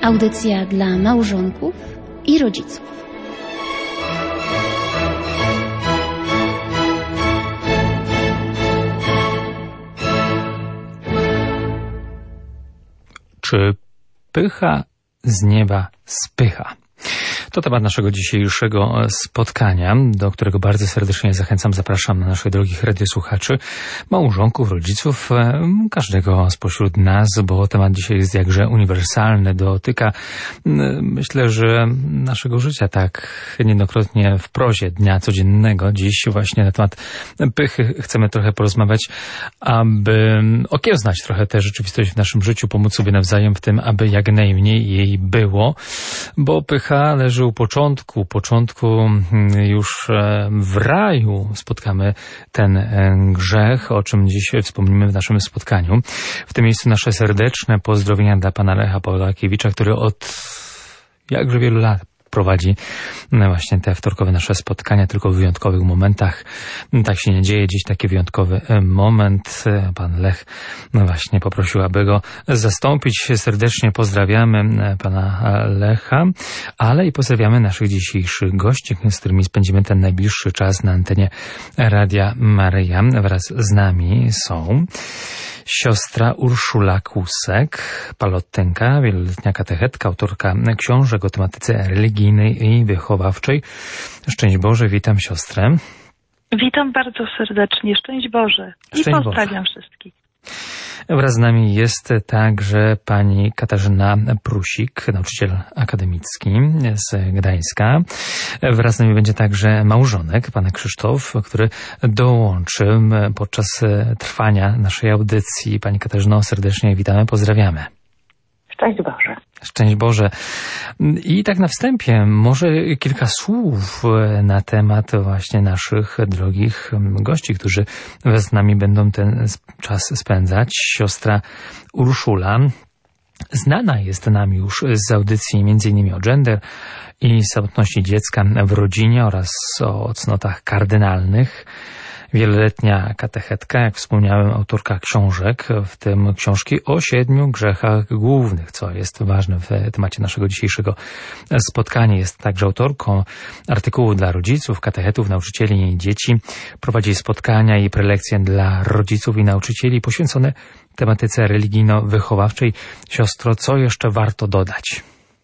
Audycja dla małżonków i rodziców. Czy pycha z nieba spycha? To temat naszego dzisiejszego spotkania, do którego bardzo serdecznie zachęcam, zapraszam na naszych drogich radiosłuchaczy, małżonków, rodziców, każdego spośród nas, bo temat dzisiaj jest jakże uniwersalny, dotyka, myślę, że naszego życia tak niejednokrotnie w prozie dnia codziennego. Dziś właśnie na temat pychy chcemy trochę porozmawiać, aby okiełznać trochę tę rzeczywistość w naszym życiu, pomóc sobie nawzajem w tym, aby jak najmniej jej było, bo pycha leży u początku już w raju spotkamy ten grzech, o czym dziś wspomnimy w naszym spotkaniu. W tym miejscu nasze serdeczne pozdrowienia dla pana Lecha Polakiewicza, który od jakże wielu lat prowadzi właśnie te wtorkowe nasze spotkania, tylko w wyjątkowych momentach. Tak się nie dzieje. Dziś taki wyjątkowy moment. Pan Lech właśnie poprosił, aby go zastąpić. Serdecznie pozdrawiamy pana Lecha, ale i pozdrawiamy naszych dzisiejszych gości, z którymi spędzimy ten najbliższy czas na antenie Radia Maryja. Wraz z nami są siostra Urszula Kusek, palottynka, wieloletnia katechetka, autorka książek o tematyce religijnej i wychowawczej. Szczęść Boże, witam siostrę. Witam bardzo serdecznie, szczęść Boże i Szczęść pozdrawiam Boże. wszystkich. Wraz z nami jest także pani Katarzyna Prusik, nauczyciel akademicki z Gdańska. Wraz z nami będzie także małżonek, pan Krzysztof, który dołączy podczas trwania naszej audycji. Pani Katarzyno, serdecznie witamy, pozdrawiamy. Szczęść Boże. Szczęść Boże. I tak na wstępie może kilka słów na temat właśnie naszych drogich gości, którzy z nami będą ten czas spędzać. Siostra Urszula znana jest nam już z audycji m.in. o gender i samotności dziecka w rodzinie oraz o cnotach kardynalnych. Wieloletnia katechetka, jak wspomniałem, autorka książek, w tym książki o 7 grzechach głównych, co jest ważne w temacie naszego dzisiejszego spotkania. Jest także autorką artykułów dla rodziców, katechetów, nauczycieli i dzieci. Prowadzi spotkania i prelekcje dla rodziców i nauczycieli poświęcone tematyce religijno-wychowawczej. Siostro, co jeszcze warto dodać?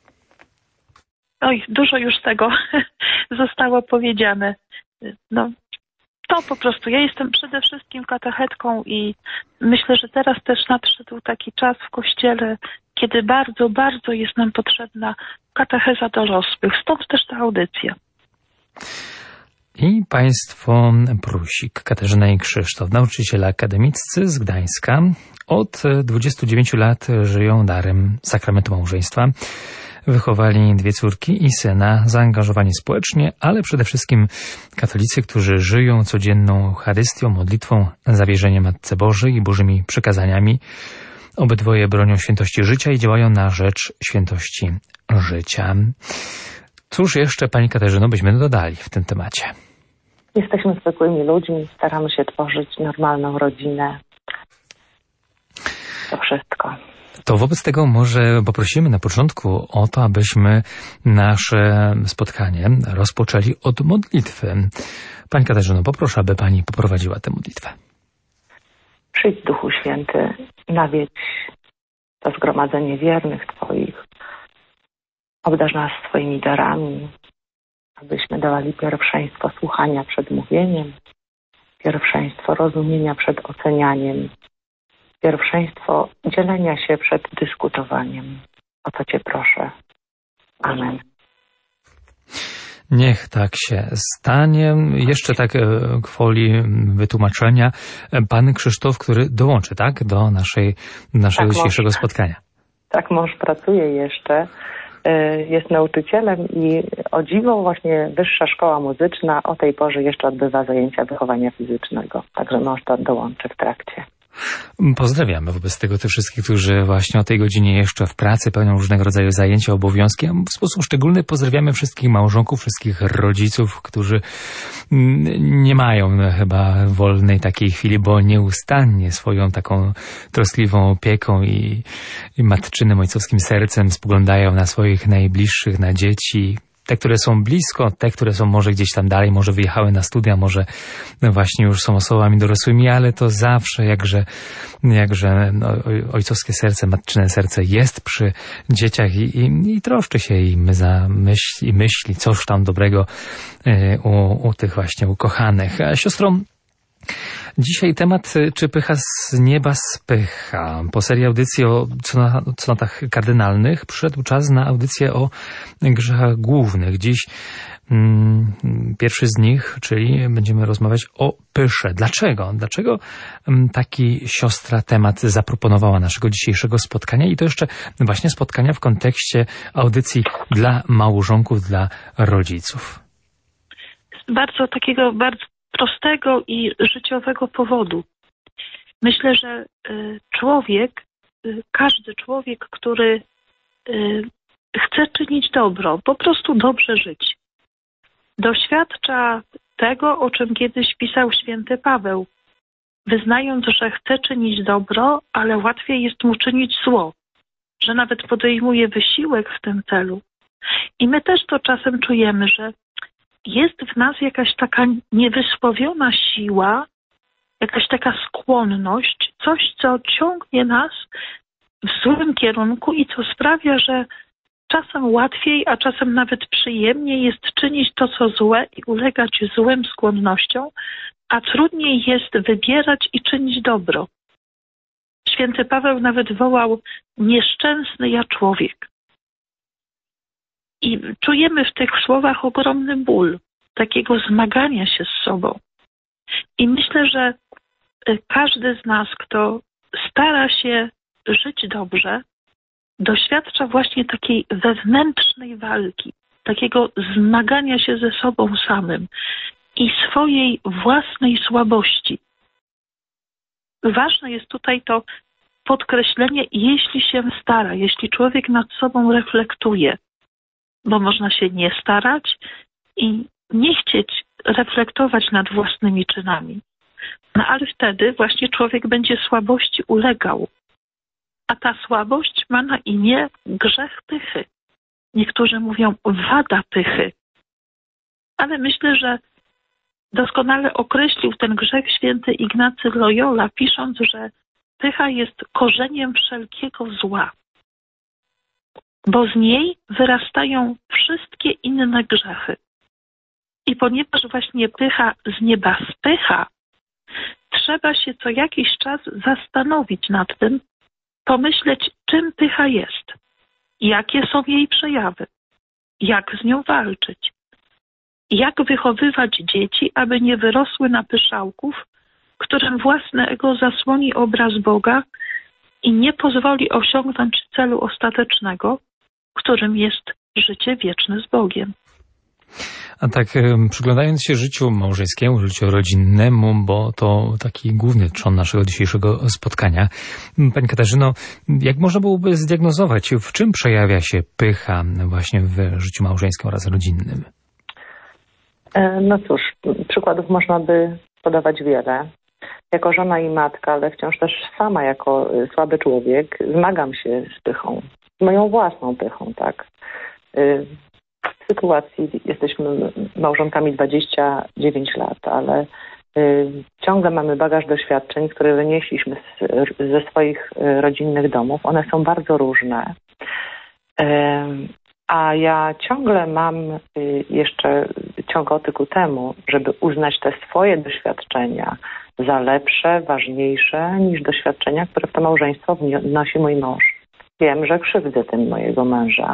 Oj, dużo już tego zostało powiedziane. To po prostu, ja jestem przede wszystkim katechetką i myślę, że teraz też nadszedł taki czas w Kościele, kiedy bardzo, bardzo jest nam potrzebna katecheza dorosłych. Stąd też ta audycja. I państwo Prusik, Katarzyna i Krzysztof, nauczyciele akademiccy z Gdańska, od 29 lat żyją darem sakramentu małżeństwa. Wychowali 2 córki i syna, zaangażowani społecznie, ale przede wszystkim katolicy, którzy żyją codzienną Eucharystią, modlitwą, zawierzeniem Matce Bożej i Bożymi przykazaniami. Obydwoje bronią świętości życia i działają na rzecz świętości życia. Cóż jeszcze, pani Katarzyno, byśmy dodali w tym temacie? Jesteśmy zwykłymi ludźmi, staramy się tworzyć normalną rodzinę. To wszystko. To wobec tego może poprosimy na początku o to, abyśmy nasze spotkanie rozpoczęli od modlitwy. Pani Katarzyno, poproszę, aby pani poprowadziła tę modlitwę. Przyjdź, Duchu Święty, nawiedź to zgromadzenie wiernych Twoich. Obdarz nas swoimi darami, abyśmy dawali pierwszeństwo słuchania przed mówieniem, pierwszeństwo rozumienia przed ocenianiem, pierwszeństwo dzielenia się przed dyskutowaniem. O to Cię proszę. Amen. Niech tak się stanie. Jeszcze tak gwoli wytłumaczenia. Pan Krzysztof, który dołączy, tak? Do naszego dzisiejszego spotkania. Tak, mąż pracuje jeszcze. Jest nauczycielem i o dziwo właśnie Wyższa Szkoła Muzyczna o tej porze jeszcze odbywa zajęcia wychowania fizycznego. Także mąż to dołączy w trakcie. Pozdrawiamy wobec tego tych wszystkich, którzy właśnie o tej godzinie jeszcze w pracy pełnią różnego rodzaju zajęcia, obowiązki. A w sposób szczególny pozdrawiamy wszystkich małżonków, wszystkich rodziców, którzy nie mają chyba wolnej takiej chwili, bo nieustannie swoją taką troskliwą opieką i matczynym, ojcowskim sercem spoglądają na swoich najbliższych, na dzieci, te, które są blisko, te, które są może gdzieś tam dalej, może wyjechały na studia, może właśnie już są osobami dorosłymi, ale to zawsze jakże ojcowskie serce, matczyne serce jest przy dzieciach i troszczy się im za myśli coś tam dobrego u tych właśnie ukochanych. A siostro, dzisiaj temat, czy pycha z nieba spycha. Po serii audycji o cnotach kardynalnych przyszedł czas na audycję o grzechach głównych. Dziś pierwszy z nich, czyli będziemy rozmawiać o pysze. Dlaczego? Dlaczego taki siostra temat zaproponowała naszego dzisiejszego spotkania i to jeszcze właśnie spotkania w kontekście audycji dla małżonków, dla rodziców? Bardzo prostego i życiowego powodu. Myślę, że każdy człowiek, który chce czynić dobro, po prostu dobrze żyć, doświadcza tego, o czym kiedyś pisał święty Paweł, wyznając, że chce czynić dobro, ale łatwiej jest mu czynić zło, że nawet podejmuje wysiłek w tym celu. I my też to czasem czujemy, że jest w nas jakaś taka niewysłowiona siła, jakaś taka skłonność, coś, co ciągnie nas w złym kierunku i co sprawia, że czasem łatwiej, a czasem nawet przyjemniej jest czynić to, co złe i ulegać złym skłonnościom, a trudniej jest wybierać i czynić dobro. Święty Paweł nawet wołał: nieszczęsny ja człowiek. I czujemy w tych słowach ogromny ból, takiego zmagania się z sobą. I myślę, że każdy z nas, kto stara się żyć dobrze, doświadcza właśnie takiej wewnętrznej walki, takiego zmagania się ze sobą samym i swojej własnej słabości. Ważne jest tutaj to podkreślenie, jeśli się stara, jeśli człowiek nad sobą reflektuje, bo można się nie starać i nie chcieć reflektować nad własnymi czynami. No ale wtedy właśnie człowiek będzie słabości ulegał. A ta słabość ma na imię grzech pychy. Niektórzy mówią wada pychy. Ale myślę, że doskonale określił ten grzech święty Ignacy Loyola, pisząc, że pycha jest korzeniem wszelkiego zła. Bo z niej wyrastają wszystkie inne grzechy. I ponieważ właśnie pycha z nieba spycha, trzeba się co jakiś czas zastanowić nad tym, pomyśleć, czym pycha jest, jakie są jej przejawy, jak z nią walczyć, jak wychowywać dzieci, aby nie wyrosły na pyszałków, którym własne ego zasłoni obraz Boga i nie pozwoli osiągnąć celu ostatecznego, którym jest życie wieczne z Bogiem. A tak przyglądając się życiu małżeńskiemu, życiu rodzinnemu, bo to taki główny trzon naszego dzisiejszego spotkania. Pani Katarzyno, jak można byłoby zdiagnozować, w czym przejawia się pycha właśnie w życiu małżeńskim oraz rodzinnym? No cóż, przykładów można by podawać wiele. Jako żona i matka, ale wciąż też sama jako słaby człowiek zmagam się z pychą. Z moją własną pychą, tak. W sytuacji jesteśmy małżonkami 29 lat, ale ciągle mamy bagaż doświadczeń, które wynieśliśmy ze swoich rodzinnych domów. One są bardzo różne. A ja ciągle mam jeszcze ciągoty ku temu, żeby uznać te swoje doświadczenia za lepsze, ważniejsze niż doświadczenia, które w to małżeństwo wnosi mój mąż. Wiem, że krzywdzę tym mojego męża,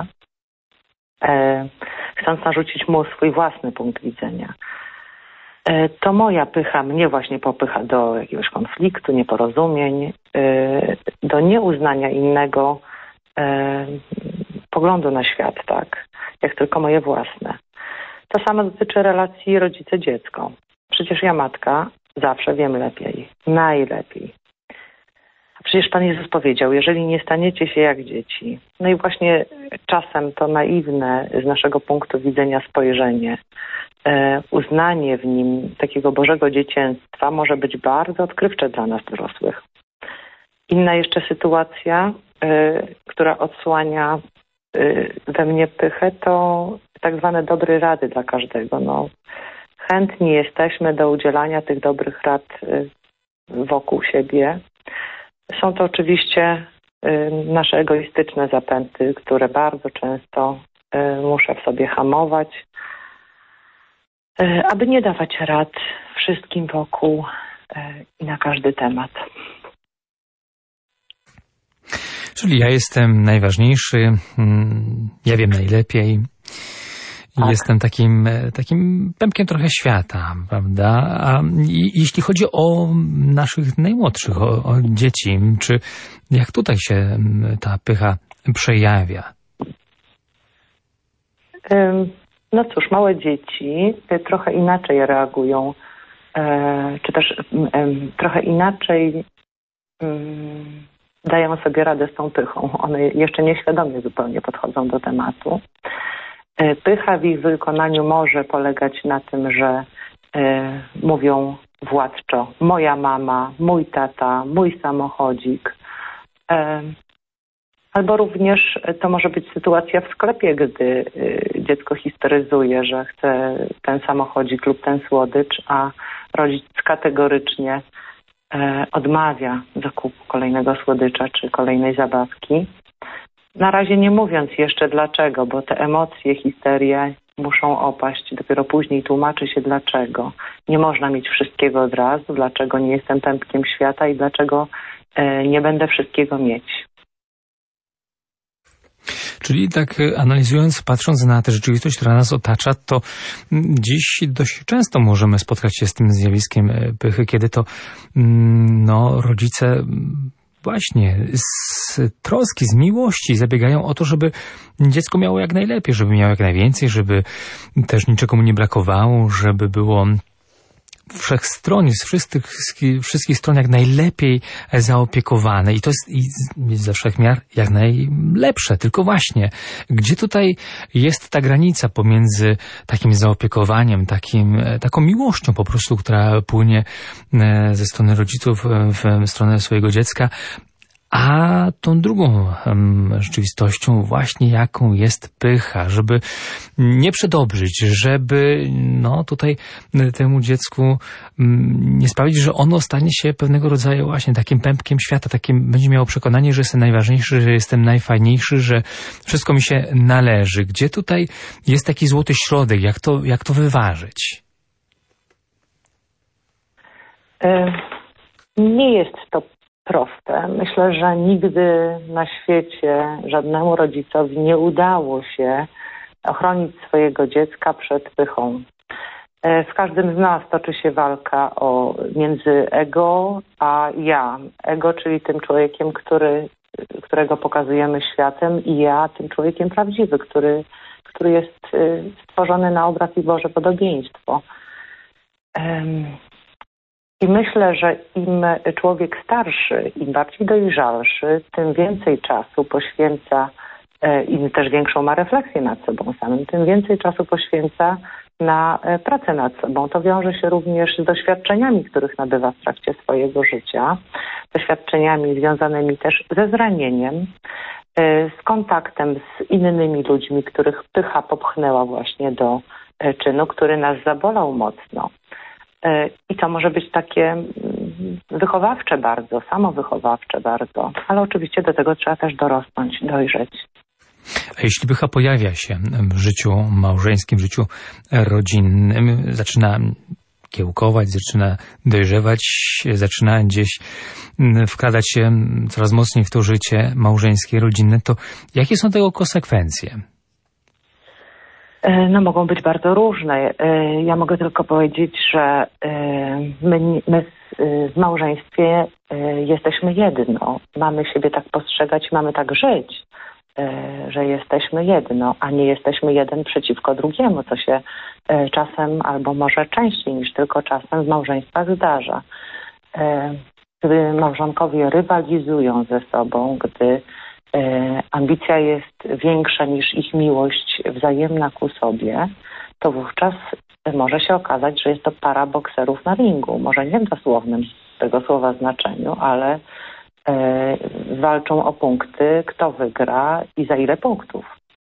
chcąc narzucić mu swój własny punkt widzenia. To moja pycha mnie właśnie popycha do jakiegoś konfliktu, nieporozumień, do nieuznania innego poglądu na świat, tak, jak tylko moje własne. To samo dotyczy relacji rodzice-dziecko. Przecież ja, matka, zawsze wiem lepiej, najlepiej. Przecież Pan Jezus powiedział, jeżeli nie staniecie się jak dzieci. No i właśnie czasem to naiwne z naszego punktu widzenia spojrzenie, uznanie w nim takiego Bożego dzieciństwa może być bardzo odkrywcze dla nas dorosłych. Inna jeszcze sytuacja, która odsłania we mnie pychę, to tak zwane dobre rady dla każdego. No, chętni jesteśmy do udzielania tych dobrych rad wokół siebie. Są to oczywiście nasze egoistyczne zapęty, które bardzo często muszę w sobie hamować, aby nie dawać rad wszystkim wokół i na każdy temat. Czyli ja jestem najważniejszy, ja wiem najlepiej. Tak. Jestem takim pępkiem trochę świata, prawda? A jeśli chodzi o naszych najmłodszych, o dzieci, czy jak tutaj się ta pycha przejawia? No cóż, małe dzieci trochę inaczej reagują, czy też trochę inaczej dają sobie radę z tą pychą. One jeszcze nieświadomie zupełnie podchodzą do tematu. Pycha w ich wykonaniu może polegać na tym, że mówią władczo: moja mama, mój tata, mój samochodzik. Albo również to może być sytuacja w sklepie, gdy dziecko histeryzuje, że chce ten samochodzik lub ten słodycz, a rodzic kategorycznie odmawia zakupu kolejnego słodycza czy kolejnej zabawki. Na razie nie mówiąc jeszcze dlaczego, bo te emocje, histerie muszą opaść. Dopiero później tłumaczy się dlaczego. Nie można mieć wszystkiego od razu, dlaczego nie jestem pępkiem świata i dlaczego nie będę wszystkiego mieć. Czyli tak analizując, patrząc na tę rzeczywistość, która nas otacza, to dziś dość często możemy spotkać się z tym zjawiskiem pychy, kiedy to rodzice właśnie z troski, z miłości zabiegają o to, żeby dziecko miało jak najlepiej, żeby miało jak najwięcej, żeby też niczego mu nie brakowało, żeby było wszechstronnie, z wszystkich stron jak najlepiej zaopiekowane i to jest ze wszechmiar jak najlepsze. Tylko właśnie, gdzie tutaj jest ta granica pomiędzy takim zaopiekowaniem, taką miłością po prostu, która płynie ze strony rodziców w stronę swojego dziecka, a tą drugą rzeczywistością właśnie jaką jest pycha, żeby nie przedobrzyć, żeby tutaj temu dziecku nie sprawić, że ono stanie się pewnego rodzaju właśnie takim pępkiem świata, będzie miało przekonanie, że jestem najważniejszy, że jestem najfajniejszy, że wszystko mi się należy. Gdzie tutaj jest taki złoty środek? Jak to wyważyć? Nie jest to proste. Myślę, że nigdy na świecie żadnemu rodzicowi nie udało się ochronić swojego dziecka przed pychą. W każdym z nas toczy się walka między ego a ja. Ego, czyli tym człowiekiem, którego pokazujemy światem, i ja, tym człowiekiem prawdziwy, który jest stworzony na obraz i Boże podobieństwo. I myślę, że im człowiek starszy, im bardziej dojrzalszy, tym więcej czasu poświęca, im też większą ma refleksję nad sobą samym, tym więcej czasu poświęca na pracę nad sobą. To wiąże się również z doświadczeniami, których nabywa w trakcie swojego życia, doświadczeniami związanymi też ze zranieniem, z kontaktem z innymi ludźmi, których pycha popchnęła właśnie do czynu, który nas zabolał mocno. I to może być takie wychowawcze bardzo, samowychowawcze bardzo, ale oczywiście do tego trzeba też dorosnąć, dojrzeć. A jeśli pycha pojawia się w życiu małżeńskim, w życiu rodzinnym, zaczyna kiełkować, zaczyna dojrzewać, zaczyna gdzieś wkradać się coraz mocniej w to życie małżeńskie, rodzinne, to jakie są tego konsekwencje? Mogą być bardzo różne. Ja mogę tylko powiedzieć, że my w małżeństwie jesteśmy jedno. Mamy siebie tak postrzegać, mamy tak żyć, że jesteśmy jedno, a nie jesteśmy jeden przeciwko drugiemu, co się czasem albo może częściej niż tylko czasem w małżeństwach zdarza. gdy małżonkowie rywalizują ze sobą, gdy ambicja jest większa niż ich miłość wzajemna ku sobie, to wówczas może się okazać, że jest to para bokserów na ringu. Może nie w dosłownym tego słowa znaczeniu, ale walczą o punkty, kto wygra i za ile punktów.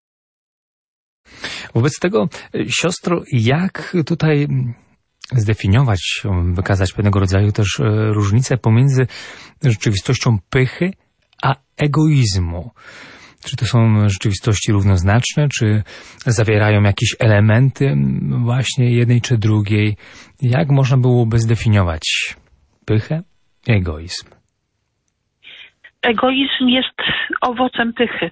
Wobec tego, siostro, jak tutaj zdefiniować, wykazać pewnego rodzaju też różnicę pomiędzy rzeczywistością pychy a egoizmu? Czy to są rzeczywistości równoznaczne, czy zawierają jakieś elementy właśnie jednej czy drugiej? Jak można byłoby zdefiniować pychę i egoizm? Egoizm jest owocem pychy.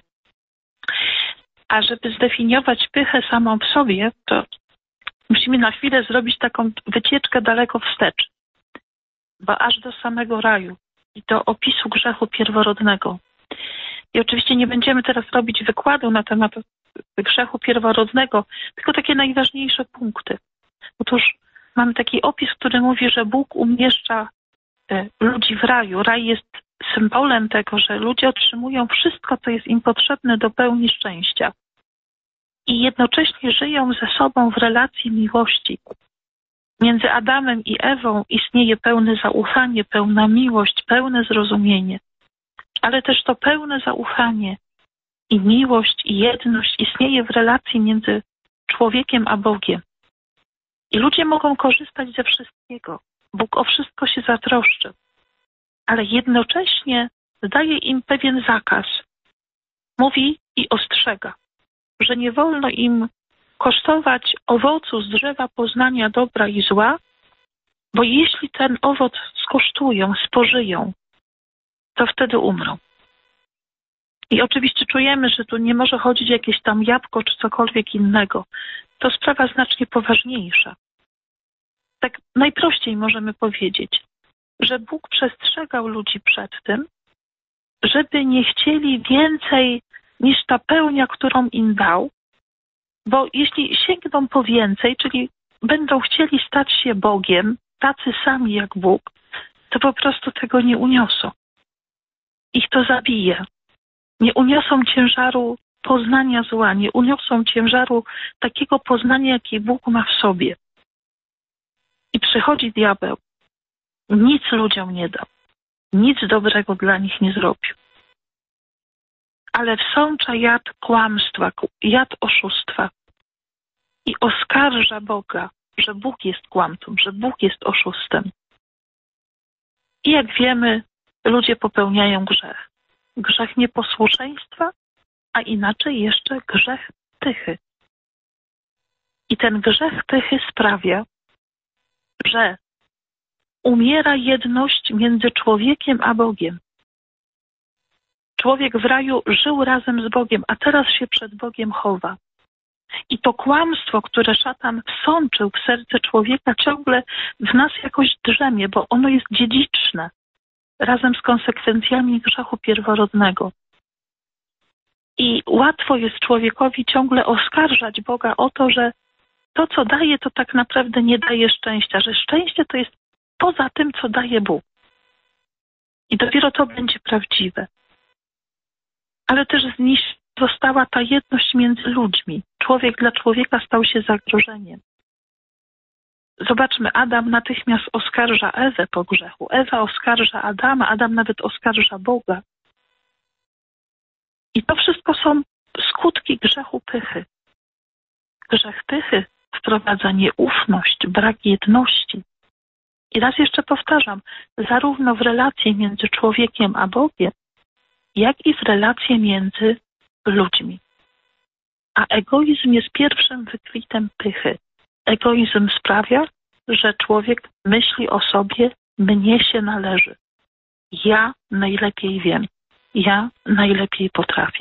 A żeby zdefiniować pychę samą w sobie, to musimy na chwilę zrobić taką wycieczkę daleko wstecz. Bo aż do samego raju i do opisu grzechu pierworodnego. I oczywiście nie będziemy teraz robić wykładu na temat grzechu pierworodnego, tylko takie najważniejsze punkty. Otóż mamy taki opis, który mówi, że Bóg umieszcza ludzi w raju. Raj jest symbolem tego, że ludzie otrzymują wszystko, co jest im potrzebne do pełni szczęścia. I jednocześnie żyją ze sobą w relacji miłości. Między Adamem i Ewą istnieje pełne zaufanie, pełna miłość, pełne zrozumienie. Ale też to pełne zaufanie i miłość i jedność istnieje w relacji między człowiekiem a Bogiem. I ludzie mogą korzystać ze wszystkiego. Bóg o wszystko się zatroszczył. Ale jednocześnie daje im pewien zakaz. Mówi i ostrzega, że nie wolno im kosztować owocu z drzewa poznania dobra i zła, bo jeśli ten owoc skosztują, spożyją, to wtedy umrą. I oczywiście czujemy, że tu nie może chodzić o jakieś tam jabłko czy cokolwiek innego. To sprawa znacznie poważniejsza. Tak najprościej możemy powiedzieć, że Bóg przestrzegał ludzi przed tym, żeby nie chcieli więcej niż ta pełnia, którą im dał, bo jeśli sięgną po więcej, czyli będą chcieli stać się Bogiem, tacy sami jak Bóg, to po prostu tego nie uniosą. Ich to zabije. Nie uniosą ciężaru poznania zła, nie uniosą ciężaru takiego poznania, jaki Bóg ma w sobie. I przychodzi diabeł. Nic ludziom nie dał. Nic dobrego dla nich nie zrobił. Ale wsącza jad kłamstwa, jad oszustwa. I oskarża Boga, że Bóg jest kłamcą, że Bóg jest oszustem. I jak wiemy, ludzie popełniają grzech. Grzech nieposłuszeństwa, a inaczej jeszcze grzech pychy. I ten grzech pychy sprawia, że umiera jedność między człowiekiem a Bogiem. Człowiek w raju żył razem z Bogiem, a teraz się przed Bogiem chowa. I to kłamstwo, które szatan wsączył w serce człowieka, ciągle w nas jakoś drzemie, bo ono jest dziedziczne, razem z konsekwencjami grzechu pierworodnego. I łatwo jest człowiekowi ciągle oskarżać Boga o to, że to, co daje, to tak naprawdę nie daje szczęścia, że szczęście to jest poza tym, co daje Bóg. I dopiero to będzie prawdziwe. Ale też została ta jedność między ludźmi. Człowiek dla człowieka stał się zagrożeniem. Zobaczmy, Adam natychmiast oskarża Ewę po grzechu. Ewa oskarża Adama, Adam nawet oskarża Boga. I to wszystko są skutki grzechu pychy. Grzech pychy wprowadza nieufność, brak jedności. I raz jeszcze powtarzam, zarówno w relacje między człowiekiem a Bogiem, jak i w relacje między ludźmi. A egoizm jest pierwszym wykwitem pychy. Egoizm sprawia, że człowiek myśli o sobie, mnie się należy. Ja najlepiej wiem. Ja najlepiej potrafię.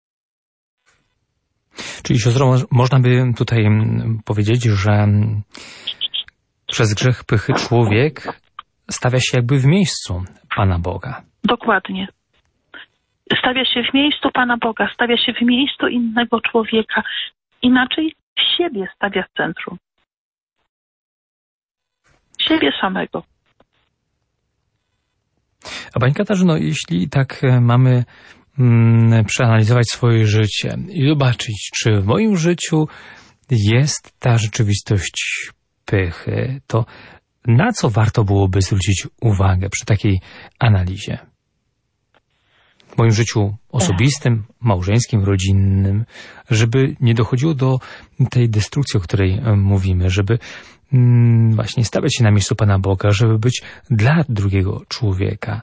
Czyli, siostro, można by tutaj powiedzieć, że przez grzech pychy człowiek stawia się jakby w miejscu Pana Boga. Dokładnie. Stawia się w miejscu Pana Boga, stawia się w miejscu innego człowieka. Inaczej siebie stawia w centrum. Siebie samego. A Pani Katarzyno, jeśli tak mamy przeanalizować swoje życie i zobaczyć, czy w moim życiu jest ta rzeczywistość pychy, to na co warto byłoby zwrócić uwagę przy takiej analizie? W moim życiu osobistym, małżeńskim, rodzinnym, żeby nie dochodziło do tej destrukcji, o której mówimy, żeby właśnie stawiać się na miejscu Pana Boga, żeby być dla drugiego człowieka.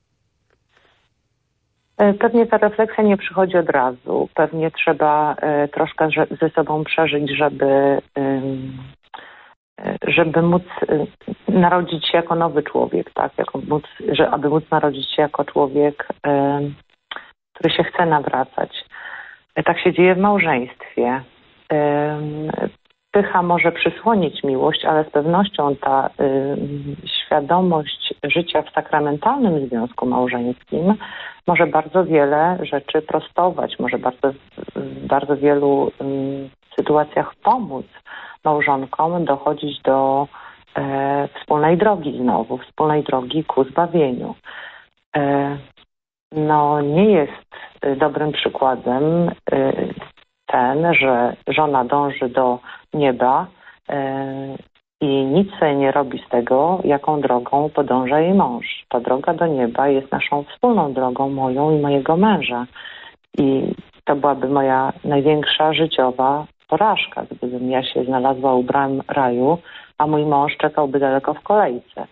Pewnie ta refleksja nie przychodzi od razu. Pewnie trzeba troszkę ze sobą przeżyć, żeby móc narodzić się jako nowy człowiek, tak? Aby móc narodzić się jako człowiek, który się chce nawracać. Tak się dzieje w małżeństwie. Pycha może przysłonić miłość, ale z pewnością ta świadomość życia w sakramentalnym związku małżeńskim może bardzo wiele rzeczy prostować, może w bardzo wielu sytuacjach pomóc małżonkom dochodzić do wspólnej drogi znowu, wspólnej drogi ku zbawieniu. Nie jest dobrym przykładem ten, że żona dąży do nieba i nic sobie nie robi z tego, jaką drogą podąża jej mąż. Ta droga do nieba jest naszą wspólną drogą, moją i mojego męża. I to byłaby moja największa życiowa porażka, gdybym ja się znalazła u bram raju, a mój mąż czekałby daleko w kolejce.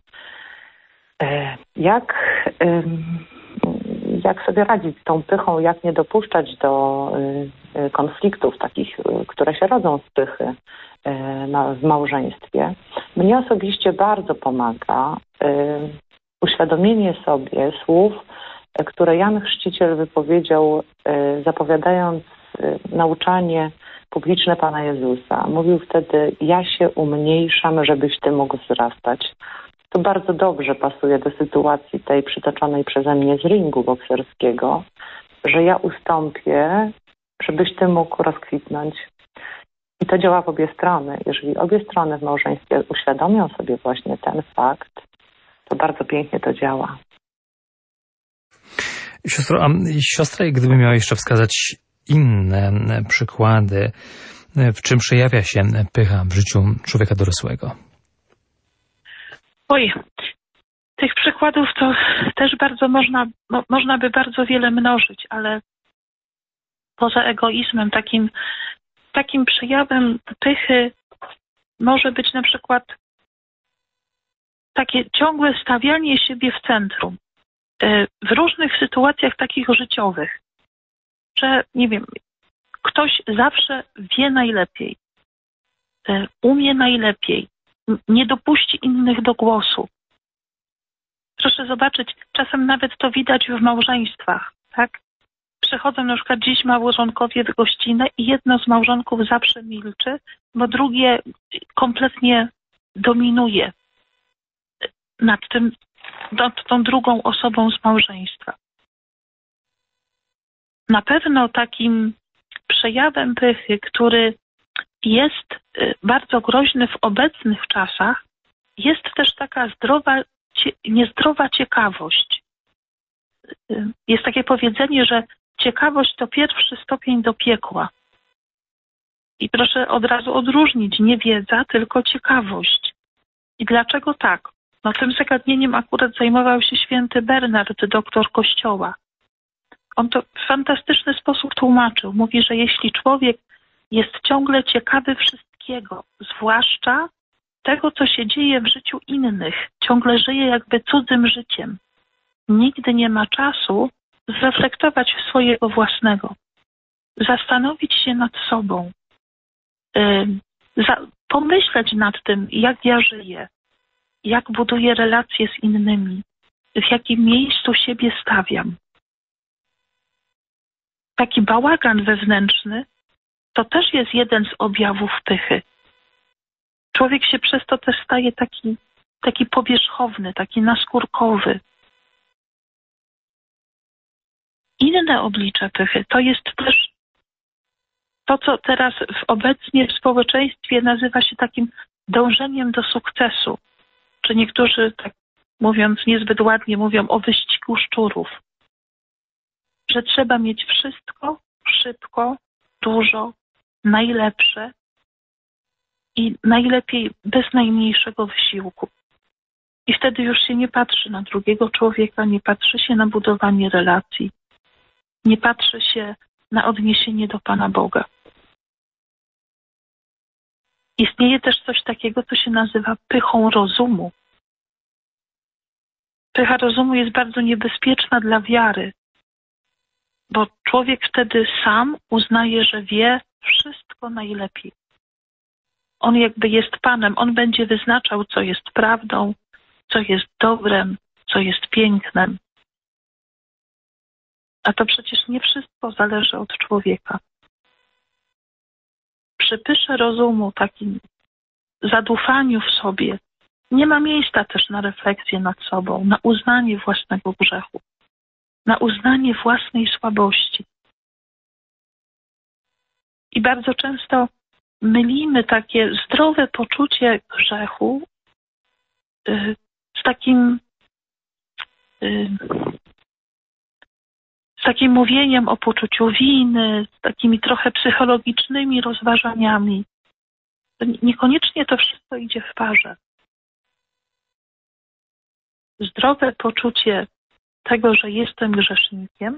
Jak sobie radzić z tą pychą, jak nie dopuszczać do konfliktów takich, które się rodzą z pychy w małżeństwie. Mnie osobiście bardzo pomaga uświadomienie sobie słów, które Jan Chrzciciel wypowiedział, zapowiadając nauczanie publiczne Pana Jezusa. Mówił wtedy: ja się umniejszam, żebyś Ty mógł wzrastać. To bardzo dobrze pasuje do sytuacji tej przytoczonej przeze mnie z ringu bokserskiego, że ja ustąpię, żebyś Ty mógł rozkwitnąć. I to działa w obie strony. Jeżeli obie strony w małżeństwie uświadomią sobie właśnie ten fakt, to bardzo pięknie to działa. Siostra, gdyby miała jeszcze wskazać inne przykłady, w czym przejawia się pycha w życiu człowieka dorosłego? Tych przykładów to też bardzo można by bardzo wiele mnożyć, ale poza egoizmem, takim przejawem pychy może być na przykład takie ciągłe stawianie siebie w centrum w różnych sytuacjach takich życiowych, że nie wiem, ktoś zawsze wie najlepiej, umie najlepiej, nie dopuści innych do głosu. Proszę zobaczyć, czasem nawet to widać w małżeństwach, tak? Przychodzą na przykład dziś małżonkowie w gościnę i jedno z małżonków zawsze milczy, bo drugie kompletnie dominuje nad tą drugą osobą z małżeństwa. Na pewno takim przejawem pychy, który jest bardzo groźny w obecnych czasach, jest też taka niezdrowa ciekawość. Jest takie powiedzenie, że ciekawość to pierwszy stopień do piekła. I proszę od razu odróżnić nie wiedza, tylko ciekawość. I dlaczego tak? Tym zagadnieniem akurat zajmował się święty Bernard, doktor Kościoła. On to w fantastyczny sposób tłumaczył. Mówi, że jeśli człowiek jest ciągle ciekawy wszystkiego, zwłaszcza tego, co się dzieje w życiu innych, ciągle żyje jakby cudzym życiem, nigdy nie ma czasu zreflektować swojego własnego, zastanowić się nad sobą, pomyśleć nad tym, jak ja żyję, jak buduję relacje z innymi, w jakim miejscu siebie stawiam. Taki bałagan wewnętrzny to też jest jeden z objawów pychy. Człowiek się przez to też staje taki powierzchowny, taki naskórkowy. Inne oblicze pychy to jest też to, co teraz obecnie w społeczeństwie nazywa się takim dążeniem do sukcesu. Czy niektórzy tak mówiąc niezbyt ładnie, mówią o wyścigu szczurów. Że trzeba mieć wszystko szybko, dużo, najlepsze i najlepiej bez najmniejszego wysiłku. I wtedy już się nie patrzy na drugiego człowieka, nie patrzy się na budowanie relacji, nie patrzy się na odniesienie do Pana Boga. Istnieje też coś takiego, co się nazywa pychą rozumu. Pycha rozumu jest bardzo niebezpieczna dla wiary, bo człowiek wtedy sam uznaje, że wie wszystko najlepiej. On jakby jest Panem, on będzie wyznaczał, co jest prawdą, co jest dobrem, co jest pięknem. A to przecież nie wszystko zależy od człowieka. Przy pysze rozumu, takim zadufaniu w sobie, nie ma miejsca też na refleksję nad sobą, na uznanie własnego grzechu, na uznanie własnej słabości. I bardzo często mylimy takie zdrowe poczucie grzechu z takim mówieniem o poczuciu winy, z takimi trochę psychologicznymi rozważaniami. Niekoniecznie to wszystko idzie w parze. Zdrowe poczucie tego, że jestem grzesznikiem,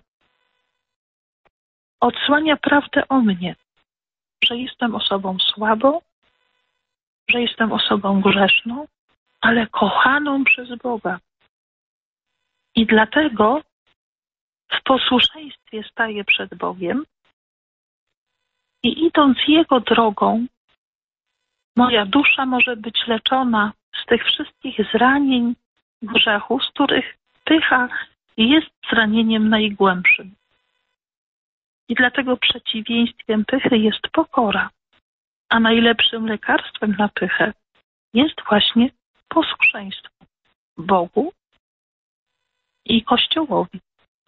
odsłania prawdę o mnie, że jestem osobą słabą, że jestem osobą grzeszną, ale kochaną przez Boga. I dlatego w posłuszeństwie staję przed Bogiem i idąc Jego drogą, moja dusza może być leczona z tych wszystkich zranień grzechu, z których pycha jest zranieniem najgłębszym. I dlatego przeciwieństwem pychy jest pokora, a najlepszym lekarstwem na pychę jest właśnie posłuszeństwo Bogu i Kościołowi.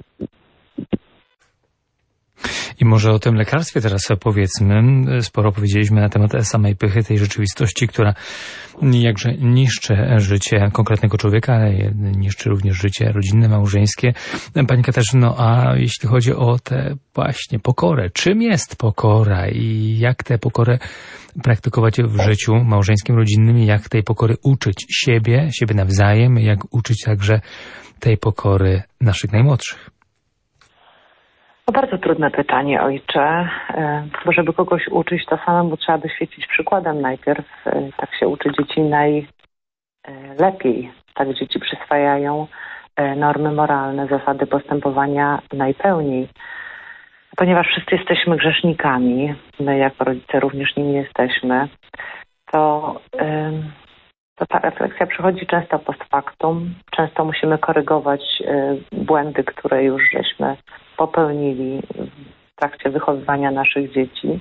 I może o tym lekarstwie teraz powiedzmy. Sporo powiedzieliśmy na temat samej pychy, tej rzeczywistości, która jakże niszczy życie konkretnego człowieka, ale niszczy również życie rodzinne, małżeńskie. Pani Katarzyno, a jeśli chodzi o tę właśnie pokorę, czym jest pokora i jak tę pokorę praktykować w życiu małżeńskim, rodzinnym i jak tej pokory uczyć siebie nawzajem, jak uczyć także tej pokory naszych najmłodszych? To bardzo trudne pytanie, ojcze, bo żeby kogoś uczyć, to samemu trzeba by świecić przykładem najpierw. Tak się uczy dzieci najlepiej. Tak dzieci przyswajają normy moralne, zasady postępowania najpełniej. Ponieważ wszyscy jesteśmy grzesznikami, my jako rodzice również nimi jesteśmy, to ta refleksja przychodzi często post factum. Często musimy korygować błędy, które już żeśmy popełnili w trakcie wychowywania naszych dzieci.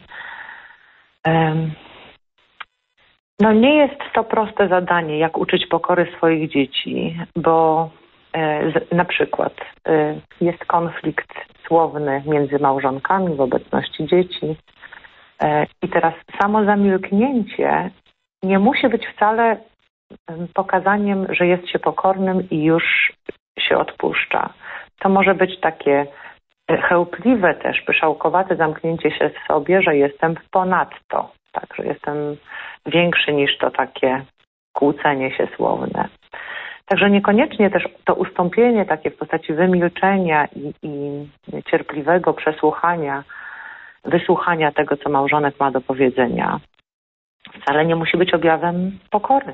No nie jest to proste zadanie, jak uczyć pokory swoich dzieci, bo na przykład jest konflikt słowny między małżonkami w obecności dzieci i teraz samo zamilknięcie nie musi być wcale pokazaniem, że jest się pokornym i już się odpuszcza. To może być takie chełpliwe też, pyszałkowate zamknięcie się w sobie, że jestem ponadto, tak, że jestem większy niż to takie kłócenie się słowne. Także niekoniecznie też to ustąpienie takie w postaci wymilczenia i cierpliwego przesłuchania, wysłuchania tego, co małżonek ma do powiedzenia, wcale nie musi być objawem pokory.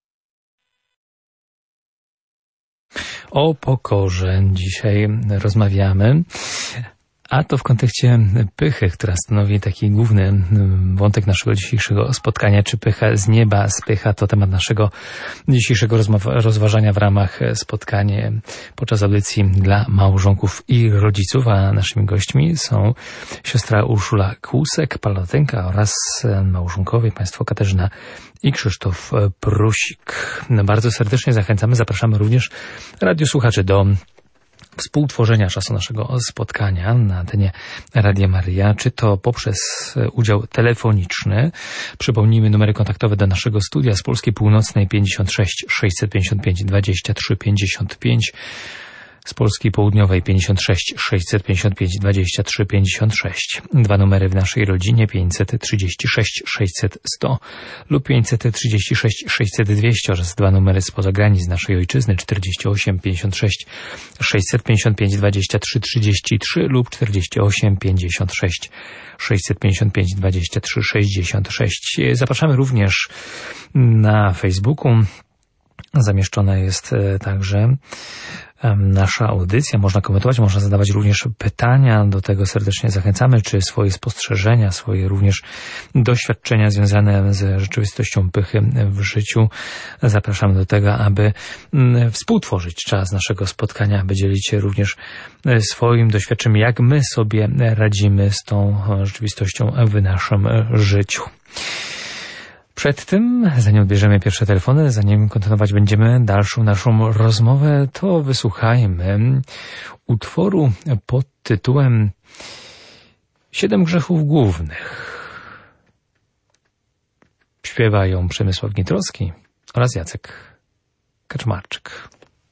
O pokorze dzisiaj rozmawiamy, a to w kontekście pychy, która stanowi taki główny wątek naszego dzisiejszego spotkania. Czy pycha z nieba spycha? To temat naszego dzisiejszego rozważania w ramach spotkania podczas audycji dla małżonków i rodziców, a naszymi gośćmi są siostra Urszula Kłusek, palotynka oraz małżonkowie, państwo Katarzyna i Krzysztof Prusik. Bardzo serdecznie zachęcamy, zapraszamy również radiosłuchaczy do współtworzenia czasu naszego spotkania na antenie Radia Maryja, czy to poprzez udział telefoniczny. Przypomnijmy numery kontaktowe do naszego studia z Polski Północnej 56 655 23 55, z Polski Południowej 56 655 23 56. Dwa numery w naszej rodzinie 536 600 100 lub 536 600 200 oraz dwa numery spoza granic naszej ojczyzny 48 56 655 23 33 lub 48 56 655 23 66. Zapraszamy również na Facebooku. Zamieszczona jest także nasza audycja. Można komentować, można zadawać również pytania. Do tego serdecznie zachęcamy, czy swoje spostrzeżenia, swoje również doświadczenia związane z rzeczywistością pychy w życiu. Zapraszamy do tego, aby współtworzyć czas naszego spotkania, aby dzielić się również swoim doświadczeniem, jak my sobie radzimy z tą rzeczywistością w naszym życiu. Przed tym, zanim odbierzemy pierwsze telefony, zanim kontynuować będziemy dalszą naszą rozmowę, to wysłuchajmy utworu pod tytułem 7 grzechów głównych. Śpiewają Przemysław Gnitrowski oraz Jacek Kaczmarczyk.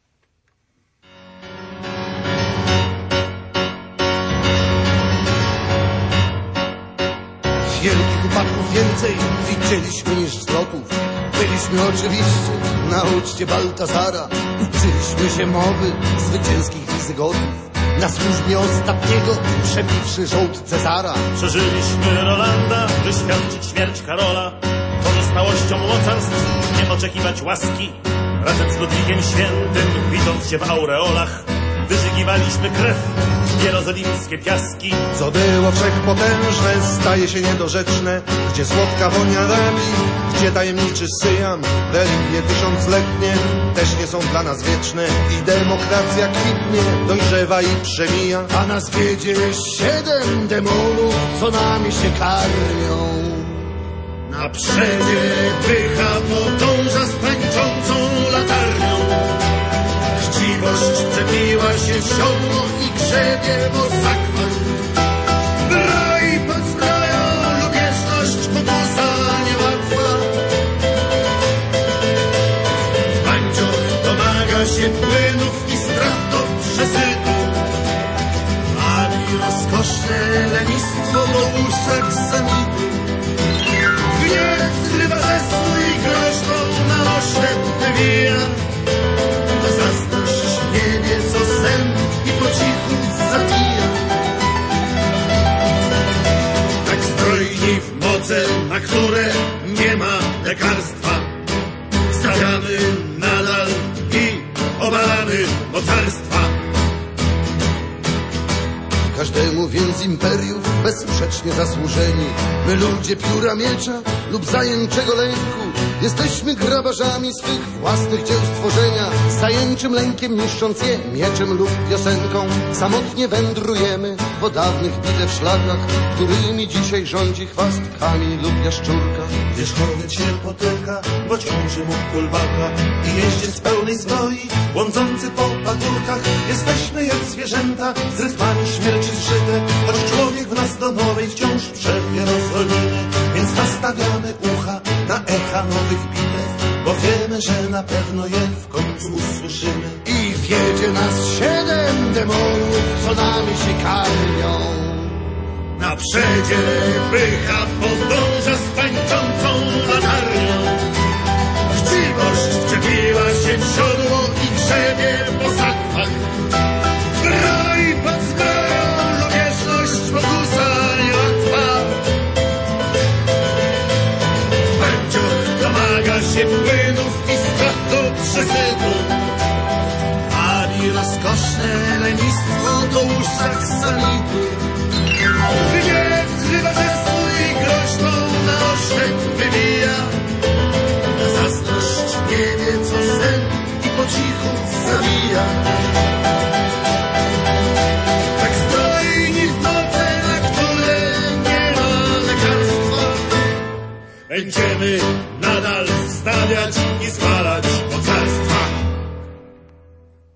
Wielkich upadków więcej widzieliśmy niż wzlotów. Byliśmy oczywiście na uczcie Baltazara. Uczyliśmy się mowy zwycięskich Wizygotów. Na służbie ostatniego przebiwszy żołd Cezara. Przeżyliśmy Rolanda, wyświadczyć śmierć Karola. Pozostałością mocarstw nie oczekiwać łaski. Razem z Ludwigiem Świętym, widząc się w aureolach, wyżygiwaliśmy krew w jerozolimskie piaski. Co było wszechpotężne, staje się niedorzeczne. Gdzie słodka wonia rabi, gdzie tajemniczy Syjam. Religie tysiącletnie też nie są dla nas wieczne. I demokracja kwitnie, dojrzewa i przemija. A nas wiedzie 7 demonów, co nami się karmią. Na przedzie pycha podąża z tańczącą latarnią. Chciwość przebiła się w siodło i grzebie po zakwach. Broi pod zbroją, lubieżność pokusa niełatwa. Bańczoch domaga się płynów i strach do przesytu. Ani rozkoszne lenistwo do uszek samitu. Gniew zrywa ze swój groźbą na oślep wywija. Zazdrość nie wie co sen i po cichu zabija. Tak zbrojni w moce, na które nie ma lekarstwa. Stawiamy nadal i obalamy mocarstwa. Każdemu więc imperiów bezsprzecznie zasłużeni. My ludzie pióra miecza lub zajęczego lęku. Jesteśmy grabarzami swych własnych dzieł stworzenia. Zajęczym lękiem niszcząc je mieczem lub piosenką. Samotnie wędrujemy po dawnych bitew szlakach, którymi dzisiaj rządzi chwast kamień lub jaszczurka. Wierzchowiec się potyka, bo ciąży mu kulbaka i jeździ z pełnej zbroi, łądzący po pagórkach. Jesteśmy jak zwierzęta, z rytmami śmierci zszyte, choć człowiek w nas do nowej wciąż przerwie rozwolniny. Więc nastawiamy ucha na echa nowych bitew, bo wiemy, że na pewno je w końcu usłyszymy. I wiedzie nas 7 demonów, co nami się karmią. Na przedzie pycha podąża z tańczącą latarnią. Chciwość wczepiła się w siodło i grzebie po zakwach. Broi pod zbroją, lubieżność pokusa niełatwa. Bańczoch domaga się płynów i strach do przesytu. Ani rozkoszne lenistwo do uszach samitu. Gniew zrywa ze swój groźbą na oślep wybija. Zazdrość nie wie co sen i po cichu zabija. Tak zbrojni w noce, na które nie ma lekarstwa. Będziemy nadal stawiać i zwalać mocarstwa.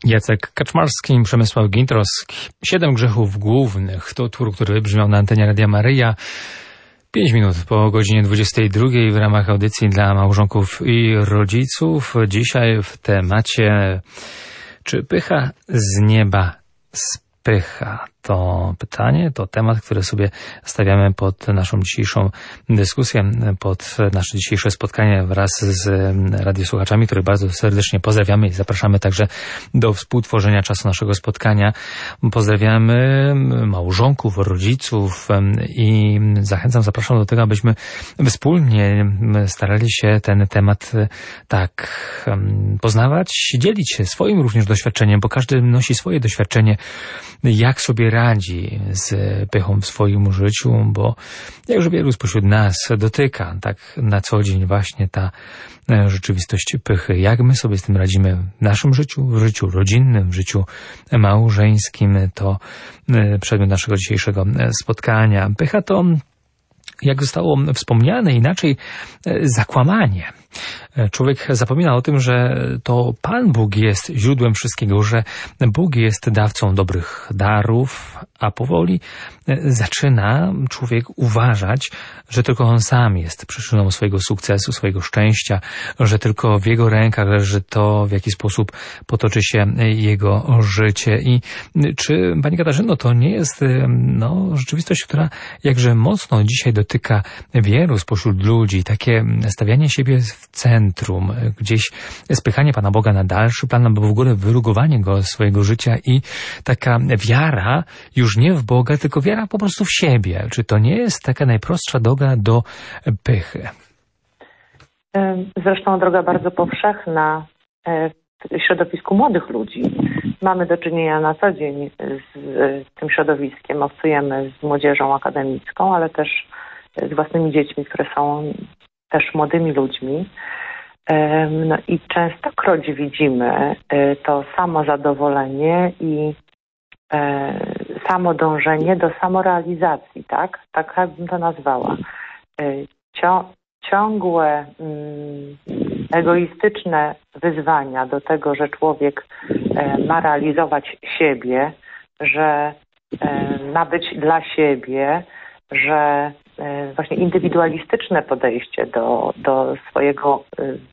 Jacek Kaczmarski, Przemysław Gintrowski. 7 grzechów głównych to utwór, który brzmiał na antenie Radia Maryja. 5 minut po godzinie 22 w ramach audycji dla małżonków i rodziców. Dzisiaj w temacie: czy pycha z nieba spycha? To pytanie, to temat, który sobie stawiamy pod naszą dzisiejszą dyskusję, pod nasze dzisiejsze spotkanie wraz z radiosłuchaczami, których bardzo serdecznie pozdrawiamy i zapraszamy także do współtworzenia czasu naszego spotkania. Pozdrawiamy małżonków, rodziców i zapraszam do tego, abyśmy wspólnie starali się ten temat tak poznawać, dzielić się swoim również doświadczeniem, bo każdy nosi swoje doświadczenie, jak sobie radzi z pychą w swoim życiu, bo jakże wielu spośród nas dotyka tak na co dzień właśnie ta rzeczywistość pychy. Jak my sobie z tym radzimy w naszym życiu, w życiu rodzinnym, w życiu małżeńskim, to przedmiot naszego dzisiejszego spotkania. Pycha to, jak zostało wspomniane, inaczej zakłamanie. Człowiek zapomina o tym, że to Pan Bóg jest źródłem wszystkiego, że Bóg jest dawcą dobrych darów, a powoli zaczyna człowiek uważać, że tylko On sam jest przyczyną swojego sukcesu, swojego szczęścia, że tylko w Jego rękach leży to, w jaki sposób potoczy się Jego życie. I czy, Pani Katarzyno, to nie jest rzeczywistość, która jakże mocno dzisiaj dotyka wielu spośród ludzi, takie stawianie siebie w centrum, gdzieś spychanie Pana Boga na dalszy plan, albo w ogóle wyrugowanie Go swojego życia i taka wiara już nie w Boga, tylko wiara po prostu w siebie. Czy to nie jest taka najprostsza droga do pychy? Zresztą droga bardzo powszechna w środowisku młodych ludzi. Mamy do czynienia na co dzień z tym środowiskiem, obcujemy z młodzieżą akademicką, ale też z własnymi dziećmi, które są też młodymi ludźmi. No i częstokroć widzimy to samozadowolenie i samo dążenie do samorealizacji, tak? Tak bym to nazwała. Ciągłe egoistyczne wyzwania do tego, że człowiek ma realizować siebie, że ma być dla siebie, że właśnie indywidualistyczne podejście do swojego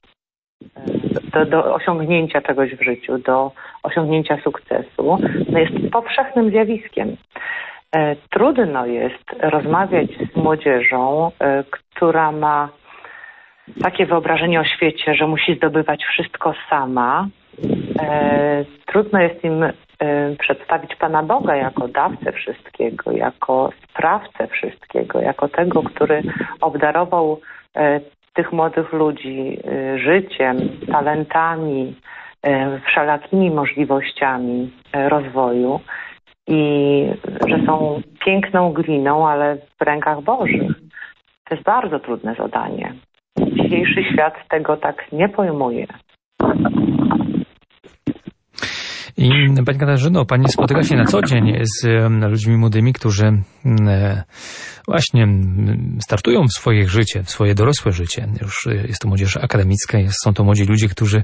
do osiągnięcia czegoś w życiu, do osiągnięcia sukcesu, jest powszechnym zjawiskiem. Trudno jest rozmawiać z młodzieżą, która ma takie wyobrażenie o świecie, że musi zdobywać wszystko sama. Trudno jest im przedstawić Pana Boga jako dawcę wszystkiego, jako sprawcę wszystkiego, jako tego, który obdarował tych młodych ludzi życiem, talentami, wszelakimi możliwościami rozwoju i że są piękną gliną, ale w rękach Bożych. To jest bardzo trudne zadanie. Dzisiejszy świat tego tak nie pojmuje. I Pani Katarzyno, Pani spotyka się na co dzień z ludźmi młodymi, którzy właśnie startują w swoje życie, w swoje dorosłe życie. Już jest to młodzież akademicka, są to młodzi ludzie, którzy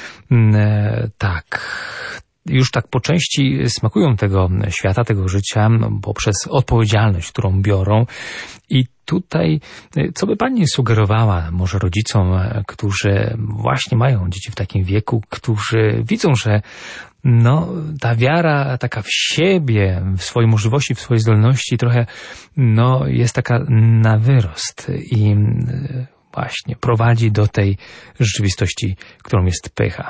już tak po części smakują tego świata, tego życia poprzez odpowiedzialność, którą biorą. I tutaj, co by Pani sugerowała może rodzicom, którzy właśnie mają dzieci w takim wieku, którzy widzą, że ta wiara taka w siebie, w swoje możliwości, w swoje zdolności trochę jest taka na wyrost i właśnie prowadzi do tej rzeczywistości, którą jest pycha.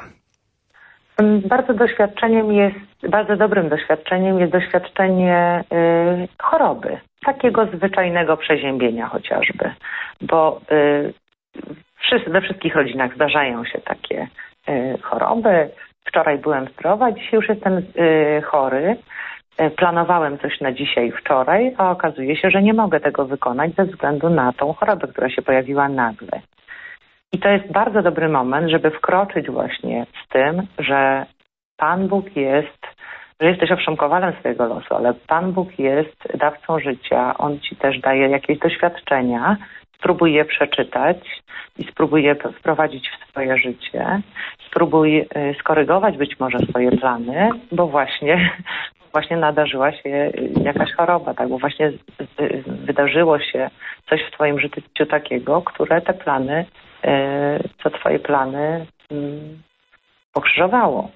Bardzo dobrym doświadczeniem jest doświadczenie choroby, takiego zwyczajnego przeziębienia chociażby, bo we wszystkich rodzinach zdarzają się takie choroby. Wczoraj byłem zdrowa, dzisiaj już jestem chory. Planowałem coś na dzisiaj i wczoraj, a okazuje się, że nie mogę tego wykonać ze względu na tą chorobę, która się pojawiła nagle. I to jest bardzo dobry moment, żeby wkroczyć właśnie z tym, że Pan Bóg że jesteś owszem kowalem swojego losu, ale Pan Bóg jest dawcą życia, On ci też daje jakieś doświadczenia, spróbuj je przeczytać i spróbuj je wprowadzić w swoje życie. Spróbuj skorygować być może swoje plany, bo właśnie nadarzyła się jakaś choroba, tak? Bo właśnie wydarzyło się coś w twoim życiu takiego, które te plany, co twoje plany pokrzyżowało.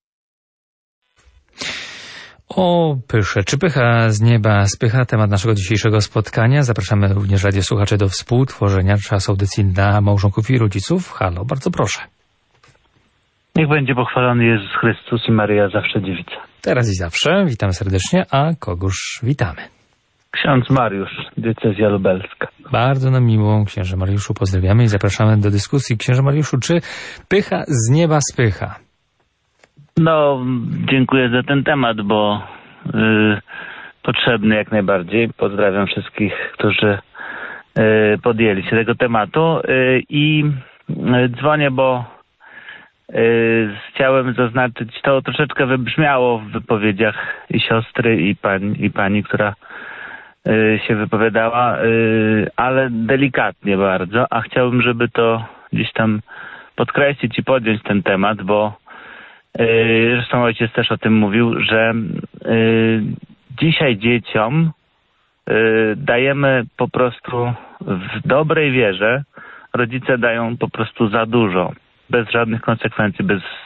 O pysze. Czy pycha z nieba spycha? Temat naszego dzisiejszego spotkania. Zapraszamy również radiosłuchaczy do współtworzenia. Czas audycji dla małżonków i rodziców. Halo, bardzo proszę. Niech będzie pochwalony Jezus Chrystus i Maryja zawsze dziewica. Teraz i zawsze. Witamy serdecznie. A kogoż witamy? Ksiądz Mariusz, diecezja lubelska. Bardzo nam miło, księże Mariuszu. Pozdrawiamy i zapraszamy do dyskusji. Księże Mariuszu, czy pycha z nieba spycha? No, dziękuję za ten temat, bo potrzebny jak najbardziej. Pozdrawiam wszystkich, którzy podjęli się tego tematu i dzwonię, bo chciałem zaznaczyć, to troszeczkę wybrzmiało w wypowiedziach i siostry i pani, która się wypowiadała, ale delikatnie bardzo, a chciałbym, żeby to gdzieś tam podkreślić i podjąć ten temat, bo zresztą ojciec też o tym mówił, że dzisiaj dzieciom dajemy po prostu w dobrej wierze, rodzice dają po prostu za dużo, bez żadnych konsekwencji,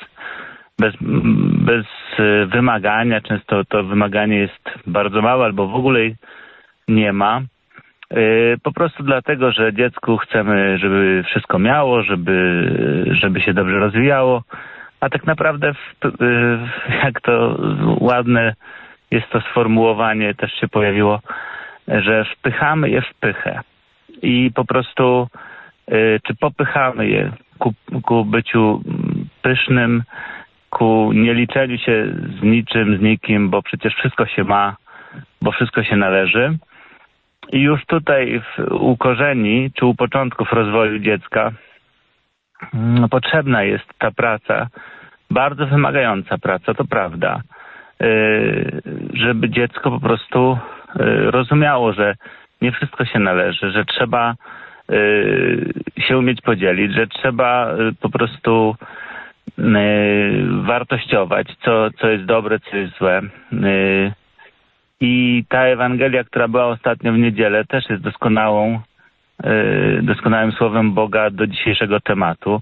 bez wymagania. Często to wymaganie jest bardzo małe albo w ogóle nie ma. Po prostu dlatego, że dziecku chcemy, żeby wszystko miało, żeby się dobrze rozwijało. A tak naprawdę, jak to ładne jest to sformułowanie, też się pojawiło, że wpychamy je w pychę. I po prostu, czy popychamy je ku byciu pysznym, ku nieliczeniu się z niczym, z nikim, bo przecież wszystko się ma, bo wszystko się należy. I już tutaj u korzeni, czy u początków rozwoju dziecka potrzebna jest ta praca, bardzo wymagająca praca, to prawda, żeby dziecko po prostu rozumiało, że nie wszystko się należy, że trzeba się umieć podzielić, że trzeba po prostu wartościować, co jest dobre, co jest złe. I ta Ewangelia, która była ostatnio w niedzielę, też jest doskonałym słowem Boga do dzisiejszego tematu,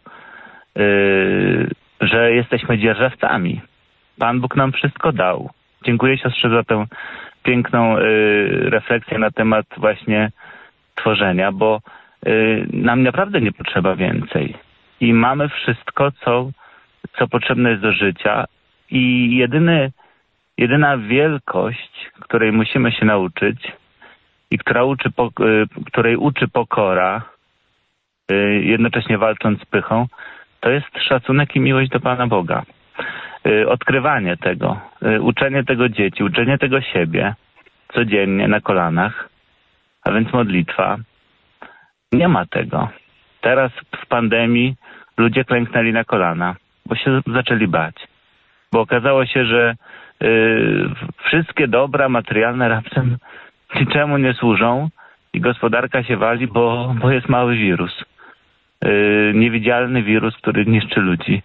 że jesteśmy dzierżawcami. Pan Bóg nam wszystko dał. Dziękuję siostrze za tę piękną refleksję na temat właśnie tworzenia, bo nam naprawdę nie potrzeba więcej. I mamy wszystko, co potrzebne jest do życia. I jedyna wielkość, której musimy się nauczyć i której uczy pokora, jednocześnie walcząc z pychą, to jest szacunek i miłość do Pana Boga. Odkrywanie tego, uczenie tego dzieci, uczenie tego siebie codziennie na kolanach, a więc modlitwa. Nie ma tego. Teraz w pandemii ludzie klęknęli na kolana, bo się zaczęli bać. Bo okazało się, że wszystkie dobra materialne raptem niczemu nie służą i gospodarka się wali, bo jest mały wirus. Niewidzialny wirus, który niszczy ludzi.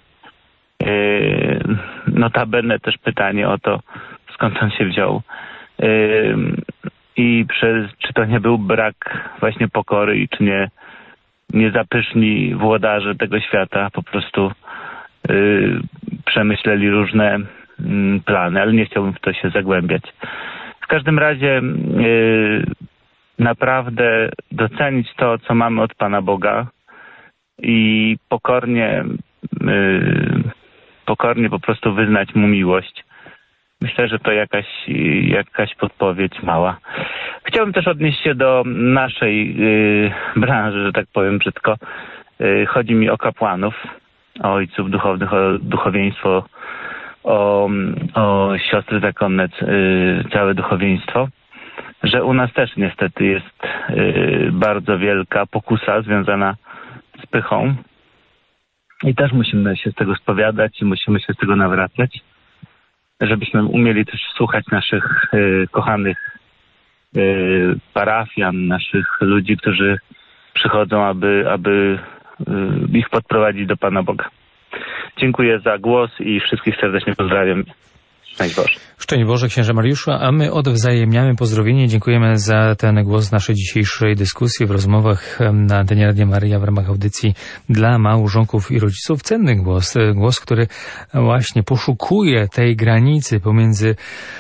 Notabene też pytanie o to, skąd on się wziął. I czy to nie był brak właśnie pokory i czy nie zapyszni włodarze tego świata po prostu przemyśleli różne plany, ale nie chciałbym w to się zagłębiać. W każdym razie naprawdę docenić to, co mamy od Pana Boga i pokornie po prostu wyznać Mu miłość. Myślę, że to jakaś podpowiedź mała. Chciałbym też odnieść się do naszej branży, że tak powiem brzydko. Chodzi mi o kapłanów, o ojców duchownych, o duchowieństwo, o siostry zakonne, całe duchowieństwo, że u nas też niestety jest bardzo wielka pokusa związana z pychą i też musimy się z tego spowiadać i musimy się z tego nawracać, żebyśmy umieli też słuchać naszych kochanych parafian, naszych ludzi, którzy przychodzą, aby ich podprowadzić do Pana Boga. Dziękuję za głos i wszystkich serdecznie pozdrawiam. Szczęść Boże. Szczęść Boże, księże Mariuszu, a my odwzajemniamy pozdrowienie. Dziękujemy za ten głos w naszej dzisiejszej dyskusji, w rozmowach na antenie Radia Maryja w ramach audycji dla małżonków i rodziców. Cenny głos, który właśnie poszukuje tej granicy pomiędzy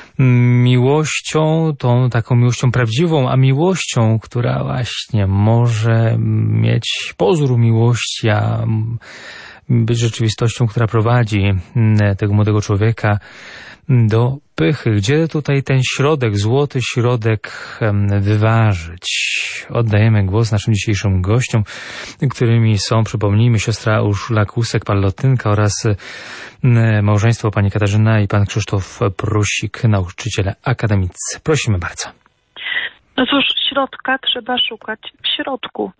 miłością, tą taką miłością prawdziwą, a miłością, która właśnie może mieć pozór miłości, a być rzeczywistością, która prowadzi tego młodego człowieka do pychy. Gdzie tutaj ten środek, złoty środek wyważyć? Oddajemy głos naszym dzisiejszym gościom, którymi są, przypomnijmy, siostra Urszula Kłusek-Pallotynka oraz małżeństwo pani Katarzyna i pan Krzysztof Prusik, nauczyciele akademicy. Prosimy bardzo. No cóż, środka trzeba szukać w środku.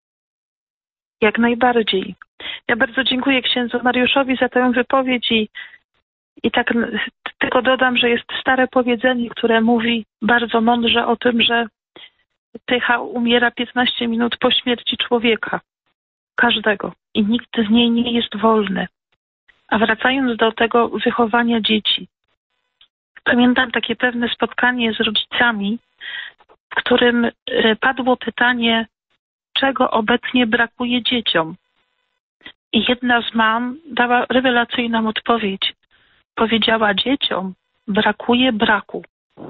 Jak najbardziej. Ja bardzo dziękuję księdzu Mariuszowi za tę wypowiedź i tak tylko dodam, że jest stare powiedzenie, które mówi bardzo mądrze o tym, że pycha umiera 15 minut po śmierci człowieka. Każdego. I nikt z niej nie jest wolny. A wracając do tego wychowania dzieci. Pamiętam takie pewne spotkanie z rodzicami, w którym padło pytanie, czego obecnie brakuje dzieciom. I jedna z mam dała rewelacyjną odpowiedź. Powiedziała dzieciom, brakuje braku.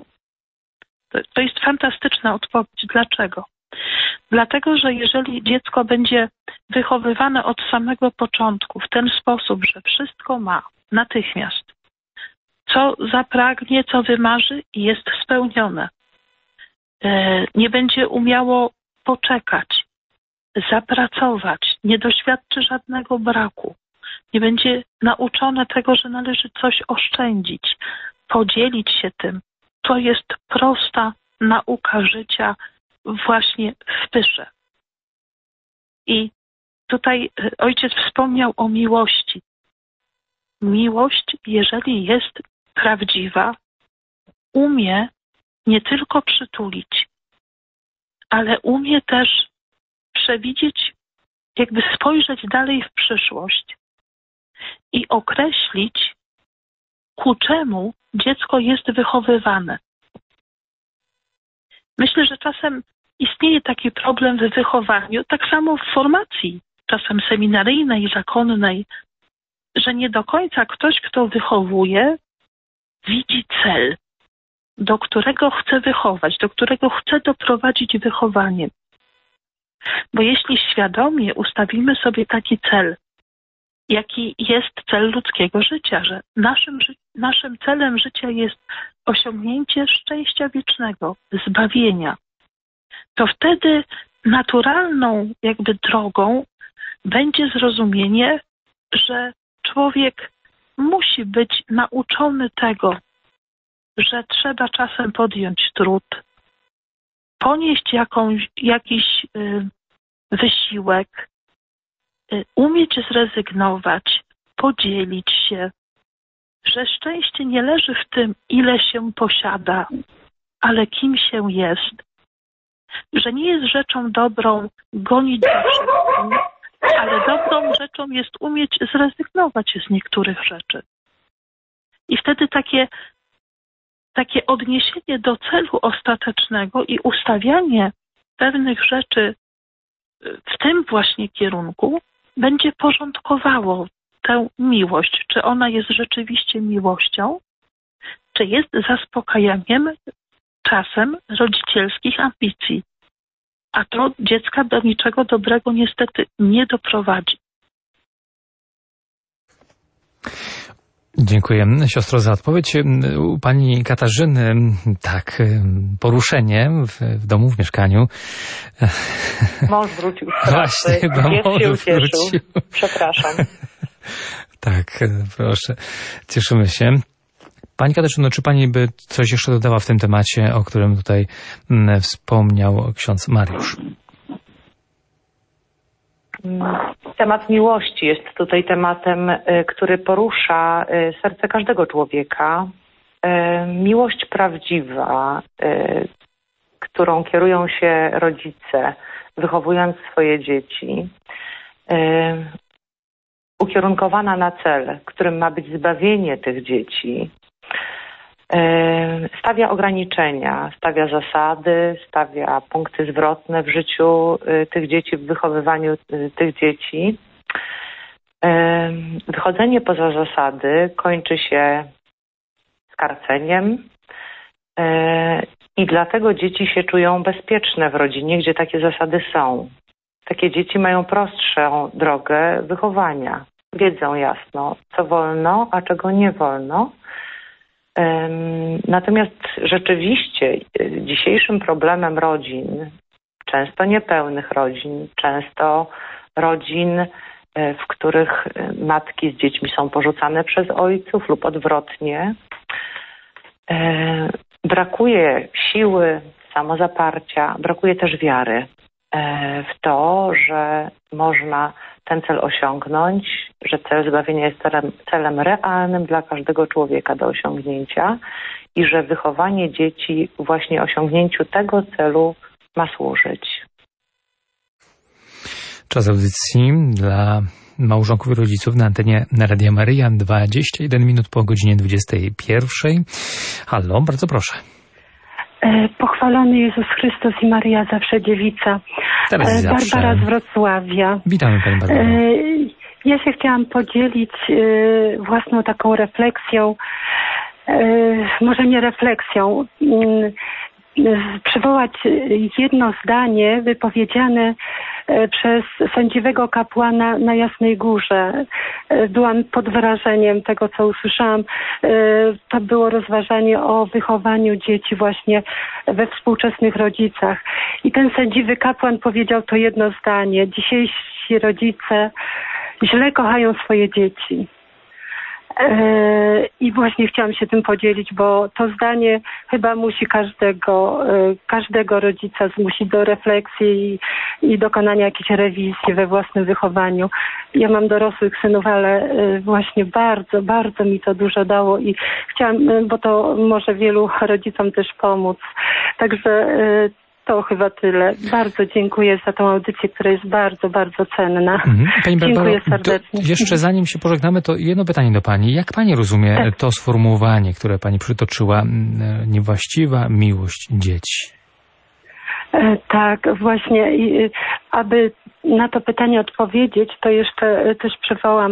To jest fantastyczna odpowiedź. Dlaczego? Dlatego, że jeżeli dziecko będzie wychowywane od samego początku w ten sposób, że wszystko ma natychmiast, co zapragnie, co wymarzy, jest spełnione. Nie będzie umiało poczekać, zapracować, nie doświadczy żadnego braku. Nie będzie nauczone tego, że należy coś oszczędzić, podzielić się tym. To jest prosta nauka życia właśnie w pysze. I tutaj ojciec wspomniał o miłości. Miłość, jeżeli jest prawdziwa, umie nie tylko przytulić, ale umie też przewidzieć, jakby spojrzeć dalej w przyszłość i określić, ku czemu dziecko jest wychowywane. Myślę, że czasem istnieje taki problem w wychowaniu, tak samo w formacji, czasem seminaryjnej, zakonnej, że nie do końca ktoś, kto wychowuje, widzi cel, do którego chce wychować, do którego chce doprowadzić wychowanie. Bo jeśli świadomie ustawimy sobie taki cel, jaki jest cel ludzkiego życia, że naszym celem życia jest osiągnięcie szczęścia wiecznego, zbawienia, to wtedy naturalną jakby drogą będzie zrozumienie, że człowiek musi być nauczony tego, że trzeba czasem podjąć trud, ponieść jakiś wysiłek, umieć zrezygnować, podzielić się, że szczęście nie leży w tym, ile się posiada, ale kim się jest, że nie jest rzeczą dobrą gonić za wszystkim, ale dobrą rzeczą jest umieć zrezygnować z niektórych rzeczy. I wtedy takie odniesienie do celu ostatecznego i ustawianie pewnych rzeczy w tym właśnie kierunku będzie porządkowało tę miłość. Czy ona jest rzeczywiście miłością, czy jest zaspokajaniem czasem rodzicielskich ambicji. A to dziecka do niczego dobrego niestety nie doprowadzi. Dziękuję, siostro, za odpowiedź. U pani Katarzyny, tak, poruszenie w domu, w mieszkaniu. Mąż wrócił. Właśnie, chyba mąż wrócił. Przepraszam. Tak, proszę. Cieszymy się. Pani Katarzyno, czy pani by coś jeszcze dodała w tym temacie, o którym tutaj wspomniał ksiądz Mariusz? Temat miłości jest tutaj tematem, który porusza serce każdego człowieka. Miłość prawdziwa, którą kierują się rodzice, wychowując swoje dzieci, ukierunkowana na cel, którym ma być zbawienie tych dzieci, stawia ograniczenia, stawia zasady, stawia punkty zwrotne w życiu tych dzieci, w wychowywaniu tych dzieci. Wychodzenie poza zasady kończy się skarceniem i dlatego dzieci się czują bezpieczne w rodzinie, gdzie takie zasady są. Takie dzieci mają prostszą drogę wychowania. Wiedzą jasno, co wolno, a czego nie wolno. Natomiast rzeczywiście dzisiejszym problemem rodzin, często niepełnych rodzin, często rodzin, w których matki z dziećmi są porzucane przez ojców lub odwrotnie, brakuje siły, samozaparcia, brakuje też wiary w to, że można ten cel osiągnąć, że cel zbawienia jest celem realnym dla każdego człowieka do osiągnięcia i że wychowanie dzieci właśnie osiągnięciu tego celu ma służyć. Czas audycji dla małżonków i rodziców na antenie Radia Maryja, 21 minut po godzinie 21. Halo, bardzo proszę. Pochwalony Jezus Chrystus i Maryja zawsze dziewica. Barbara z Wrocławia. Witamy Pani Barbaro. Ja się chciałam podzielić własną taką refleksją, może nie refleksją, przywołać jedno zdanie wypowiedziane przez sędziwego kapłana na Jasnej Górze. Byłam pod wrażeniem tego, co usłyszałam. To było rozważanie o wychowaniu dzieci właśnie we współczesnych rodzicach. I ten sędziwy kapłan powiedział to jedno zdanie. Dzisiejsi rodzice źle kochają swoje dzieci. I właśnie chciałam się tym podzielić, bo to zdanie chyba musi każdego rodzica zmusić do refleksji i dokonania jakiejś rewizji we własnym wychowaniu. Ja mam dorosłych synów, ale właśnie bardzo, bardzo mi to dużo dało i chciałam, bo to może wielu rodzicom też pomóc. Także to chyba tyle. Bardzo dziękuję za tą audycję, która jest bardzo, bardzo cenna. Pani Barbaro, dziękuję serdecznie. Jeszcze zanim się pożegnamy, to jedno pytanie do Pani. Jak Pani rozumie to sformułowanie, które Pani przytoczyła, niewłaściwa miłość dzieci? Tak, właśnie. Aby na to pytanie odpowiedzieć, to jeszcze też przywołam,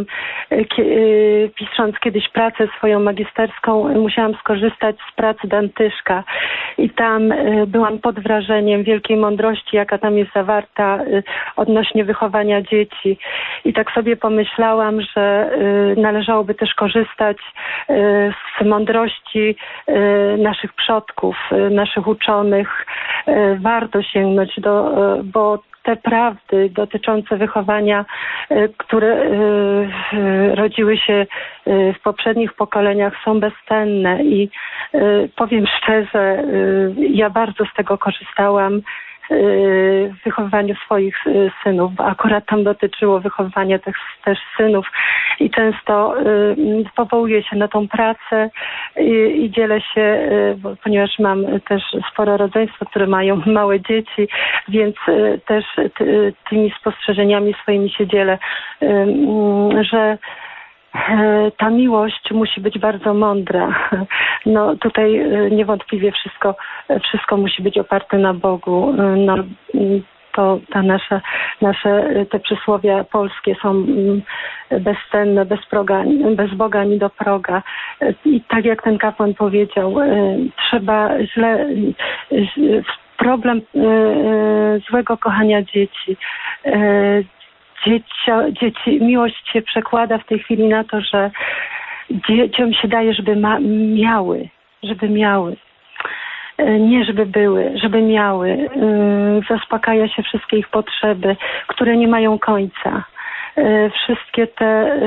pisząc kiedyś pracę swoją magisterską, musiałam skorzystać z pracy Dantyszka i tam byłam pod wrażeniem wielkiej mądrości, jaka tam jest zawarta odnośnie wychowania dzieci. I tak sobie pomyślałam, że należałoby też korzystać z mądrości naszych przodków, naszych uczonych. Warto sięgnąć bo te prawdy dotyczące wychowania, które rodziły się w poprzednich pokoleniach, są bezcenne i powiem szczerze, ja bardzo z tego korzystałam w wychowywaniu swoich synów, bo akurat tam dotyczyło wychowywania też synów i często powołuję się na tą pracę i dzielę się, ponieważ mam też sporo rodzeństwa, które mają małe dzieci, więc też tymi spostrzeżeniami swoimi się dzielę, że ta miłość musi być bardzo mądra. No tutaj niewątpliwie wszystko musi być oparte na Bogu. No, to nasze te przysłowia polskie są bezcenne, bez Boga ani do proga. I tak jak ten kapłan powiedział, trzeba problem złego kochania dzieci. Miłość się przekłada w tej chwili na to, że dzieciom się daje, żeby miały. Nie żeby były, żeby miały. Zaspokaja się wszystkie ich potrzeby, które nie mają końca. Wszystkie te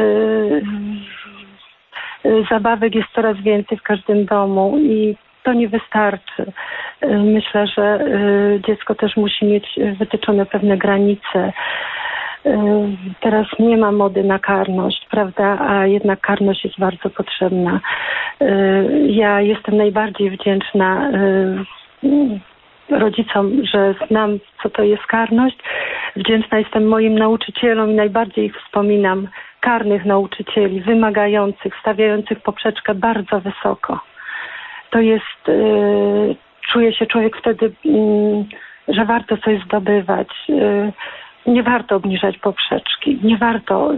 zabawek jest coraz więcej w każdym domu i to nie wystarczy. Myślę, że dziecko też musi mieć wytyczone pewne granice. Teraz nie ma mody na karność, prawda, a jednak karność jest bardzo potrzebna. Ja jestem najbardziej wdzięczna rodzicom, że znam, co to jest karność. Wdzięczna jestem moim nauczycielom i najbardziej ich wspominam. Karnych nauczycieli, wymagających, stawiających poprzeczkę bardzo wysoko. To jest, czuje się człowiek wtedy, że warto coś zdobywać. Nie warto obniżać poprzeczki, nie warto.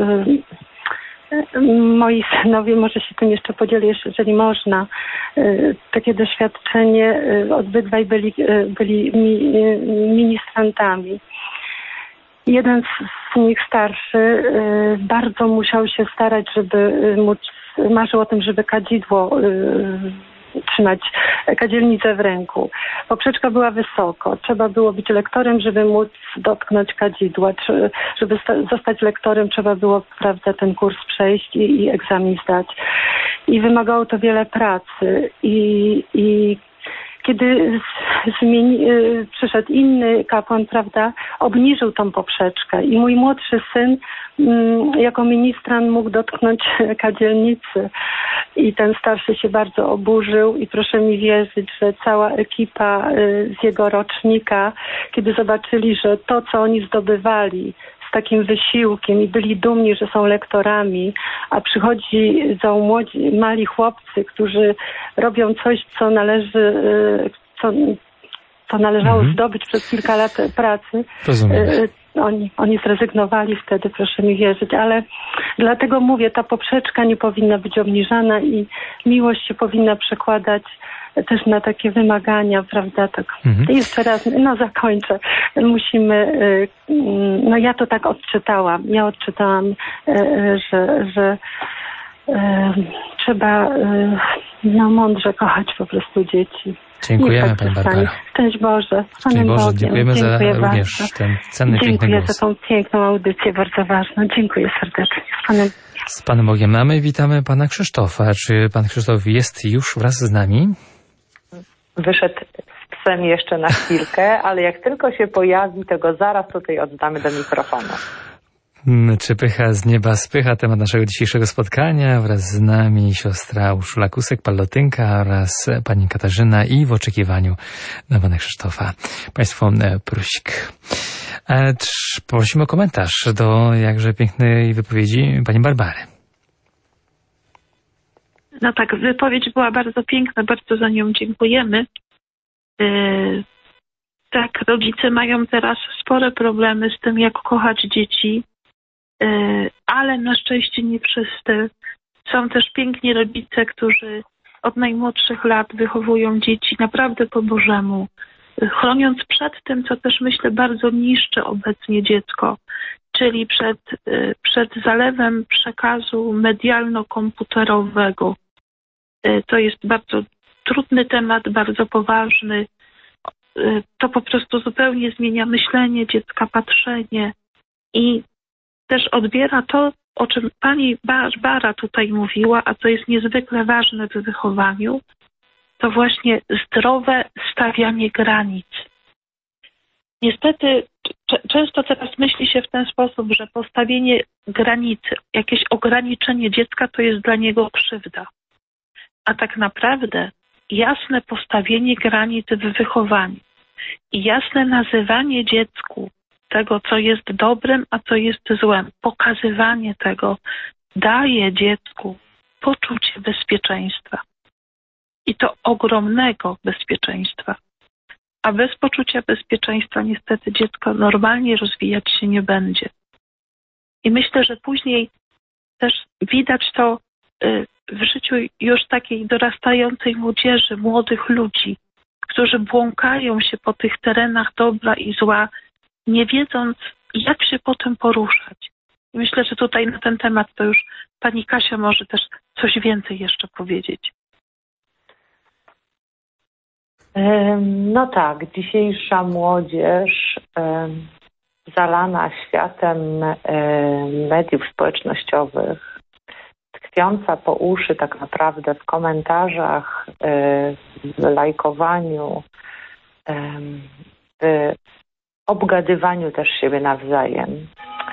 Moi synowie, może się tym jeszcze podzielę, jeżeli można. Takie doświadczenie, obydwaj byli ministrantami. Jeden z nich starszy bardzo musiał się starać, żeby móc, marzył o tym, żeby kadzidło trzymać, kadzielnicę w ręku. Poprzeczka była wysoko. Trzeba było być lektorem, żeby móc dotknąć kadzidła. Żeby zostać lektorem, trzeba było, prawda, ten kurs przejść i egzamin zdać. I wymagało to wiele pracy. I kiedy przyszedł inny kapłan, prawda, obniżył tą poprzeczkę i mój młodszy syn jako ministrant mógł dotknąć kadzielnicy i ten starszy się bardzo oburzył i proszę mi wierzyć, że cała ekipa z jego rocznika, kiedy zobaczyli, że to, co oni zdobywali z takim wysiłkiem i byli dumni, że są lektorami, a przychodzą mali chłopcy, którzy robią coś, co należało zdobyć przez kilka lat pracy. Rozumiem. Oni zrezygnowali wtedy, proszę mi wierzyć, ale dlatego mówię, ta poprzeczka nie powinna być obniżana i miłość się powinna przekładać też na takie wymagania, prawda? Tak. I jeszcze raz, zakończę. Musimy, ja to tak odczytałam. Ja odczytałam, że trzeba mądrze kochać po prostu dzieci. Dziękujemy Pani Barbaro. Szczęść Boże. Szczęść Boże. Dziękujemy za również ten cenny, piękny głos. Dziękuję za tą piękną audycję, bardzo ważną. Dziękuję serdecznie. Z Panem Bogiem mamy. Witamy Pana Krzysztofa. Czy Pan Krzysztof jest już wraz z nami? Wyszedł z psem jeszcze na chwilkę, ale jak tylko się pojawi, to go zaraz tutaj oddamy do mikrofonu. Czy pycha z nieba spycha? Temat naszego dzisiejszego spotkania. Wraz z nami siostra Urszula Kusek-Pallotynka oraz pani Katarzyna i w oczekiwaniu na pana Krzysztofa Państwo Prusik. Prosimy o komentarz do jakże pięknej wypowiedzi pani Barbary. No tak, wypowiedź była bardzo piękna, bardzo za nią dziękujemy. Tak, rodzice mają teraz spore problemy z tym, jak kochać dzieci, ale na szczęście nie wszyscy. Są też piękni rodzice, którzy od najmłodszych lat wychowują dzieci naprawdę po Bożemu, chroniąc przed tym, co też myślę bardzo niszczy obecnie dziecko, czyli przed zalewem przekazu medialno-komputerowego. To jest bardzo trudny temat, bardzo poważny. To po prostu zupełnie zmienia myślenie dziecka, patrzenie i też odbiera to, o czym pani Barbara tutaj mówiła, a co jest niezwykle ważne w wychowaniu, to właśnie zdrowe stawianie granic. Niestety często teraz myśli się w ten sposób, że postawienie granicy, jakieś ograniczenie dziecka to jest dla niego krzywda. A tak naprawdę jasne postawienie granic w wychowaniu i jasne nazywanie dziecku tego, co jest dobrem, a co jest złem, pokazywanie tego daje dziecku poczucie bezpieczeństwa. I to ogromnego bezpieczeństwa. A bez poczucia bezpieczeństwa niestety dziecko normalnie rozwijać się nie będzie. I myślę, że później też widać to w życiu już takiej dorastającej młodzieży, młodych ludzi, którzy błąkają się po tych terenach dobra i zła, nie wiedząc, jak się potem poruszać. I myślę, że tutaj na ten temat to już pani Kasia może też coś więcej jeszcze powiedzieć. No tak, dzisiejsza młodzież zalana światem mediów społecznościowych, tkwiąca po uszy tak naprawdę w komentarzach, w lajkowaniu, w obgadywaniu też siebie nawzajem,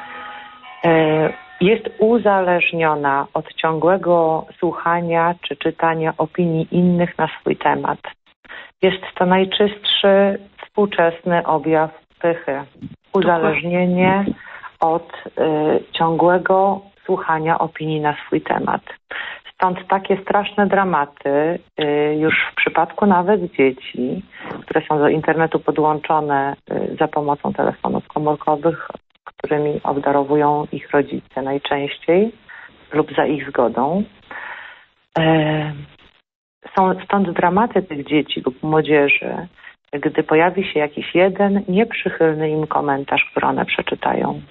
jest uzależniona od ciągłego słuchania czy czytania opinii innych na swój temat. Jest to najczystszy współczesny objaw pychy. Uzależnienie od ciągłego słuchania opinii na swój temat. Stąd takie straszne dramaty już w przypadku nawet dzieci, które są do internetu podłączone za pomocą telefonów komórkowych, którymi obdarowują ich rodzice najczęściej lub za ich zgodą. Są stąd dramaty tych dzieci lub młodzieży, gdy pojawi się jakiś jeden nieprzychylny im komentarz, który one przeczytają.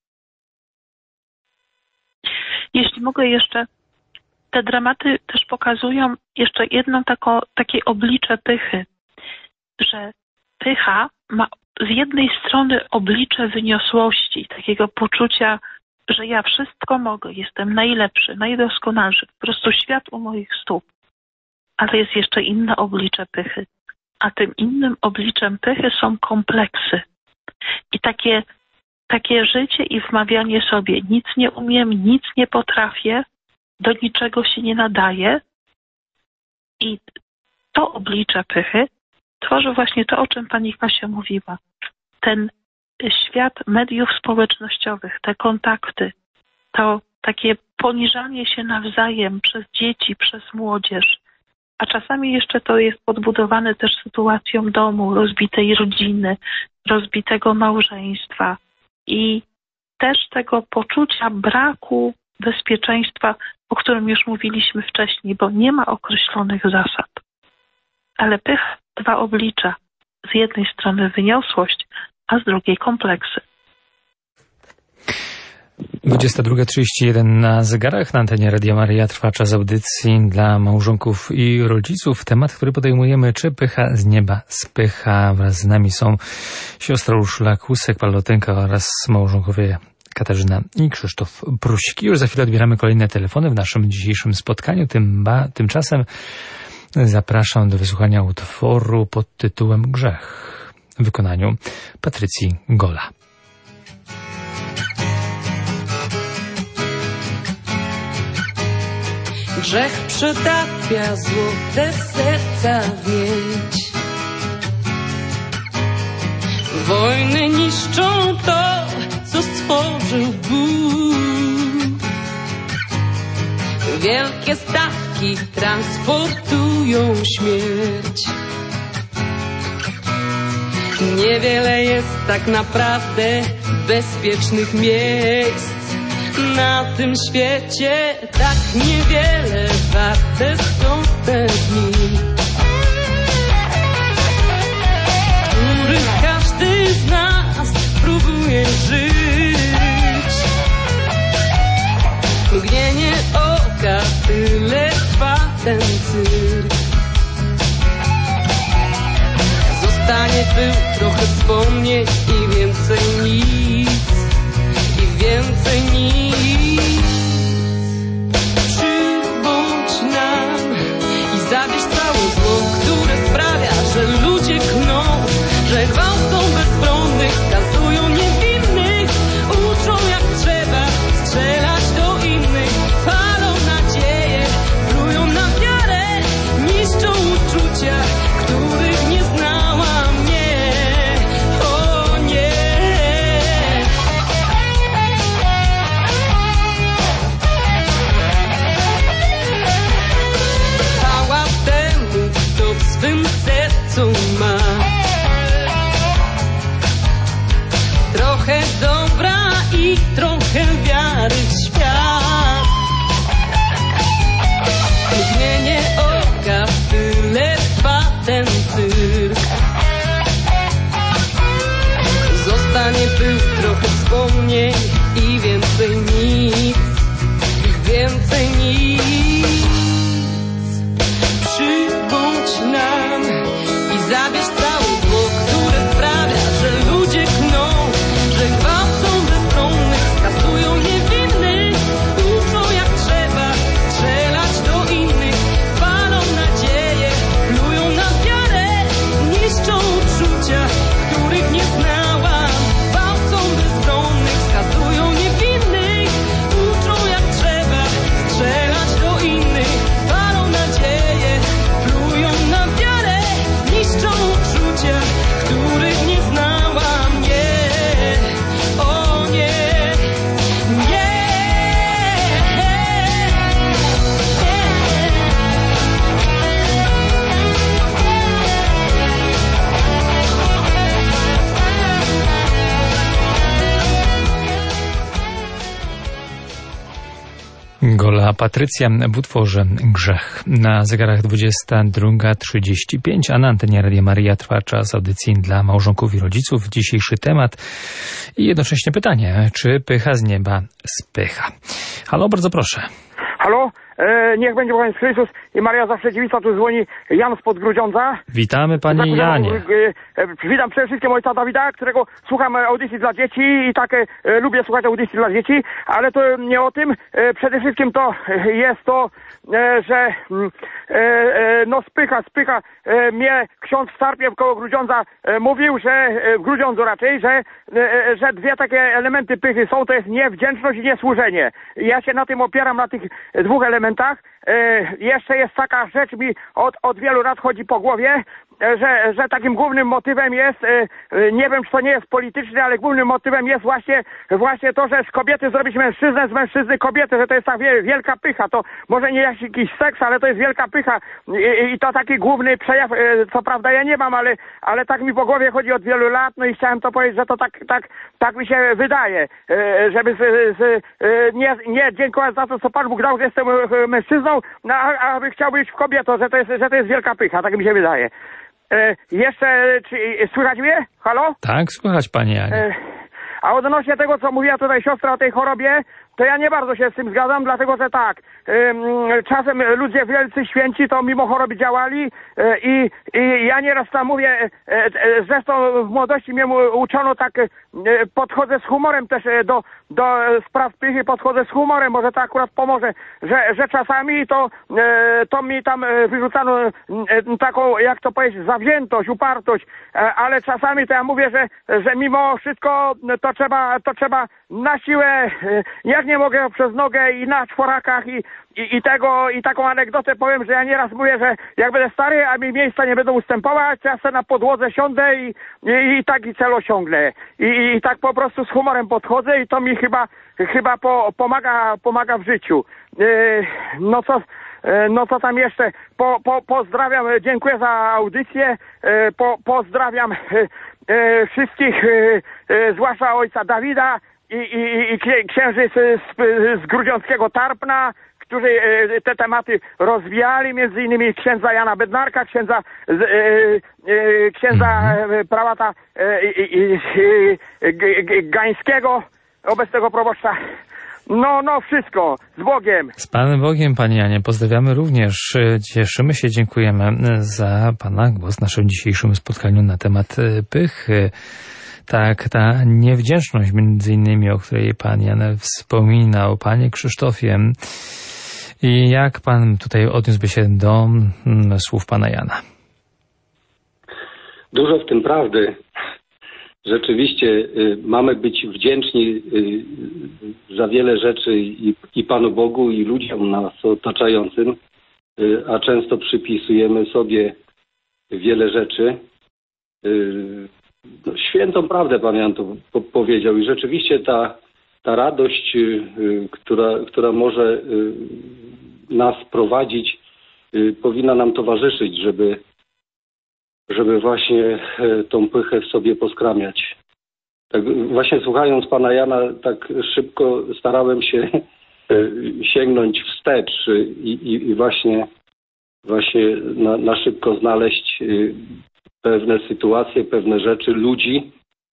Jeśli mogę jeszcze, te dramaty też pokazują jeszcze jedno takie oblicze pychy, że pycha ma z jednej strony oblicze wyniosłości, takiego poczucia, że ja wszystko mogę, jestem najlepszy, najdoskonalszy, po prostu świat u moich stóp. Ale jest jeszcze inne oblicze pychy. A tym innym obliczem pychy są kompleksy. I takie życie i wmawianie sobie, nic nie umiem, nic nie potrafię, do niczego się nie nadaje. I to oblicze pychy tworzy właśnie to, o czym pani Kasia mówiła. Ten świat mediów społecznościowych, te kontakty, to takie poniżanie się nawzajem przez dzieci, przez młodzież, a czasami jeszcze to jest podbudowane też sytuacją domu, rozbitej rodziny, rozbitego małżeństwa i też tego poczucia braku bezpieczeństwa, o którym już mówiliśmy wcześniej, bo nie ma określonych zasad. Ale pycha dwa oblicza. Z jednej strony wyniosłość, a z drugiej kompleksy. 22:31 na zegarach. Na antenie Radia Maryja trwa czas audycji dla małżonków i rodziców. Temat, który podejmujemy, czy pycha z nieba spycha. Wraz z nami są siostra Urszula Kusek-Palotynka oraz małżonkowie Katarzyna i Krzysztof Prusik. Już za chwilę odbieramy kolejne telefony w naszym dzisiejszym spotkaniu. Tymczasem zapraszam do wysłuchania utworu pod tytułem Grzech w wykonaniu Patrycji Gola. Grzech przetapia złote serca miedź. Wojny niszczą to, co stworzył Bóg. Wielkie statki transportują śmierć. Niewiele jest tak naprawdę bezpiecznych miejsc. Na tym świecie tak niewiele warte są te dni, w których każdy z nas próbuje żyć. Mgnienie oka, tyle trwa ten cyrk. Zostanie był trochę wspomnień i więcej nic. Więcej nic. Przybądź nam i zabierz całe zło, które sprawia, że ludzie kną, że gwałcą bezbronnych, skazują niewinnych, uczą jak trzeba strzelać do innych, palą nadzieję, plują na wiarę, niszczą uczucia, których nie znała mnie. O nie. W swym sercu ma trochę dobra i trochę wiary w świat. Mgnienie oka, tyle trwa ten cyrk. Zostanie był trochę wspomnień i więcej nic. Więcej nic. Przybądź nam i zabierz całe zło, które sprawia, że ludzie kną, że gwałcą bezbronnych, skasują niewinnych, uczą jak trzeba strzelać do innych, palą nadzieję, plują na wiarę, niszczą uczucia, których nie znałam, gwałcą bezbronnych, skasują niewinnych, uczą jak trzeba strzelać do była Patrycja w utworze Grzech. Na zegarach 22:35, a na antenie Radia Maryja trwa czas audycji dla małżonków i rodziców. Dzisiejszy temat i jednocześnie pytanie, czy pycha z nieba spycha? Halo, bardzo proszę. Halo? Niech będzie Pan Chrystus i Maria Zawsze Dziewica, tu dzwoni Jan spod Grudziądza. Witamy Panie Janie. Witam przede wszystkim ojca Dawida, którego słucham audycji dla dzieci i tak lubię słuchać audycji dla dzieci, ale to nie o tym. Przede wszystkim to jest to, że no spycha. Mnie ksiądz w Starpie koło Grudziądza mówił, że w Grudziądzu raczej, że dwie takie elementy pychy są, to jest niewdzięczność i niesłużenie. Ja się na tym opieram, na tych dwóch elementach. Jeszcze jest taka rzecz, mi od wielu lat chodzi po głowie, że takim głównym motywem jest, nie wiem, czy to nie jest polityczne, ale głównym motywem jest właśnie to, że z kobiety zrobić mężczyznę, z mężczyzny kobietę, że to jest ta wielka pycha. To może nie jakiś seks, ale to jest wielka pycha i to taki główny przejaw, co prawda ja nie mam, ale tak mi po głowie chodzi od wielu lat, no i chciałem to powiedzieć, że to tak mi się wydaje, żeby nie dziękować za to, co Pan Bóg dał, że jestem mężczyzną, no, aby chciał być kobietą, że to jest wielka pycha, tak mi się wydaje. Jeszcze, czy słychać mnie? Halo? Tak, słychać Panie Janie. A odnośnie tego, co mówiła tutaj siostra o tej chorobie, to ja nie bardzo się z tym zgadzam, dlatego że tak, czasem ludzie wielcy święci to mimo choroby działali i ja nieraz tam mówię, zresztą w młodości mnie uczono tak, podchodzę z humorem też do spraw pychy, podchodzę z humorem, może to akurat pomoże, że czasami to mi tam wyrzucano taką, jak to powiedzieć, zawziętość, upartość, ale czasami to ja mówię, że mimo wszystko to trzeba na siłę, jak nie mogę przez nogę i na czworakach i taką anegdotę powiem, że ja nieraz mówię, że jak będę stary, a mi miejsca nie będą ustępować, to ja sobie na podłodze siądę i taki cel osiągnę. I tak po prostu z humorem podchodzę i to mi chyba pomaga w życiu. No co tam jeszcze? Pozdrawiam, dziękuję za audycję, pozdrawiam wszystkich, zwłaszcza ojca Dawida i księży z grudziąckiego Tarpna, którzy te tematy rozwijali, między innymi księdza Jana Bednarka, księdza prałata Gańskiego, obecnego proboszcza. No wszystko. Z Bogiem. Z Panem Bogiem, Panie Janie. Pozdrawiamy również. Cieszymy się, dziękujemy za Pana głos w naszym dzisiejszym spotkaniu na temat pychy. Tak, ta niewdzięczność między innymi, o której Pan Jan wspominał, Panie Krzysztofie. I jak Pan tutaj odniósłby się do słów Pana Jana? Dużo w tym prawdy. Rzeczywiście mamy być wdzięczni za wiele rzeczy i Panu Bogu, i ludziom nas otaczającym, a często przypisujemy sobie wiele rzeczy. Świętą prawdę Pan Jan to powiedział i rzeczywiście ta radość, która może nas prowadzić, powinna nam towarzyszyć, żeby właśnie tą pychę w sobie poskramiać. Tak właśnie słuchając Pana Jana, tak szybko starałem się sięgnąć wstecz i właśnie na szybko znaleźć pewne sytuacje, pewne rzeczy, ludzi,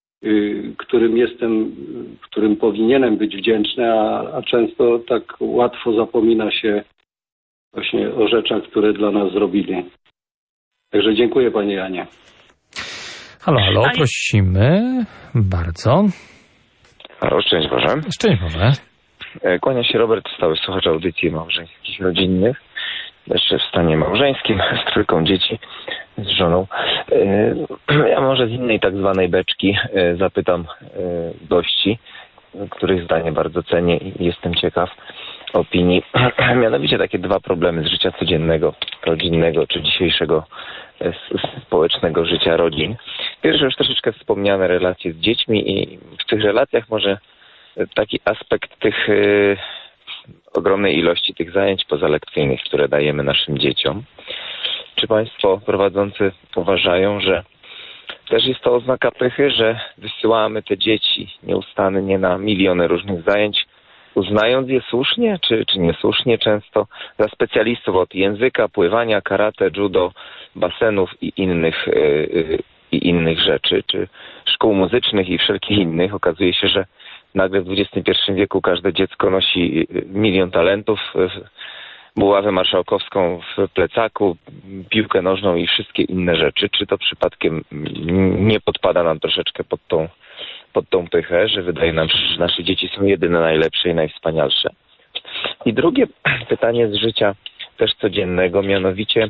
którym powinienem być wdzięczny, a często tak łatwo zapomina się właśnie o rzeczach, które dla nas zrobili. Także dziękuję Panie Janie. Halo, prosimy bardzo. Halo, szczęść Boże. Szczęść Boże. Kłania się Robert, stały słuchacz audycji małżeńskich, rodzinnych. Jeszcze w stanie małżeńskim, z trójką dzieci, z żoną. Ja może z innej tak zwanej beczki zapytam gości, których zdanie bardzo cenię i jestem ciekaw opinii. Mianowicie takie dwa problemy z życia codziennego, rodzinnego czy dzisiejszego społecznego życia rodzin. Pierwsze już troszeczkę wspomniane relacje z dziećmi i w tych relacjach może taki aspekt tych ogromnej ilości tych zajęć pozalekcyjnych, które dajemy naszym dzieciom. Czy Państwo prowadzący uważają, że też jest to oznaka pychy, że wysyłamy te dzieci nieustannie na miliony różnych zajęć, uznając je słusznie, czy niesłusznie często, za specjalistów od języka, pływania, karate, judo, basenów i innych rzeczy, czy szkół muzycznych i wszelkich innych. Okazuje się, że nagle w XXI wieku każde dziecko nosi 1 000 000 talentów, buławę marszałkowską w plecaku, piłkę nożną i wszystkie inne rzeczy. Czy to przypadkiem nie podpada nam troszeczkę pod tą pychę, że wydaje nam się, że nasze dzieci są jedyne najlepsze i najwspanialsze? I drugie pytanie z życia też codziennego, mianowicie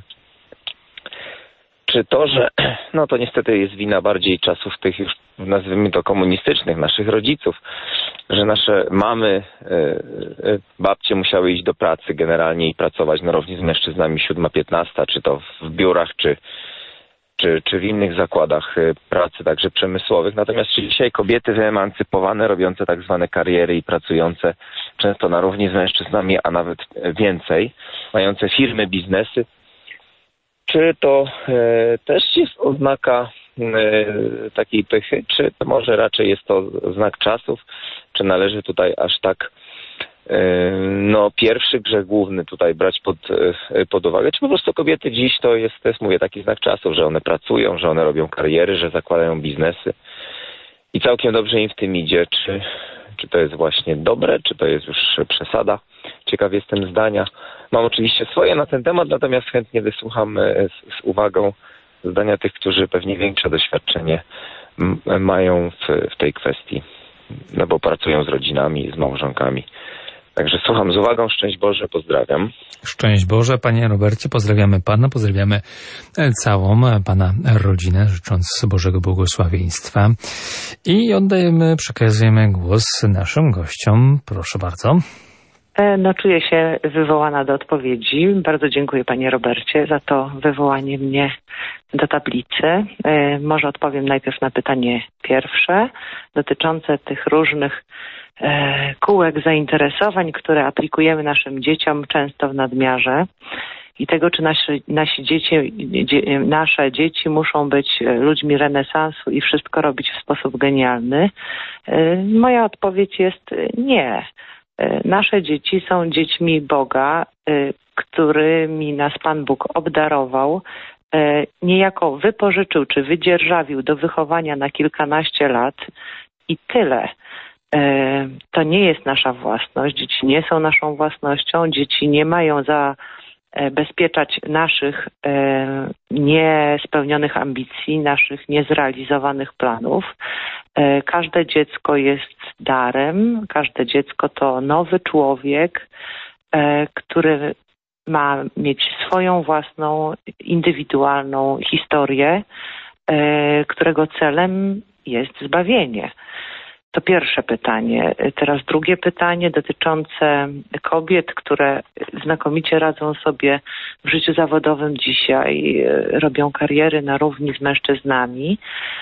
czy to, że no to niestety jest wina bardziej czasów tych już, nazwijmy to, komunistycznych, naszych rodziców, że nasze mamy, babcie musiały iść do pracy generalnie i pracować na równi z mężczyznami 7:15, czy to w biurach, czy w innych zakładach pracy, także przemysłowych. Natomiast dzisiaj kobiety wyemancypowane, robiące tak zwane kariery i pracujące często na równi z mężczyznami, a nawet więcej, mające firmy, biznesy, czy to też jest oznaka takiej pychy, czy to może raczej jest to znak czasów, czy należy tutaj aż tak pierwszy grzech główny tutaj brać pod uwagę, czy po prostu kobiety dziś to jest, mówię, taki znak czasów, że one pracują, że one robią kariery, że zakładają biznesy i całkiem dobrze im w tym idzie, czy to jest właśnie dobre, czy to jest już przesada. Ciekaw jestem zdania. Mam oczywiście swoje na ten temat, natomiast chętnie wysłucham z uwagą zdania tych, którzy pewnie większe doświadczenie mają w tej kwestii, no bo pracują z rodzinami, z małżonkami. Także słucham z uwagą. Szczęść Boże, pozdrawiam. Szczęść Boże, panie Robercie, pozdrawiamy pana, pozdrawiamy całą pana rodzinę, życząc Bożego błogosławieństwa. I przekazujemy głos naszym gościom. Proszę bardzo. Czuję się wywołana do odpowiedzi. Bardzo dziękuję, panie Robercie, za to wywołanie mnie do tablicy. Może odpowiem najpierw na pytanie pierwsze, dotyczące tych różnych kółek zainteresowań, które aplikujemy naszym dzieciom często w nadmiarze i tego, czy nasze dzieci muszą być ludźmi renesansu i wszystko robić w sposób genialny. Moja odpowiedź jest nie. Nasze dzieci są dziećmi Boga, którymi nas Pan Bóg obdarował, niejako wypożyczył czy wydzierżawił do wychowania na kilkanaście lat i tyle. To nie jest nasza własność, dzieci nie są naszą własnością, dzieci nie mają zabezpieczać naszych niespełnionych ambicji, naszych niezrealizowanych planów. Każde dziecko jest darem, każde dziecko to nowy człowiek, który ma mieć swoją własną, indywidualną historię, którego celem jest zbawienie. To pierwsze pytanie. Teraz drugie pytanie dotyczące kobiet, które znakomicie radzą sobie w życiu zawodowym dzisiaj, robią kariery na równi z mężczyznami.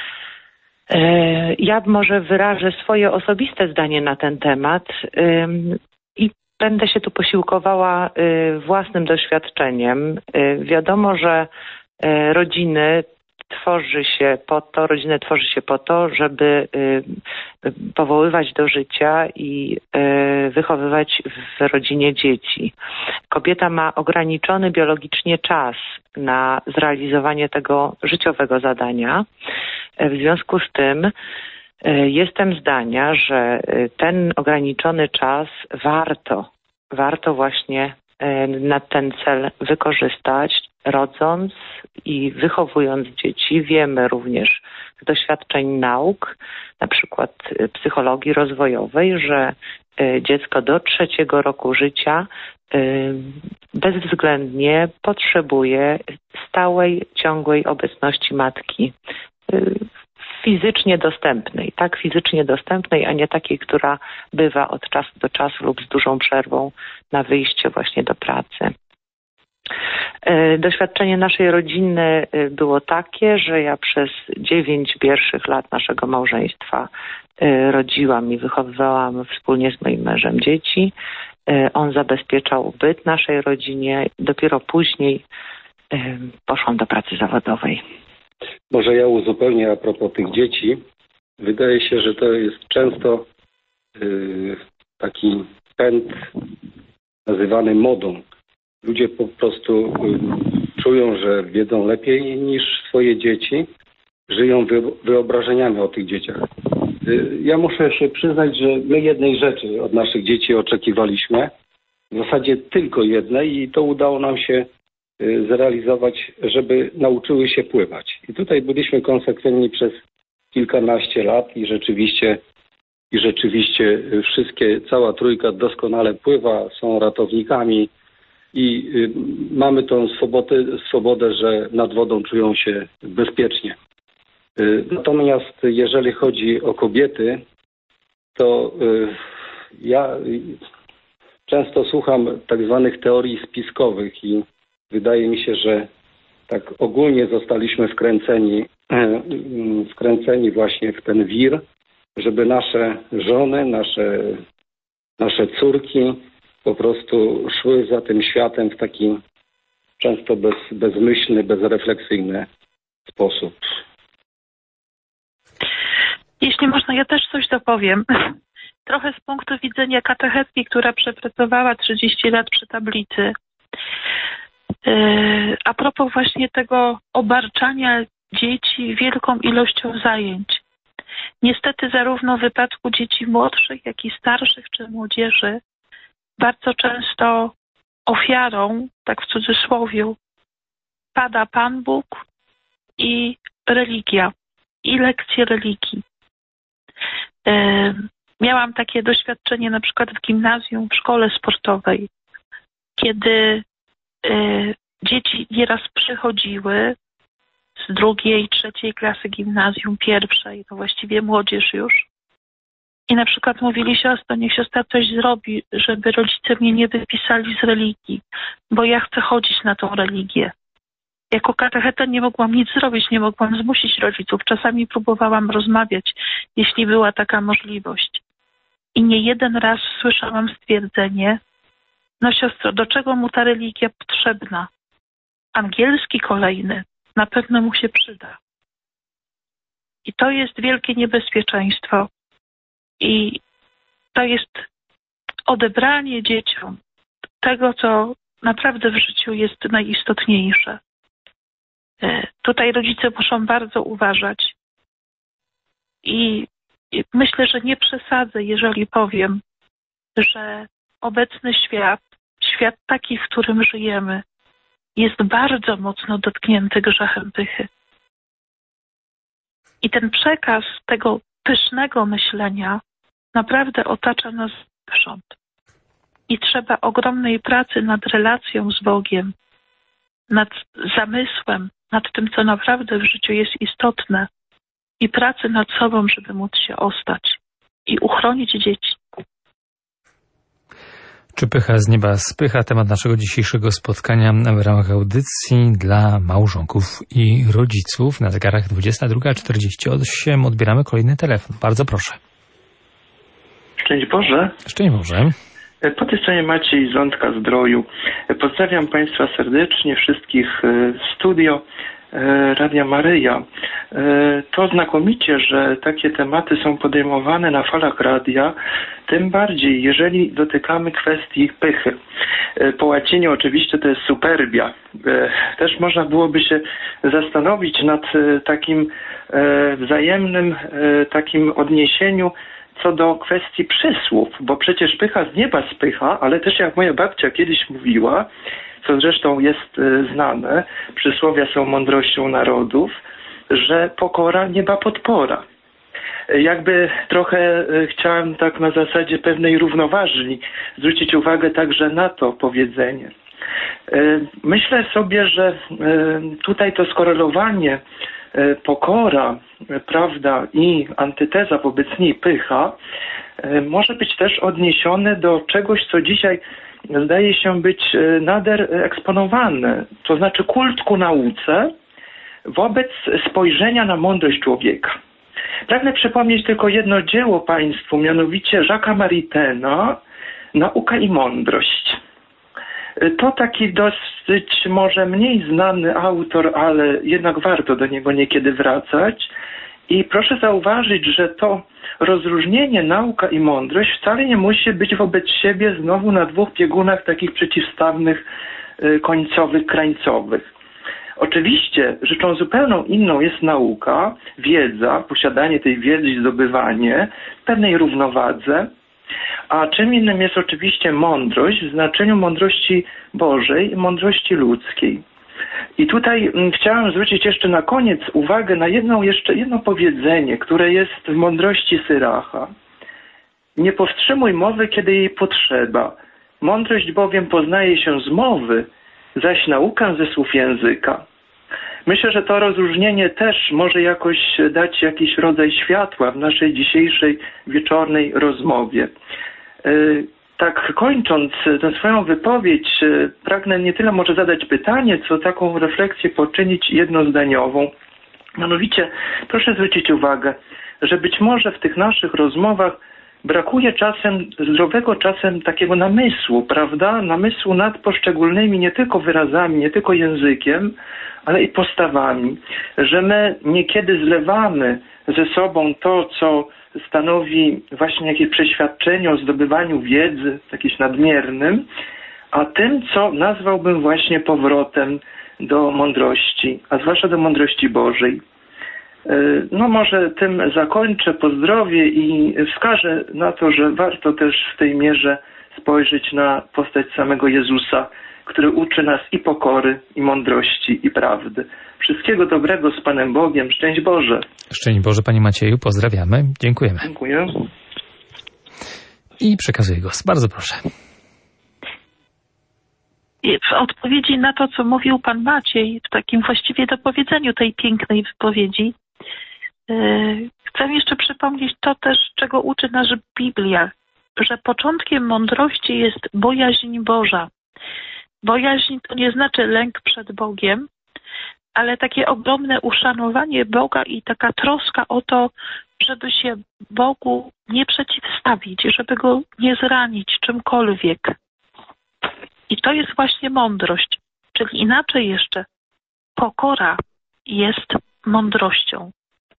Ja może wyrażę swoje osobiste zdanie na ten temat i będę się tu posiłkowała własnym doświadczeniem. Wiadomo, że rodziny tworzy się po to, żeby powoływać do życia i wychowywać w rodzinie dzieci. Kobieta ma ograniczony biologicznie czas na zrealizowanie tego życiowego zadania. W związku z tym jestem zdania, że ten ograniczony czas warto właśnie na ten cel wykorzystać, rodząc i wychowując dzieci. Wiemy również z doświadczeń nauk, na przykład psychologii rozwojowej, że dziecko do 3. roku życia bezwzględnie potrzebuje stałej, ciągłej obecności matki. Fizycznie dostępnej, a nie takiej, która bywa od czasu do czasu lub z dużą przerwą na wyjście właśnie do pracy. Doświadczenie naszej rodziny było takie, że ja przez 9 pierwszych lat naszego małżeństwa rodziłam i wychowywałam wspólnie z moim mężem dzieci. On zabezpieczał byt naszej rodzinie. Dopiero później poszłam do pracy zawodowej. Może ja uzupełnię a propos tych dzieci. Wydaje się, że to jest często taki pęd nazywany modą. Ludzie po prostu czują, że wiedzą lepiej niż swoje dzieci, żyją wyobrażeniami o tych dzieciach. Ja muszę się przyznać, że my jednej rzeczy od naszych dzieci oczekiwaliśmy, w zasadzie tylko jednej, i to udało nam się zrealizować, żeby nauczyły się pływać. I tutaj byliśmy konsekwentni przez kilkanaście lat i rzeczywiście cała trójka doskonale pływa, są ratownikami i mamy tą swobodę, że nad wodą czują się bezpiecznie. Natomiast jeżeli chodzi o kobiety, to ja często słucham tak zwanych teorii spiskowych i wydaje mi się, że tak ogólnie zostaliśmy wkręceni właśnie w ten wir, żeby nasze żony, nasze córki po prostu szły za tym światem w taki często bezmyślny, bezrefleksyjny sposób. Jeśli można, ja też coś dopowiem. Trochę z punktu widzenia katechetki, która przepracowała 30 lat przy tablicy. A propos właśnie tego obarczania dzieci wielką ilością zajęć. Niestety zarówno w wypadku dzieci młodszych, jak i starszych czy młodzieży bardzo często ofiarą, tak w cudzysłowie, pada Pan Bóg i religia, i lekcje religii. Miałam takie doświadczenie na przykład w gimnazjum, w szkole sportowej, kiedy dzieci nieraz przychodziły z 2., 3. klasy gimnazjum, 1., no właściwie młodzież już. I na przykład mówili: siostro, niech siostra coś zrobi, żeby rodzice mnie nie wypisali z religii, bo ja chcę chodzić na tą religię. Jako katecheta nie mogłam nic zrobić, nie mogłam zmusić rodziców. Czasami próbowałam rozmawiać, jeśli była taka możliwość. I nie jeden raz słyszałam stwierdzenie: no siostro, do czego mu ta religia potrzebna? Angielski kolejny na pewno mu się przyda. I to jest wielkie niebezpieczeństwo. I to jest odebranie dzieciom tego, co naprawdę w życiu jest najistotniejsze. Tutaj rodzice muszą bardzo uważać. I myślę, że nie przesadzę, jeżeli powiem, że obecny świat taki, w którym żyjemy, jest bardzo mocno dotknięty grzechem pychy. I ten przekaz tego pysznego myślenia naprawdę otacza nas zewsząd. I trzeba ogromnej pracy nad relacją z Bogiem, nad zamysłem, nad tym, co naprawdę w życiu jest istotne, i pracy nad sobą, żeby móc się ostać i uchronić dzieci. Czy pycha z nieba spycha? Temat naszego dzisiejszego spotkania w ramach audycji dla małżonków i rodziców. Na zegarach 22:48 odbieramy kolejny telefon. Bardzo proszę. Szczęść Boże. Szczęść Boże. Po tej stronie Maciej z Lądka-Zdroju. Pozdrawiam Państwa serdecznie, wszystkich w studio Radia Maryja. To znakomicie, że takie tematy są podejmowane na falach radia, tym bardziej, jeżeli dotykamy kwestii pychy. Po łacinie oczywiście to jest superbia. Też można byłoby się zastanowić nad takim wzajemnym takim odniesieniu co do kwestii przysłów, bo przecież pycha z nieba spycha, ale też jak moja babcia kiedyś mówiła, co zresztą jest znane, przysłowia są mądrością narodów, że pokora nieba podpora. Jakby trochę chciałem tak na zasadzie pewnej równoważni zwrócić uwagę także na to powiedzenie. Myślę sobie, że tutaj to skorelowanie pokora, prawda, i antyteza wobec niej pycha może być też odniesione do czegoś, co dzisiaj zdaje się być nader eksponowane, to znaczy kult ku nauce wobec spojrzenia na mądrość człowieka. Pragnę przypomnieć tylko jedno dzieło Państwu, mianowicie Jacques'a Maritaina, Nauka i mądrość. To taki dosyć może mniej znany autor, ale jednak warto do niego niekiedy wracać. I proszę zauważyć, że to rozróżnienie nauka i mądrość wcale nie musi być wobec siebie znowu na dwóch biegunach takich przeciwstawnych, końcowych, krańcowych. Oczywiście rzeczą zupełnie inną jest nauka, wiedza, posiadanie tej wiedzy i zdobywanie w pewnej równowadze, a czym innym jest oczywiście mądrość w znaczeniu mądrości Bożej i mądrości ludzkiej. I tutaj chciałem zwrócić jeszcze na koniec uwagę na jeszcze jedno powiedzenie, które jest w mądrości Syracha. Nie powstrzymuj mowy, kiedy jej potrzeba. Mądrość bowiem poznaje się z mowy, zaś naukę ze słów języka. Myślę, że to rozróżnienie też może jakoś dać jakiś rodzaj światła w naszej dzisiejszej wieczornej rozmowie. Tak kończąc tę swoją wypowiedź, pragnę nie tyle może zadać pytanie, co taką refleksję poczynić jednozdaniową. Mianowicie proszę zwrócić uwagę, że być może w tych naszych rozmowach brakuje czasem zdrowego takiego namysłu, prawda? Namysłu nad poszczególnymi nie tylko wyrazami, nie tylko językiem, ale i postawami. Że my niekiedy zlewamy ze sobą to, co stanowi właśnie jakieś przeświadczenie o zdobywaniu wiedzy, jakimś nadmiernym, a tym, co nazwałbym właśnie powrotem do mądrości, a zwłaszcza do mądrości Bożej. No może tym zakończę, pozdrowię i wskażę na to, że warto też w tej mierze spojrzeć na postać samego Jezusa, który uczy nas i pokory, i mądrości, i prawdy. Wszystkiego dobrego z Panem Bogiem. Szczęść Boże. Szczęść Boże, Panie Macieju. Pozdrawiamy. Dziękujemy. Dziękuję. I przekazuję głos. Bardzo proszę. W odpowiedzi na to, co mówił Pan Maciej, w takim właściwie dopowiedzeniu tej pięknej wypowiedzi, chcę jeszcze przypomnieć to też, czego uczy nas Biblia, że początkiem mądrości jest bojaźń Boża. Bojaźń to nie znaczy lęk przed Bogiem, ale takie ogromne uszanowanie Boga i taka troska o to, żeby się Bogu nie przeciwstawić, żeby Go nie zranić czymkolwiek. I to jest właśnie mądrość. Czyli inaczej jeszcze, pokora jest mądrością.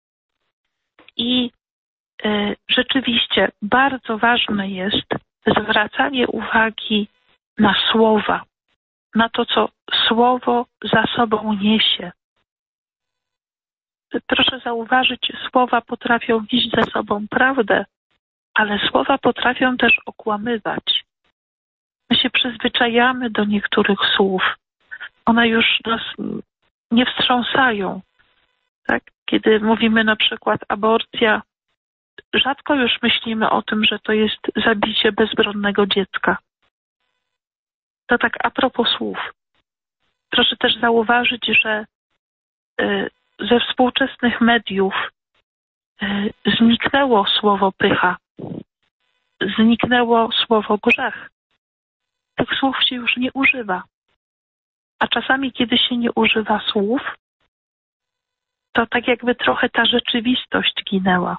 I rzeczywiście bardzo ważne jest zwracanie uwagi na słowa, na to, co słowo za sobą niesie. Proszę zauważyć, słowa potrafią nieść za sobą prawdę, ale słowa potrafią też okłamywać. My się przyzwyczajamy do niektórych słów. One już nas nie wstrząsają. Tak? Kiedy mówimy na przykład aborcja, rzadko już myślimy o tym, że to jest zabicie bezbronnego dziecka. To tak a propos słów. Proszę też zauważyć, że ze współczesnych mediów zniknęło słowo pycha. Zniknęło słowo grzech. Tych słów się już nie używa. A czasami, kiedy się nie używa słów, to tak jakby trochę ta rzeczywistość ginęła.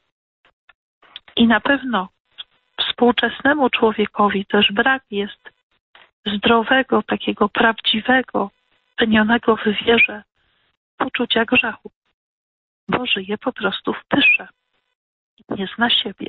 I na pewno współczesnemu człowiekowi też brak jest zdrowego, takiego prawdziwego, cenionego w wierze poczucia grzechu, bo żyje po prostu w pysze i nie zna siebie.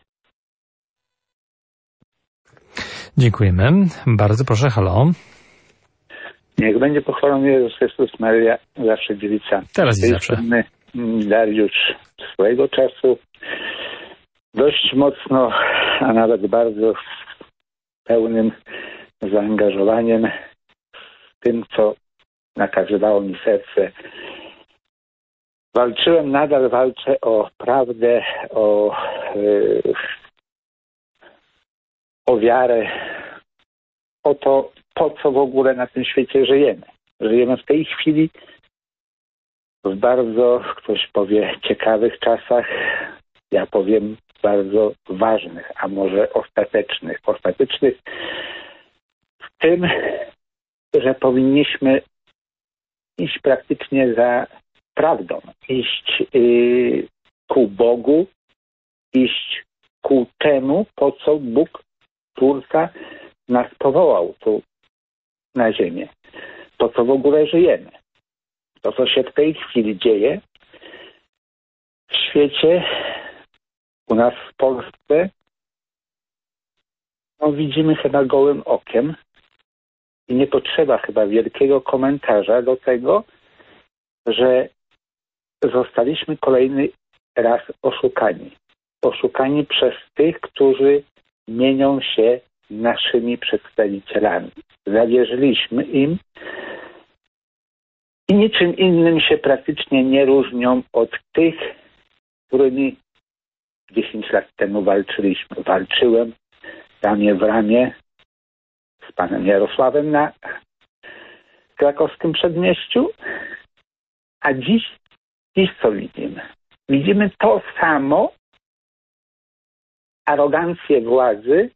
Dziękujemy. Bardzo proszę, halo. Niech będzie pochwalony Jezus Chrystus, Maryja, zawsze dziewica. Teraz i zawsze. Dariusz swojego czasu dość mocno, a nawet bardzo pełnym zaangażowaniem w tym, co nakazywało mi serce. Walczyłem, nadal walczę o prawdę, o wiarę, o to, po co w ogóle na tym świecie żyjemy. Żyjemy w tej chwili w bardzo, ktoś powie, ciekawych czasach, ja powiem bardzo ważnych, a może ostatecznych. Ostatecznych w tym, że powinniśmy iść praktycznie za prawdą, iść ku Bogu, iść ku temu, po co Bóg, Twórca, nas powołał tu na ziemię. Po co w ogóle żyjemy. To, co się w tej chwili dzieje, świecie, u nas w Polsce, no widzimy chyba gołym okiem i nie potrzeba chyba wielkiego komentarza do tego, że zostaliśmy kolejny raz oszukani. Oszukani przez tych, którzy mienią się naszymi przedstawicielami. Zawierzyliśmy im i niczym innym się praktycznie nie różnią od tych, którymi 10 lat temu walczyliśmy. Walczyłem ramię w ramię z panem Jarosławem na krakowskim Przedmieściu, a dziś co widzimy? Widzimy to samo, arogancję władzy,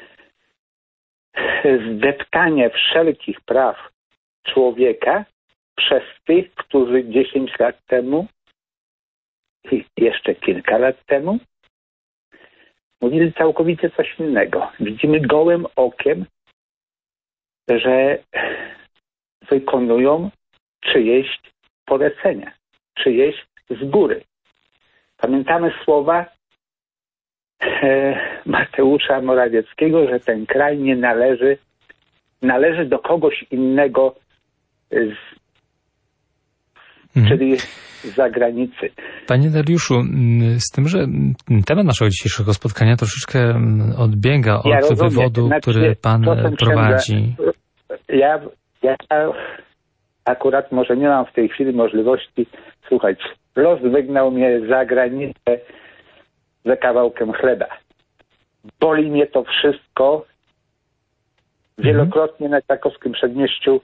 zdeptanie wszelkich praw człowieka przez tych, którzy 10 lat temu i jeszcze kilka lat temu mówili całkowicie coś innego. Widzimy gołym okiem, że wykonują czyjeś polecenia, czyjeś z góry. Pamiętamy słowa Mateusza Morawieckiego, że ten kraj nie należy do kogoś innego, czyli z zagranicy. Panie Dariuszu, z tym, że temat naszego dzisiejszego spotkania troszeczkę odbiega od wywodu, który pan prowadzi. Ja akurat może nie mam w tej chwili możliwości słuchać. Los wygnał mnie za granicę za kawałkiem chleba. Boli mnie to wszystko. Wielokrotnie na Krakowskim Przedmieściu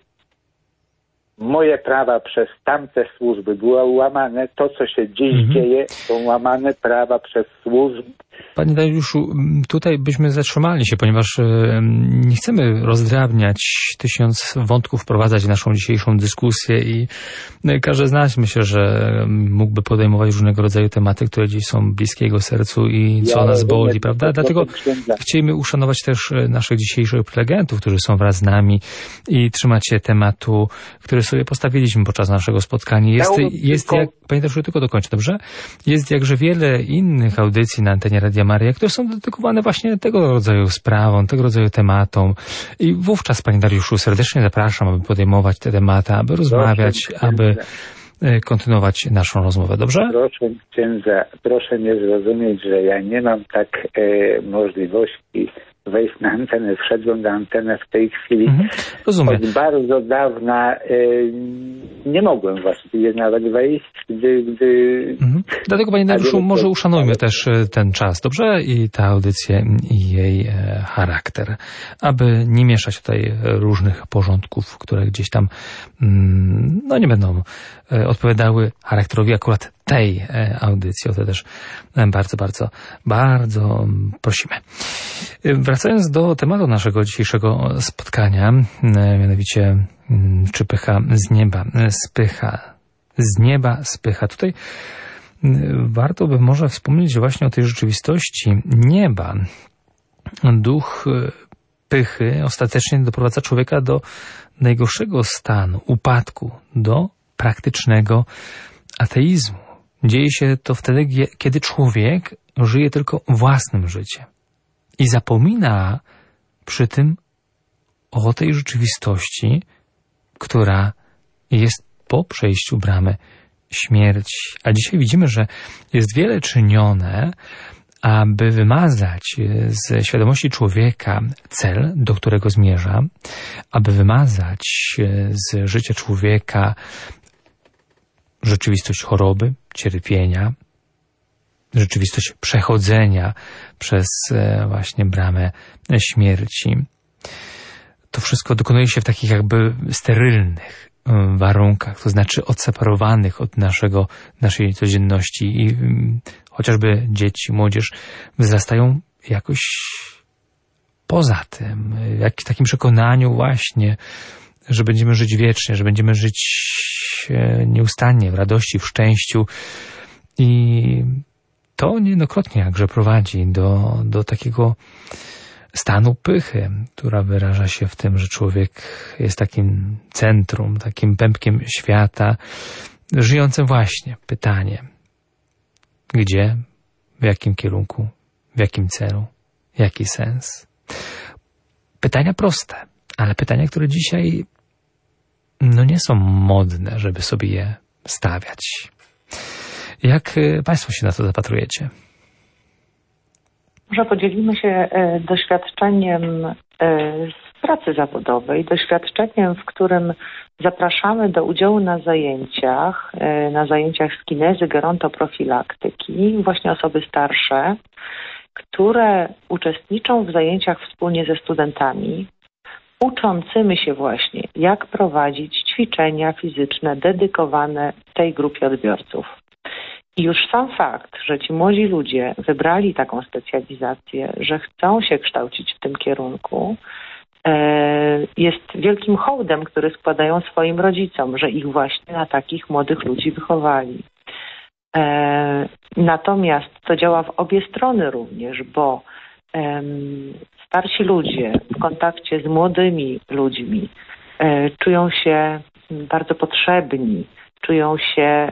moje prawa przez tamte służby były łamane. To, co się dziś dzieje, są łamane prawa przez służby. Panie Dariuszu, tutaj byśmy zatrzymali się, ponieważ nie chcemy rozdrabniać 1000 wątków, wprowadzać w naszą dzisiejszą dyskusję i każdy z nas, myślę, że mógłby podejmować różnego rodzaju tematy, które dziś są bliskie jego sercu i co nas boli, prawda? Dlatego chcielibyśmy uszanować też naszych dzisiejszych prelegentów, którzy są wraz z nami i trzymać się tematu, który sobie postawiliśmy podczas naszego spotkania. Jest jak, panie Dariuszu, tylko dokończę, dobrze? Jest jakże wiele innych audycji na antenie Radia Maryja, które są dedykowane właśnie tego rodzaju sprawom, tego rodzaju tematom. I wówczas, panie Dariuszu, serdecznie zapraszam, aby podejmować te tematy, aby rozmawiać, aby kontynuować naszą rozmowę, dobrze? Proszę księdza, proszę mnie zrozumieć, że ja nie mam tak możliwości wejść na antenę, wszedłem na antenę w tej chwili. Rozumiem. Od bardzo dawna nie mogłem właściwie nawet wejść, gdy... Dlatego, panie Dariuszu, może uszanujmy też ten czas, dobrze? I tę audycję, i jej charakter, aby nie mieszać tutaj różnych porządków, które gdzieś tam nie będą odpowiadały charakterowi akurat tej audycji. O to też bardzo, bardzo, bardzo prosimy. Wracając do tematu naszego dzisiejszego spotkania, mianowicie czy pycha z nieba spycha. Z nieba spycha. Tutaj warto by może wspomnieć właśnie o tej rzeczywistości nieba. Duch pychy ostatecznie doprowadza człowieka do najgorszego stanu, upadku, do praktycznego ateizmu. Dzieje się to wtedy, kiedy człowiek żyje tylko własnym życiem i zapomina przy tym o tej rzeczywistości, która jest po przejściu bramy śmierci. A dzisiaj widzimy, że jest wiele czynione, aby wymazać ze świadomości człowieka cel, do którego zmierza, aby wymazać z życia człowieka rzeczywistość choroby, cierpienia, rzeczywistość przechodzenia przez właśnie bramę śmierci. To wszystko dokonuje się w takich jakby sterylnych warunkach, to znaczy odseparowanych od naszej codzienności i chociażby dzieci, młodzież wzrastają jakoś poza tym, w takim przekonaniu właśnie, że będziemy żyć wiecznie, że będziemy żyć nieustannie w radości, w szczęściu i to niejednokrotnie jakże prowadzi do takiego stanu pychy, która wyraża się w tym, że człowiek jest takim centrum, takim pępkiem świata, żyjącym właśnie pytanie, Gdzie? W jakim kierunku? W jakim celu? Jaki sens? Pytania proste, ale pytania, które dzisiaj nie są modne, żeby sobie je stawiać. Jak Państwo się na to zapatrujecie? Może podzielimy się doświadczeniem z pracy zawodowej, doświadczeniem, w którym zapraszamy do udziału na zajęciach z kinezy, gerontoprofilaktyki, właśnie osoby starsze, które uczestniczą w zajęciach wspólnie ze studentami, uczącymi się właśnie, jak prowadzić ćwiczenia fizyczne dedykowane tej grupie odbiorców. I już sam fakt, że ci młodzi ludzie wybrali taką specjalizację, że chcą się kształcić w tym kierunku, jest wielkim hołdem, który składają swoim rodzicom, że ich właśnie na takich młodych ludzi wychowali. Natomiast to działa w obie strony również, bo starsi ludzie w kontakcie z młodymi ludźmi czują się bardzo potrzebni, czują się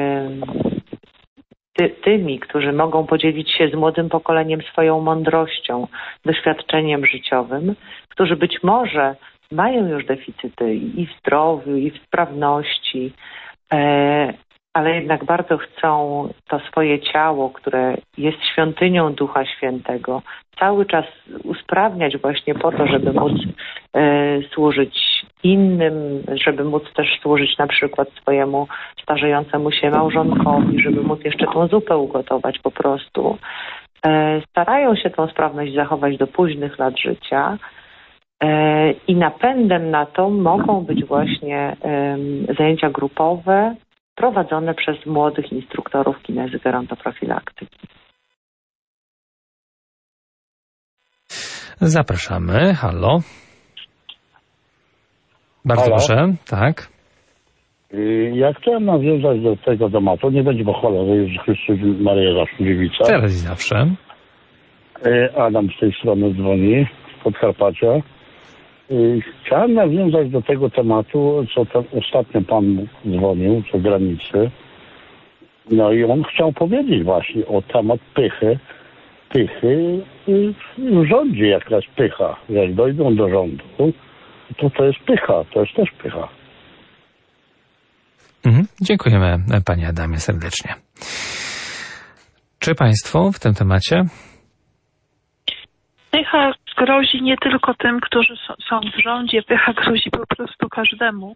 tymi, którzy mogą podzielić się z młodym pokoleniem swoją mądrością, doświadczeniem życiowym, którzy być może mają już deficyty i w zdrowiu, i w sprawności, ale jednak bardzo chcą to swoje ciało, które jest świątynią Ducha Świętego, cały czas usprawniać właśnie po to, żeby móc służyć innym, żeby móc też służyć na przykład swojemu starzejącemu się małżonkowi, żeby móc jeszcze tą zupę ugotować po prostu. Starają się tą sprawność zachować do późnych lat życia i napędem na to mogą być właśnie zajęcia grupowe prowadzone przez młodych instruktorów kinezy gerontoprofilaktyki. Zapraszamy. Halo. Bardzo proszę. Tak. Ja chciałem nawiązać do tego tematu. Nie będzie pochwalony Jezus Chrystus, Maryja zawsze dziewica. Teraz i zawsze. Adam z tej strony dzwoni z Podkarpacia. Chciałem nawiązać do tego tematu, co tam ostatnio pan dzwonił, co granicy. No i on chciał powiedzieć właśnie o temat pychy. W rządzie jakaś pycha. Jak dojdą do rządu, to jest pycha, to jest też pycha. Dziękujemy panie Adamie serdecznie. Czy państwo w tym temacie? Pycha grozi nie tylko tym, którzy są w rządzie, pycha grozi po prostu każdemu.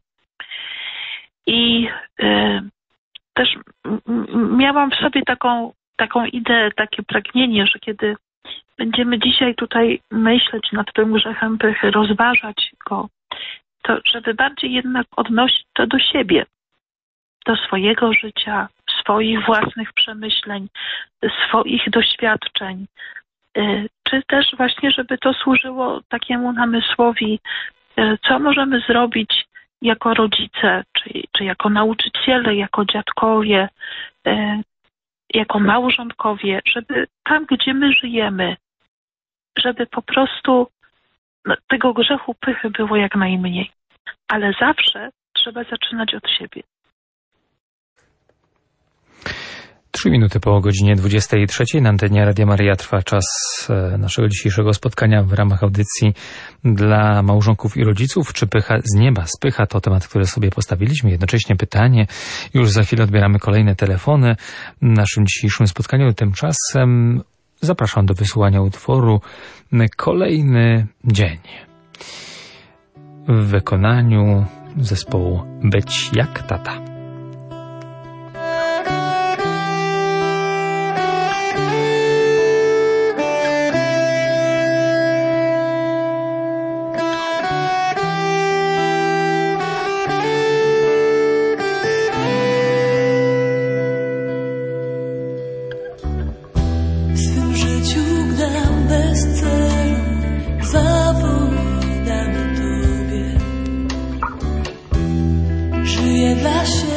I też miałam w sobie taką ideę, takie pragnienie, że kiedy będziemy dzisiaj tutaj myśleć nad tym grzechem pychy, rozważać go, to żeby bardziej jednak odnosić to do siebie, do swojego życia, swoich własnych przemyśleń, swoich doświadczeń, czy też właśnie, żeby to służyło takiemu namysłowi, co możemy zrobić jako rodzice, czy jako nauczyciele, jako dziadkowie, jako małżonkowie, żeby tam, gdzie my żyjemy, żeby po prostu tego grzechu pychy było jak najmniej. Ale zawsze trzeba zaczynać od siebie. 3 minuty po godzinie 23 na antenie Radia Maryja trwa czas naszego dzisiejszego spotkania w ramach audycji dla małżonków i rodziców. Czy pycha z nieba spycha? To temat, który sobie postawiliśmy. Jednocześnie pytanie. Już za chwilę odbieramy kolejne telefony w naszym dzisiejszym spotkaniu. Tymczasem zapraszam do wysłuchania utworu Kolejny dzień w wykonaniu zespołu Być jak tata. Żyję dla siebie.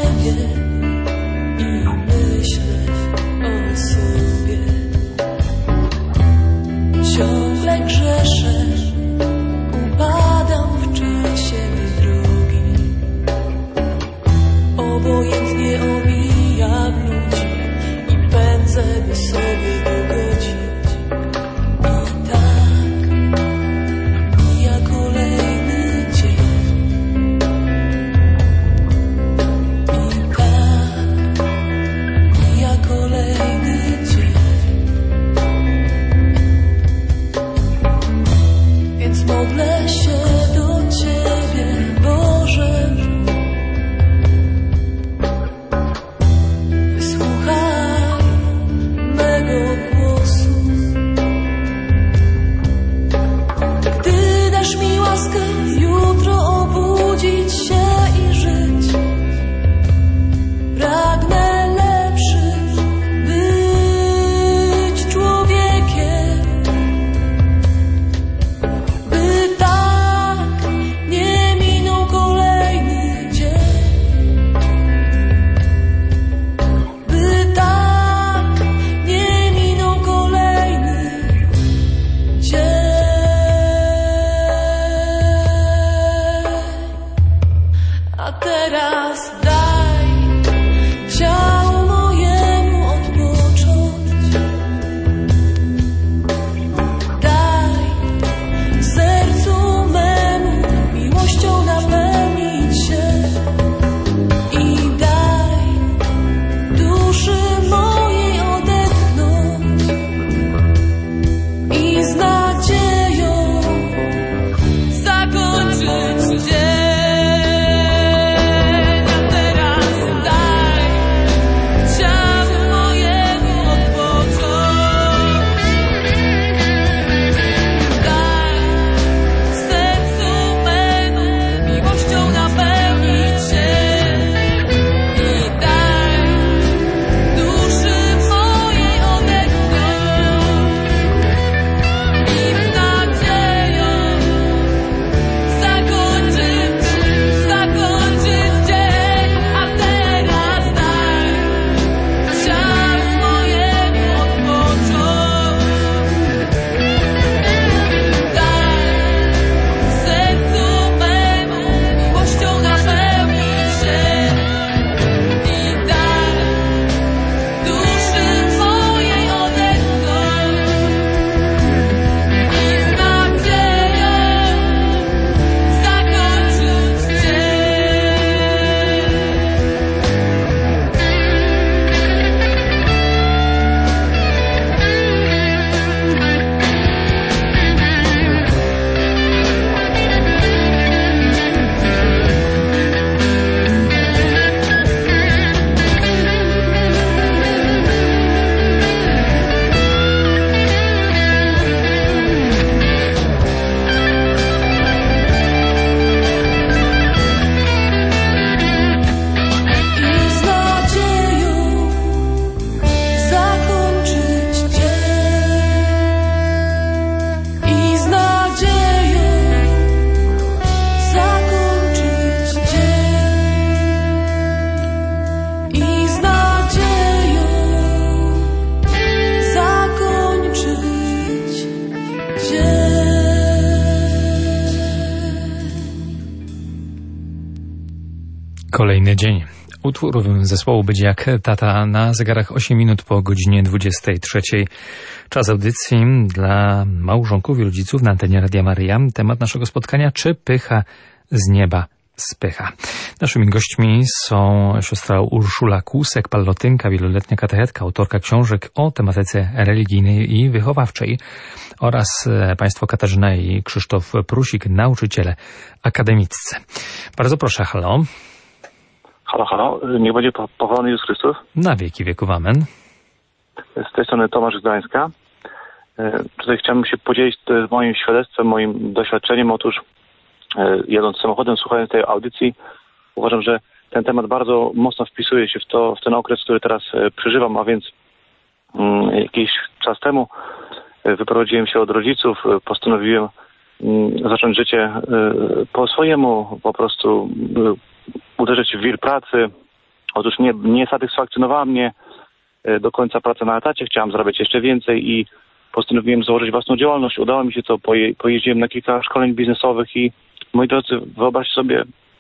Kolejny dzień. Utwór zespołu Będzie jak tata na zegarach 8 minut po godzinie 23. Czas audycji dla małżonków i rodziców na antenie Radia Maryja. Temat naszego spotkania: czy pycha z nieba spycha? Naszymi gośćmi są siostra Urszula Kłusek-Pallotynka, wieloletnia katechetka, autorka książek o tematyce religijnej i wychowawczej, oraz państwo Katarzyna i Krzysztof Prusik, nauczyciele akademiccy. Bardzo proszę, halo. Halo, halo. Niech będzie pochwalony Jezus Chrystus. Na wieki wieków, amen. Z tej strony Tomasz z Gdańska. Tutaj chciałbym się podzielić moim świadectwem, moim doświadczeniem. Otóż jadąc samochodem, słuchając tej audycji, uważam, że ten temat bardzo mocno wpisuje się w ten okres, który teraz przeżywam, a więc jakiś czas temu wyprowadziłem się od rodziców, postanowiłem zacząć życie po swojemu, po prostu uderzyć w wir pracy. Otóż nie satysfakcjonowała mnie do końca praca na etacie, chciałem zarabiać jeszcze więcej i postanowiłem założyć własną działalność. Udało mi się to, pojeździłem na kilka szkoleń biznesowych i moi drodzy, wyobraźcie sobie,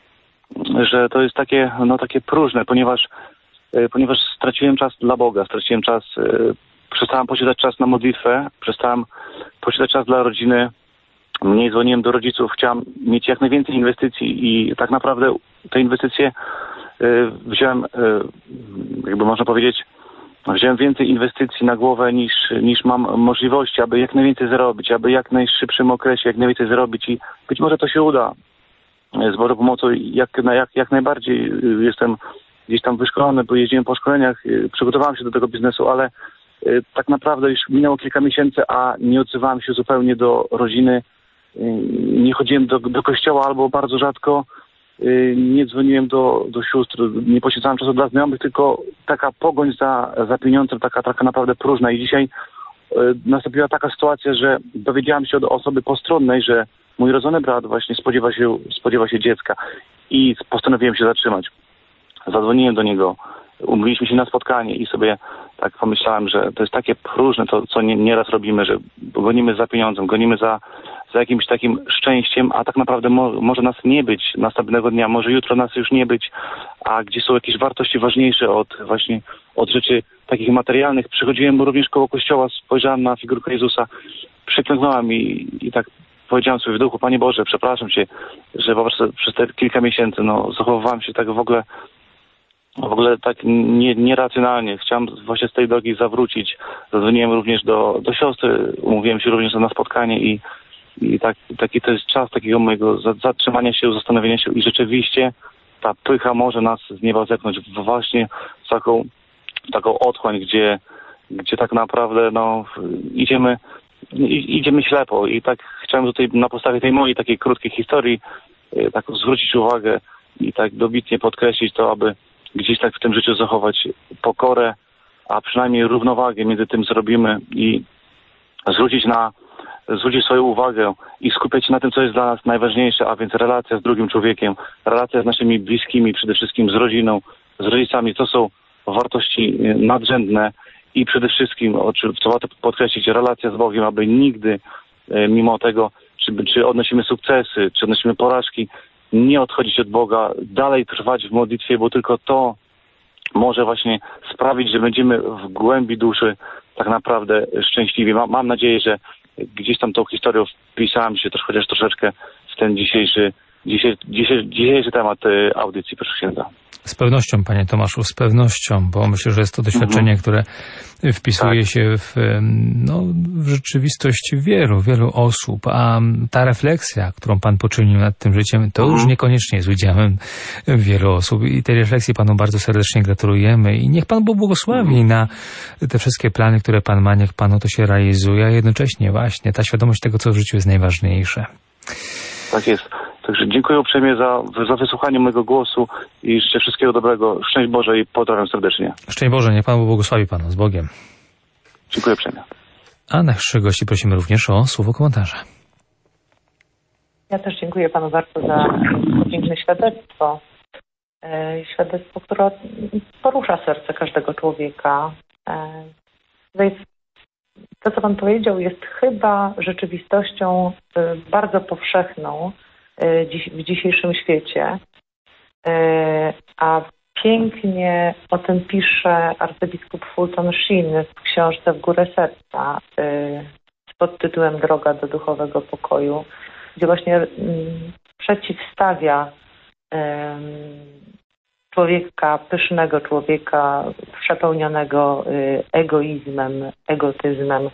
że to jest takie próżne, ponieważ straciłem czas dla Boga, straciłem czas, przestałem posiadać czas na modlitwę, przestałem posiadać czas dla rodziny, mniej dzwoniłem do rodziców, chciałem mieć jak najwięcej inwestycji i tak naprawdę te inwestycje wziąłem, jakby można powiedzieć, wziąłem więcej inwestycji na głowę niż mam możliwości, aby jak najwięcej zarobić, aby jak najszybszym okresie jak najwięcej zarobić i być może to się uda. Z Bożą pomocą jak najbardziej jestem gdzieś tam wyszkolony, bo jeździłem po szkoleniach, przygotowałem się do tego biznesu, ale tak naprawdę już minęło kilka miesięcy, a nie odzywałem się zupełnie do rodziny, nie chodziłem do kościoła albo bardzo rzadko, nie dzwoniłem do sióstr, nie poświęcałem czasu dla znajomych, tylko taka pogoń za pieniądzem, taka naprawdę próżna. I dzisiaj nastąpiła taka sytuacja, że dowiedziałem się od osoby postronnej, że mój rodzony brat właśnie spodziewa się dziecka i postanowiłem się zatrzymać. Zadzwoniłem do niego, umówiliśmy się na spotkanie i sobie tak pomyślałem, że to jest takie próżne to, co nieraz robimy, że gonimy za pieniądzem, gonimy za jakimś takim szczęściem, a tak naprawdę może nas nie być następnego dnia, może jutro nas już nie być, a gdzie są jakieś wartości ważniejsze od rzeczy takich materialnych. Przychodziłem również koło kościoła, spojrzałem na figurkę Jezusa, przyklęknąłem i tak powiedziałem sobie w duchu: Panie Boże, przepraszam Cię, że przez te kilka miesięcy zachowywałem się tak w ogóle tak nieracjonalnie. Chciałem właśnie z tej drogi zawrócić. Zadzwoniłem również do siostry, umówiłem się również na spotkanie i taki to jest czas takiego mojego zatrzymania się, zastanowienia się i rzeczywiście ta pycha może nas z nieba zepchnąć właśnie w taką otchłań, gdzie tak naprawdę idziemy ślepo i tak chciałem tutaj na podstawie tej mojej takiej krótkiej historii tak zwrócić uwagę i tak dobitnie podkreślić to, aby gdzieś tak w tym życiu zachować pokorę, a przynajmniej równowagę między tym, co robimy i zwrócić swoją uwagę i skupiać się na tym, co jest dla nas najważniejsze, a więc relacja z drugim człowiekiem, relacja z naszymi bliskimi, przede wszystkim z rodziną, z rodzicami. To są wartości nadrzędne i przede wszystkim, co warto podkreślić, relacja z Bogiem, aby nigdy, mimo tego, czy odnosimy sukcesy, czy odnosimy porażki, nie odchodzić od Boga, dalej trwać w modlitwie, bo tylko to może właśnie sprawić, że będziemy w głębi duszy tak naprawdę szczęśliwi. Mam nadzieję, że gdzieś tam tą historią wpisałem się chociaż troszeczkę w ten dzisiejszy temat audycji, proszę księdza. Z pewnością, panie Tomaszu, z pewnością, bo myślę, że jest to doświadczenie, które wpisuje się w rzeczywistość wielu osób, a ta refleksja, którą pan poczynił nad tym życiem, to już niekoniecznie jest udziałem wielu osób i tej refleksji panu bardzo serdecznie gratulujemy i niech pan Bóg błogosławi na te wszystkie plany, które pan ma, niech panu to się realizuje, a jednocześnie właśnie ta świadomość tego, co w życiu jest najważniejsze. Tak jest. Także dziękuję uprzejmie za wysłuchanie mojego głosu i życzę wszystkiego dobrego. Szczęść Boże i pozdrawiam serdecznie. Szczęść Boże, niech Pan błogosławi Panu. Z Bogiem. Dziękuję uprzejmie. A naszych gości prosimy również o słowo komentarza. Ja też dziękuję Panu bardzo za piękne świadectwo. Świadectwo, które porusza serce każdego człowieka. To, co Pan powiedział, jest chyba rzeczywistością bardzo powszechną w dzisiejszym świecie. A pięknie o tym pisze arcybiskup Fulton Sheen w książce W górę serca z podtytułem Droga do duchowego pokoju, gdzie właśnie przeciwstawia człowieka, pysznego człowieka, przepełnionego egoizmem, egotyzmem,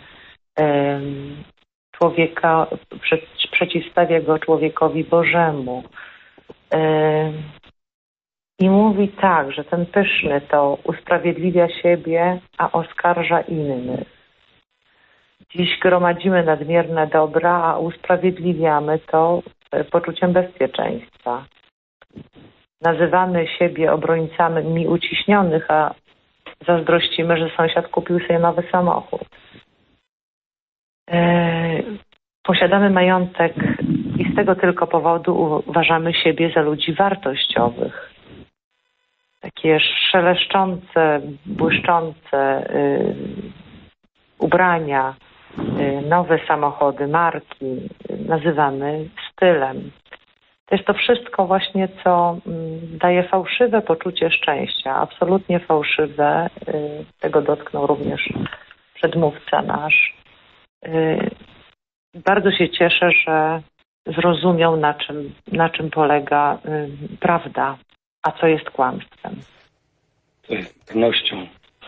człowieka, przeciwstawia go człowiekowi Bożemu. I mówi tak, że ten pyszny to usprawiedliwia siebie, a oskarża innych. Dziś gromadzimy nadmierne dobra, a usprawiedliwiamy to poczuciem bezpieczeństwa. Nazywamy siebie obrońcami uciśnionych, a zazdrościmy, że sąsiad kupił sobie nowy samochód. Posiadamy majątek i z tego tylko powodu uważamy siebie za ludzi wartościowych. Takie szeleszczące, błyszczące ubrania, nowe samochody, marki nazywamy stylem. To jest to wszystko właśnie, co daje fałszywe poczucie szczęścia, absolutnie fałszywe. Tego dotknął również przedmówca nasz. Bardzo się cieszę, że zrozumiał, na czym polega prawda, a co jest kłamstwem. To jest pewnością.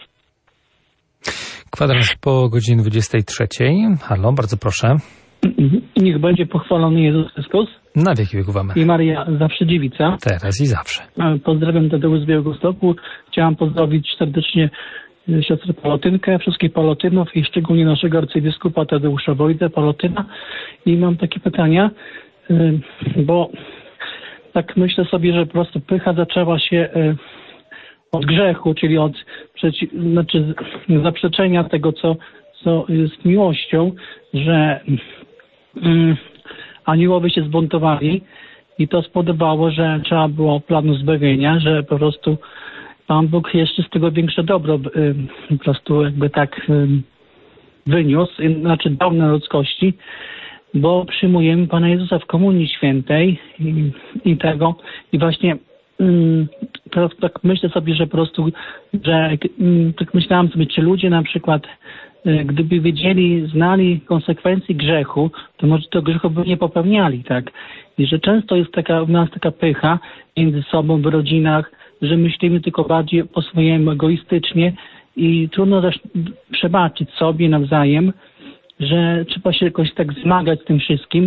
Kwadrans po godzinie 23. Halo, bardzo proszę. Niech będzie pochwalony Jezus Chrystus. Na wieki wieków amen. I Maria zawsze dziewica. Teraz i zawsze. Pozdrawiam Tadeusz z Białegostoku. Chciałam pozdrowić serdecznie siostrę Palotynkę, wszystkich Palotynów i szczególnie naszego arcybiskupa Tadeusza Wojdę, Palotyna. I mam takie pytania, bo tak myślę sobie, że po prostu pycha zaczęła się od grzechu, czyli od zaprzeczenia tego, co jest miłością, że aniołowie się zbuntowali i to spowodowało, że trzeba było planu zbawienia, że po prostu Pan Bóg jeszcze z tego większe dobro po prostu jakby tak wyniósł, znaczy dał na ludzkości, bo przyjmujemy Pana Jezusa w Komunii Świętej i tego. I właśnie teraz tak myślę sobie, że po prostu, że tak myślałam sobie, czy ludzie na przykład gdyby wiedzieli, znali konsekwencje grzechu, to może tego grzechu by nie popełniali, tak? I że często jest u nas taka pycha między sobą w rodzinach, że myślimy tylko bardziej po swojemu egoistycznie i trudno też przebaczyć sobie nawzajem, że trzeba się jakoś tak zmagać z tym wszystkim.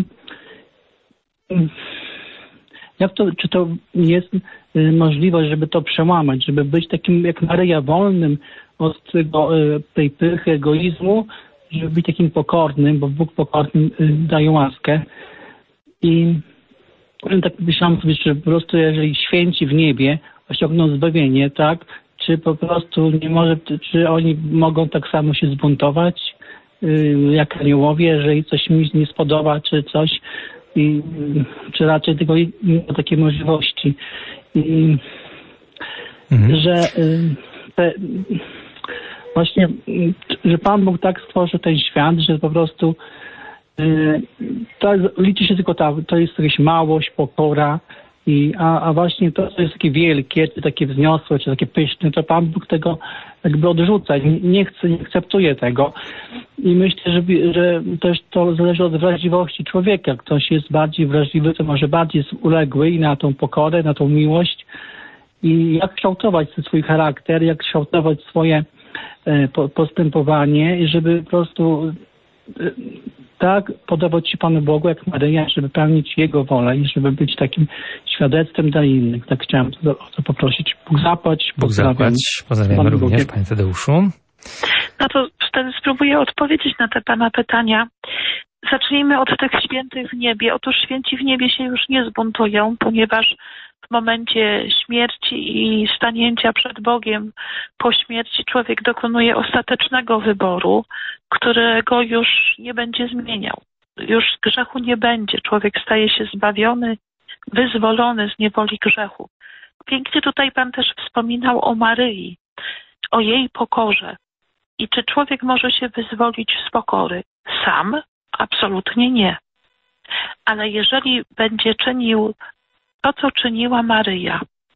Czy to jest możliwość, żeby to przełamać, żeby być takim jak Maryja wolnym od tej pychy, egoizmu, żeby być takim pokornym, bo Bóg pokornym daje łaskę. I tak myślałam sobie, czy po prostu jeżeli święci w niebie osiągną zbawienie, tak, czy po prostu nie może, czy oni mogą tak samo się zbuntować jak aniołowie, jeżeli coś mi nie spodoba, czy coś, czy raczej tego nie ma takiej możliwości. Że właśnie, że Pan Bóg tak stworzył ten świat, że po prostu liczy się tylko to jest jakaś małość, pokora, a właśnie to, co jest takie wielkie, czy takie wzniosłe, czy takie pyszne, to Pan Bóg tego jakby odrzuca, nie chce, nie akceptuje tego. I myślę, że też to zależy od wrażliwości człowieka. Ktoś jest bardziej wrażliwy, to może bardziej jest uległy i na tą pokorę, na tą miłość. I jak kształtować swój charakter, jak kształtować swoje postępowanie i żeby po prostu tak podobać się Panu Bogu jak Maryja, żeby pełnić Jego wolę i żeby być takim świadectwem dla innych. Tak chciałem o to poprosić. Bóg zapłać. Bóg zapłać. Pozdrawiamy również, Panie Tadeuszu. No to wtedy spróbuję odpowiedzieć na te Pana pytania. Zacznijmy od tych świętych w niebie. Otóż święci w niebie się już nie zbuntują, ponieważ w momencie śmierci i stanięcia przed Bogiem po śmierci człowiek dokonuje ostatecznego wyboru, którego już nie będzie zmieniał. Już grzechu nie będzie. Człowiek staje się zbawiony, wyzwolony z niewoli grzechu. Pięknie tutaj Pan też wspominał o Maryi, o jej pokorze. I czy człowiek może się wyzwolić z pokory? Sam? Absolutnie nie. Ale jeżeli będzie czynił to, co czyniła Maryja,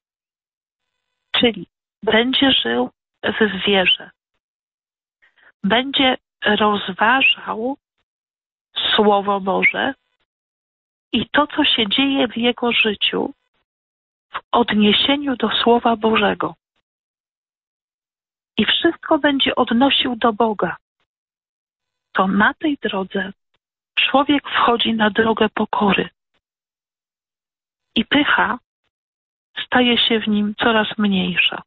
Czyli będzie żył w wierze. Będzie rozważał Słowo Boże i to, co się dzieje w jego życiu w odniesieniu do Słowa Bożego. I wszystko będzie odnosił do Boga. To na tej drodze człowiek wchodzi na drogę pokory. I pycha staje się w nim coraz mniejsza.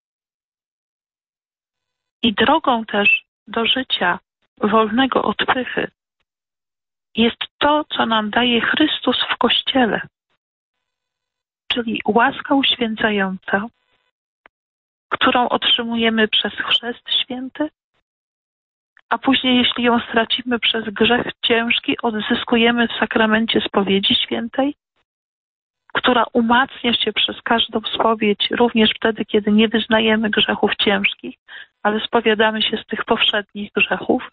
I drogą też do życia wolnego od pychy jest to, co nam daje Chrystus w Kościele, czyli łaska uświęcająca, którą otrzymujemy przez chrzest święty, a później, jeśli ją stracimy przez grzech ciężki, odzyskujemy w sakramencie spowiedzi świętej, która umacnia się przez każdą spowiedź, również wtedy, kiedy nie wyznajemy grzechów ciężkich, ale spowiadamy się z tych powszednich grzechów.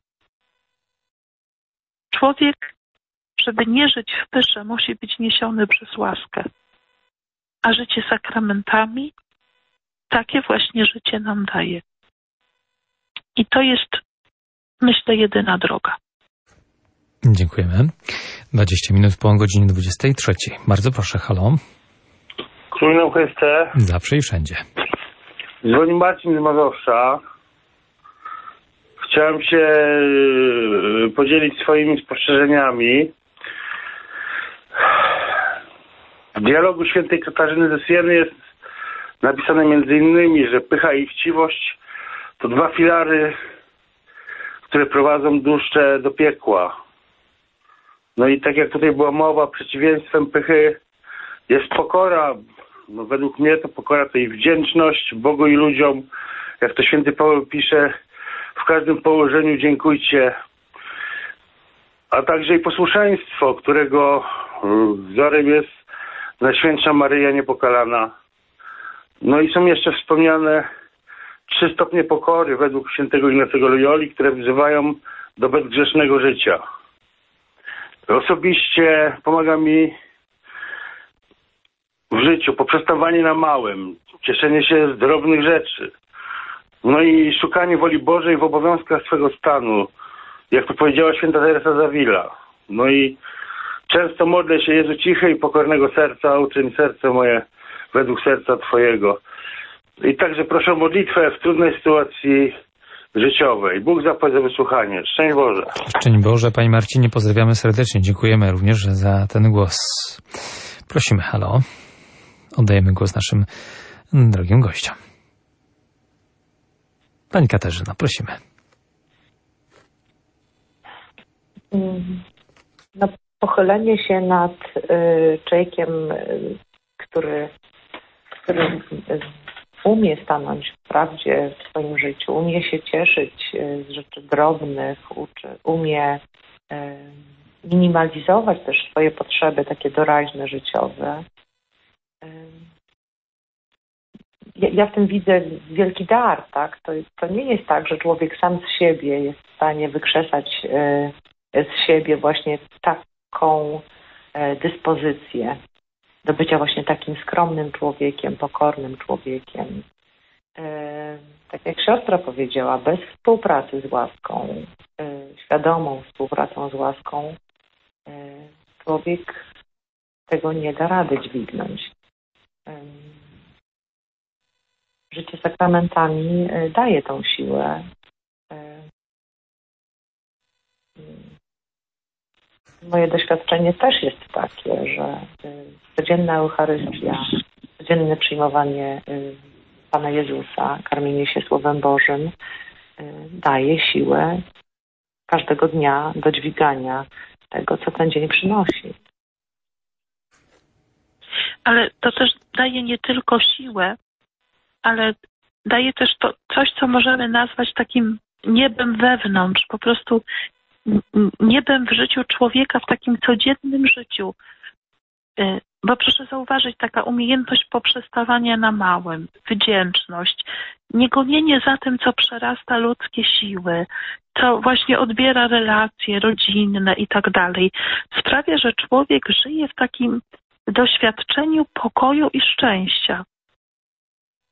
Człowiek, żeby nie żyć w pysze, musi być niesiony przez łaskę. A życie sakramentami takie właśnie życie nam daje. I to jest, myślę, jedyna droga. Dziękujemy. 20 minut po godzinie 23. Bardzo proszę, halo. Król nam Chryste. Zawsze i wszędzie. Dzwoni Marcin z Mazowsza. Chciałem się podzielić swoimi spostrzeżeniami. W dialogu świętej Katarzyny ze Sieny jest napisane między innymi, że pycha i chciwość to dwa filary, które prowadzą duszę do piekła. No i tak jak tutaj była mowa, przeciwieństwem pychy jest pokora. No według mnie to pokora to i wdzięczność Bogu i ludziom. Jak to święty Paweł pisze, w każdym położeniu dziękujcie. A także i posłuszeństwo, którego wzorem jest Najświętsza Maryja Niepokalana. No i są jeszcze wspomniane 3 stopnie pokory według świętego Ignacego Loyoli, które wzywają do bezgrzesznego życia. Osobiście pomaga mi w życiu poprzestawanie na małym, cieszenie się z drobnych rzeczy. No i szukanie woli Bożej w obowiązkach swego stanu, jak to powiedziała święta Teresa z Avila. No i często modlę się: Jezu cichy i pokornego serca, uczyń serce moje według serca Twojego. I także proszę o modlitwę w trudnej sytuacji życiowej. Bóg zapłać za wysłuchanie. Szczęść Boże. Szczęść Boże. Panie Marcinie, pozdrawiamy serdecznie. Dziękujemy również za ten głos. Prosimy, halo. Oddajemy głos naszym drogim gościom. Pani Katarzyna, prosimy. No, pochylenie się nad człowiekiem, który umie stanąć w prawdzie w swoim życiu, umie się cieszyć z rzeczy drobnych, umie minimalizować też swoje potrzeby takie doraźne, życiowe. Ja w tym widzę wielki dar, tak? To nie jest tak, że człowiek sam z siebie jest w stanie wykrzesać z siebie właśnie taką dyspozycję do bycia właśnie takim skromnym człowiekiem, pokornym człowiekiem. Tak jak siostra powiedziała, bez współpracy z łaską, świadomą współpracą z łaską, człowiek tego nie da rady dźwignąć. Życie sakramentami daje tą siłę. Moje doświadczenie też jest takie, że codzienna Eucharystia, codzienne przyjmowanie Pana Jezusa, karmienie się Słowem Bożym daje siłę każdego dnia do dźwigania tego, co ten dzień przynosi. Ale to też daje nie tylko siłę, ale daje też to coś, co możemy nazwać takim niebem wewnątrz, po prostu niebem w życiu człowieka, w takim codziennym życiu. Bo proszę zauważyć, taka umiejętność poprzestawania na małym, wdzięczność, nie gonienie za tym, co przerasta ludzkie siły, co właśnie odbiera relacje rodzinne i tak dalej, sprawia, że człowiek żyje w takim doświadczeniu pokoju i szczęścia.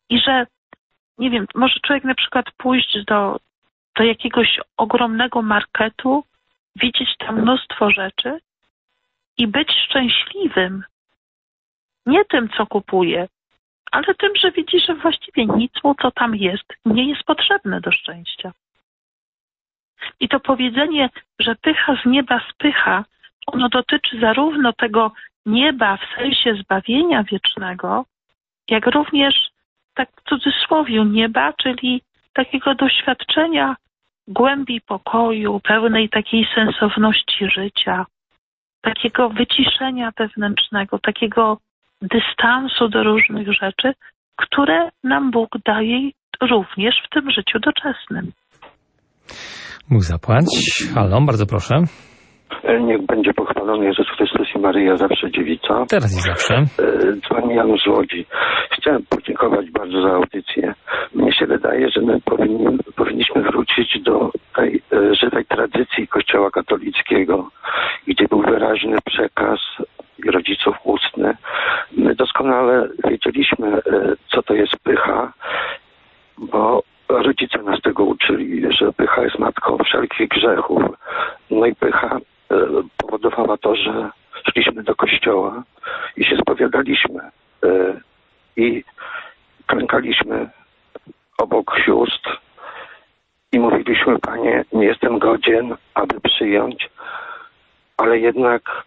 I że, nie wiem, może człowiek na przykład pójść do jakiegoś ogromnego marketu, widzieć tam mnóstwo rzeczy i być szczęśliwym. Nie tym, co kupuje, ale tym, że widzi, że właściwie nic mu, co tam jest, nie jest potrzebne do szczęścia. I to powiedzenie, że pycha z nieba spycha, ono dotyczy zarówno tego nieba w sensie zbawienia wiecznego, jak również, tak w cudzysłowie, nieba, czyli takiego doświadczenia głębi pokoju, pełnej takiej sensowności życia, takiego wyciszenia wewnętrznego, takiego dystansu do różnych rzeczy, które nam Bóg daje również w tym życiu doczesnym. Bóg zapłać. Halo, bardzo proszę. Niech będzie pochwalony Jezus Chrystus i Maryja, zawsze dziewica. Teraz i zawsze. Dzwoni Janusz z Łodzi. Chciałem podziękować bardzo za audycję. Mnie się wydaje, że my powinniśmy wrócić do tej żywej tradycji Kościoła katolickiego, gdzie był wyraźny przekaz rodziców ustny. My doskonale wiedzieliśmy, co to jest pycha, bo rodzice nas tego uczyli, że pycha jest matką wszelkich grzechów. No i pycha powodowała to, że szliśmy do kościoła i się spowiadaliśmy i klękaliśmy obok sióstr i mówiliśmy: Panie, nie jestem godzien, aby przyjąć, ale jednak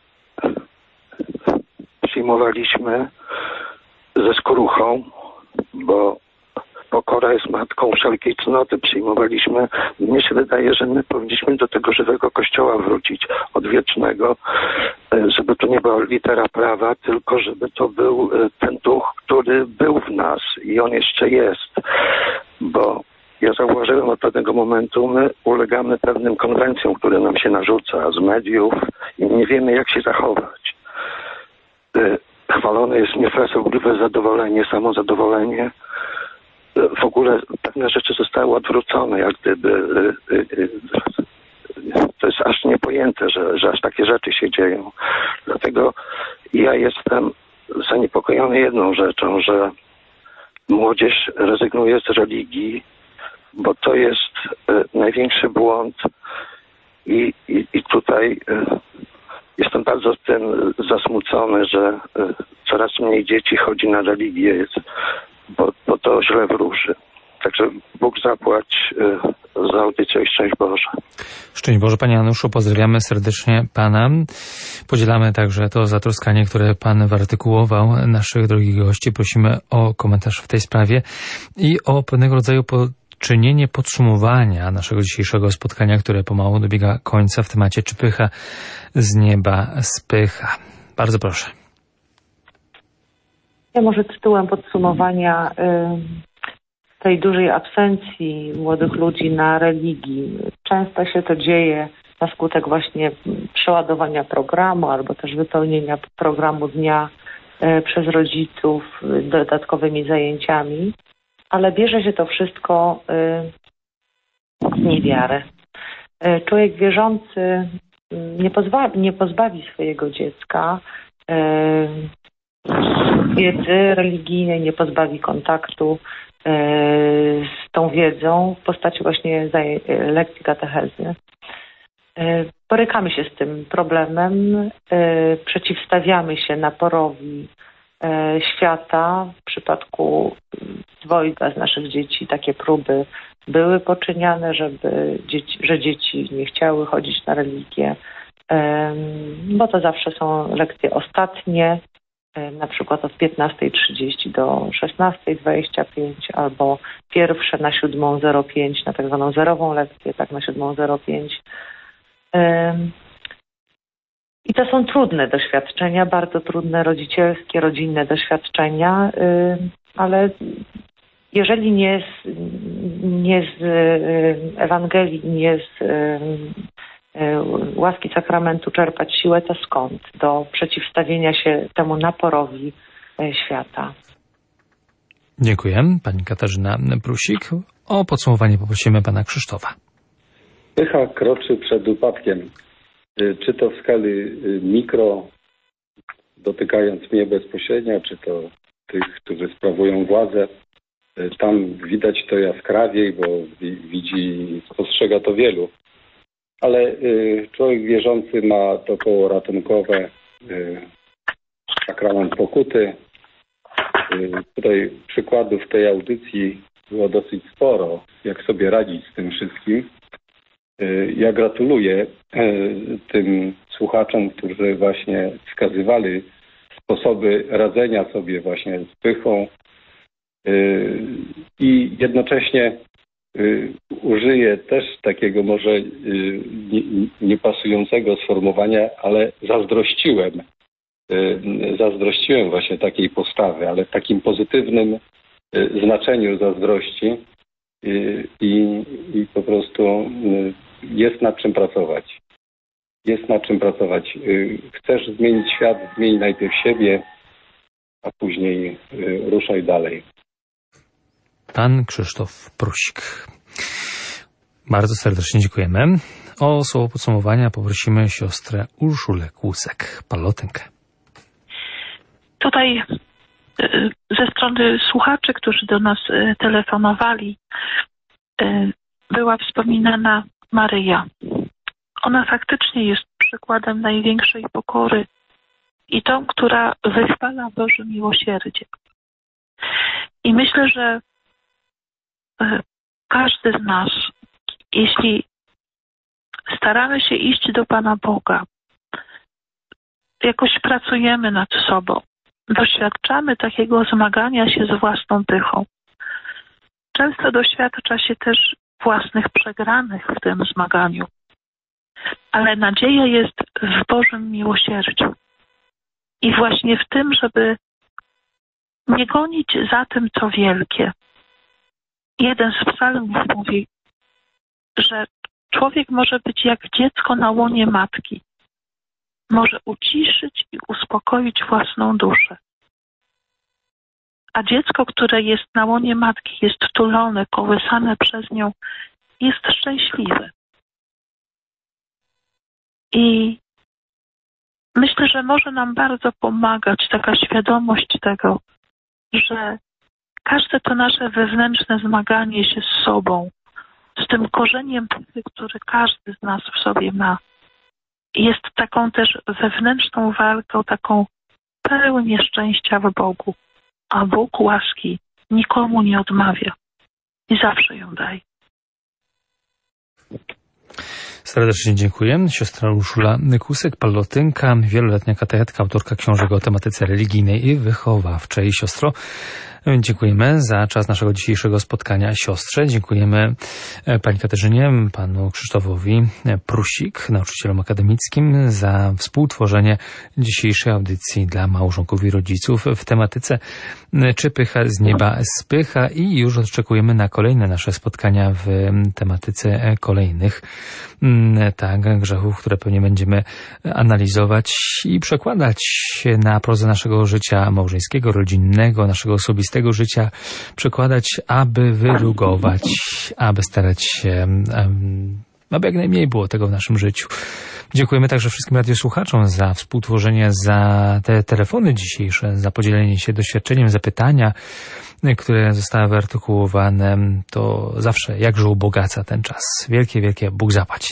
przyjmowaliśmy ze skruchą, bo pokora jest matką wszelkiej cnoty. Przyjmowaliśmy. Mnie się wydaje, że my powinniśmy do tego żywego Kościoła wrócić, odwiecznego, żeby to nie była litera prawa, tylko żeby to był ten duch, który był w nas i on jeszcze jest. Bo ja zauważyłem od pewnego momentu, my ulegamy pewnym konwencjom, które nam się narzuca z mediów i nie wiemy, jak się zachować. Chwalone jest niefrasobliwe zadowolenie, samozadowolenie. W ogóle pewne rzeczy zostały odwrócone, jak gdyby. To jest aż niepojęte, że aż takie rzeczy się dzieją. Dlatego ja jestem zaniepokojony jedną rzeczą, że młodzież rezygnuje z religii, bo to jest największy błąd i tutaj jestem bardzo tym zasmucony, że coraz mniej dzieci chodzi na religię, bo to źle wróży. Także Bóg zapłać za audycję i szczęść Boże. Szczęść Boże, Panie Januszu, pozdrawiamy serdecznie Pana. Podzielamy także to zatroskanie, które Pan wyartykułował naszych drogich gości. Prosimy o komentarz w tej sprawie i o pewnego rodzaju czynienie podsumowania naszego dzisiejszego spotkania, które pomału dobiega końca w temacie: czy pycha z nieba spycha. Bardzo proszę. Ja może tytułem podsumowania tej dużej absencji młodych ludzi na religii. Często się to dzieje na skutek właśnie przeładowania programu albo też wypełnienia programu dnia przez rodziców dodatkowymi zajęciami, ale bierze się to wszystko z niewiary. Człowiek wierzący nie pozbawi swojego dziecka wiedzy religijnej, nie pozbawi kontaktu z tą wiedzą w postaci właśnie lekcji katechezy. Borykamy się z tym problemem, przeciwstawiamy się naporowi świata. W przypadku dwojga z naszych dzieci takie próby były poczyniane, że dzieci nie chciały chodzić na religię, bo to zawsze są lekcje ostatnie, na przykład od 15:30 do 16:25 albo pierwsze na 7:05, na tak zwaną zerową lekcję, tak na 7:05. I to są trudne doświadczenia, bardzo trudne rodzicielskie, rodzinne doświadczenia, ale jeżeli nie z Ewangelii, nie z łaski sakramentu czerpać siłę, to skąd? Do przeciwstawienia się temu naporowi świata. Dziękuję. Pani Katarzyna Prusik. O podsumowanie poprosimy pana Krzysztofa. Pycha kroczy przed upadkiem. Czy to w skali mikro, dotykając mnie bezpośrednio, czy to tych, którzy sprawują władzę. Tam widać to jaskrawiej, bo widzi, spostrzega to wielu. Ale człowiek wierzący ma to koło ratunkowe, sakrament pokuty. Tutaj przykładów tej audycji było dosyć sporo, jak sobie radzić z tym wszystkim. Ja gratuluję tym słuchaczom, którzy właśnie wskazywali sposoby radzenia sobie właśnie z pychą i jednocześnie użyję też takiego może niepasującego sformułowania, ale zazdrościłem właśnie takiej postawy, ale w takim pozytywnym znaczeniu zazdrości i po prostu jest nad czym pracować. Jest nad czym pracować. Chcesz zmienić świat, zmień najpierw siebie, a później ruszaj dalej. Pan Krzysztof Prusik. Bardzo serdecznie dziękujemy. O słowo podsumowania poprosimy siostrę Urszulę Kłusek-Pallotynkę. Tutaj ze strony słuchaczy, którzy do nas telefonowali, była wspominana Maryja. Ona faktycznie jest przykładem największej pokory i tą, która wychwala Boże miłosierdzie. I myślę, że każdy z nas, jeśli staramy się iść do Pana Boga, jakoś pracujemy nad sobą, doświadczamy takiego zmagania się z własną pychą. Często doświadcza się też własnych przegranych w tym zmaganiu. Ale nadzieja jest w Bożym miłosierdziu. I właśnie w tym, żeby nie gonić za tym, co wielkie. Jeden z psalmów mówi, że człowiek może być jak dziecko na łonie matki. Może uciszyć i uspokoić własną duszę. A dziecko, które jest na łonie matki, jest tulone, kołysane przez nią, jest szczęśliwe. I myślę, że może nam bardzo pomagać taka świadomość tego, że każde to nasze wewnętrzne zmaganie się z sobą, z tym korzeniem pychy, który każdy z nas w sobie ma, jest taką też wewnętrzną walką, taką pełnię szczęścia w Bogu. A Bóg łaski nikomu nie odmawia i zawsze ją daje. Serdecznie dziękuję. Siostra Urszula Kłusek-Pallotynka, wieloletnia katechetka, autorka książek o tematyce religijnej i wychowawczej. Siostro, dziękujemy za czas naszego dzisiejszego spotkania. Siostrze, dziękujemy pani Katarzynie, panu Krzysztofowi Prusik, nauczycielom akademickim, za współtworzenie dzisiejszej audycji dla małżonków i rodziców w tematyce czy pycha z nieba spycha i już oczekujemy na kolejne nasze spotkania w tematyce kolejnych grzechów, które pewnie będziemy analizować i przekładać na prozę naszego życia małżeńskiego, rodzinnego, naszego osobistego życia, przekładać, aby wyrugować, aby starać się, aby jak najmniej było tego w naszym życiu. Dziękujemy także wszystkim radiosłuchaczom za współtworzenie, za te telefony dzisiejsze, za podzielenie się doświadczeniem, za pytania, które zostały wyartykułowane. To zawsze jakże ubogaca ten czas. Wielkie, wielkie Bóg zapłać.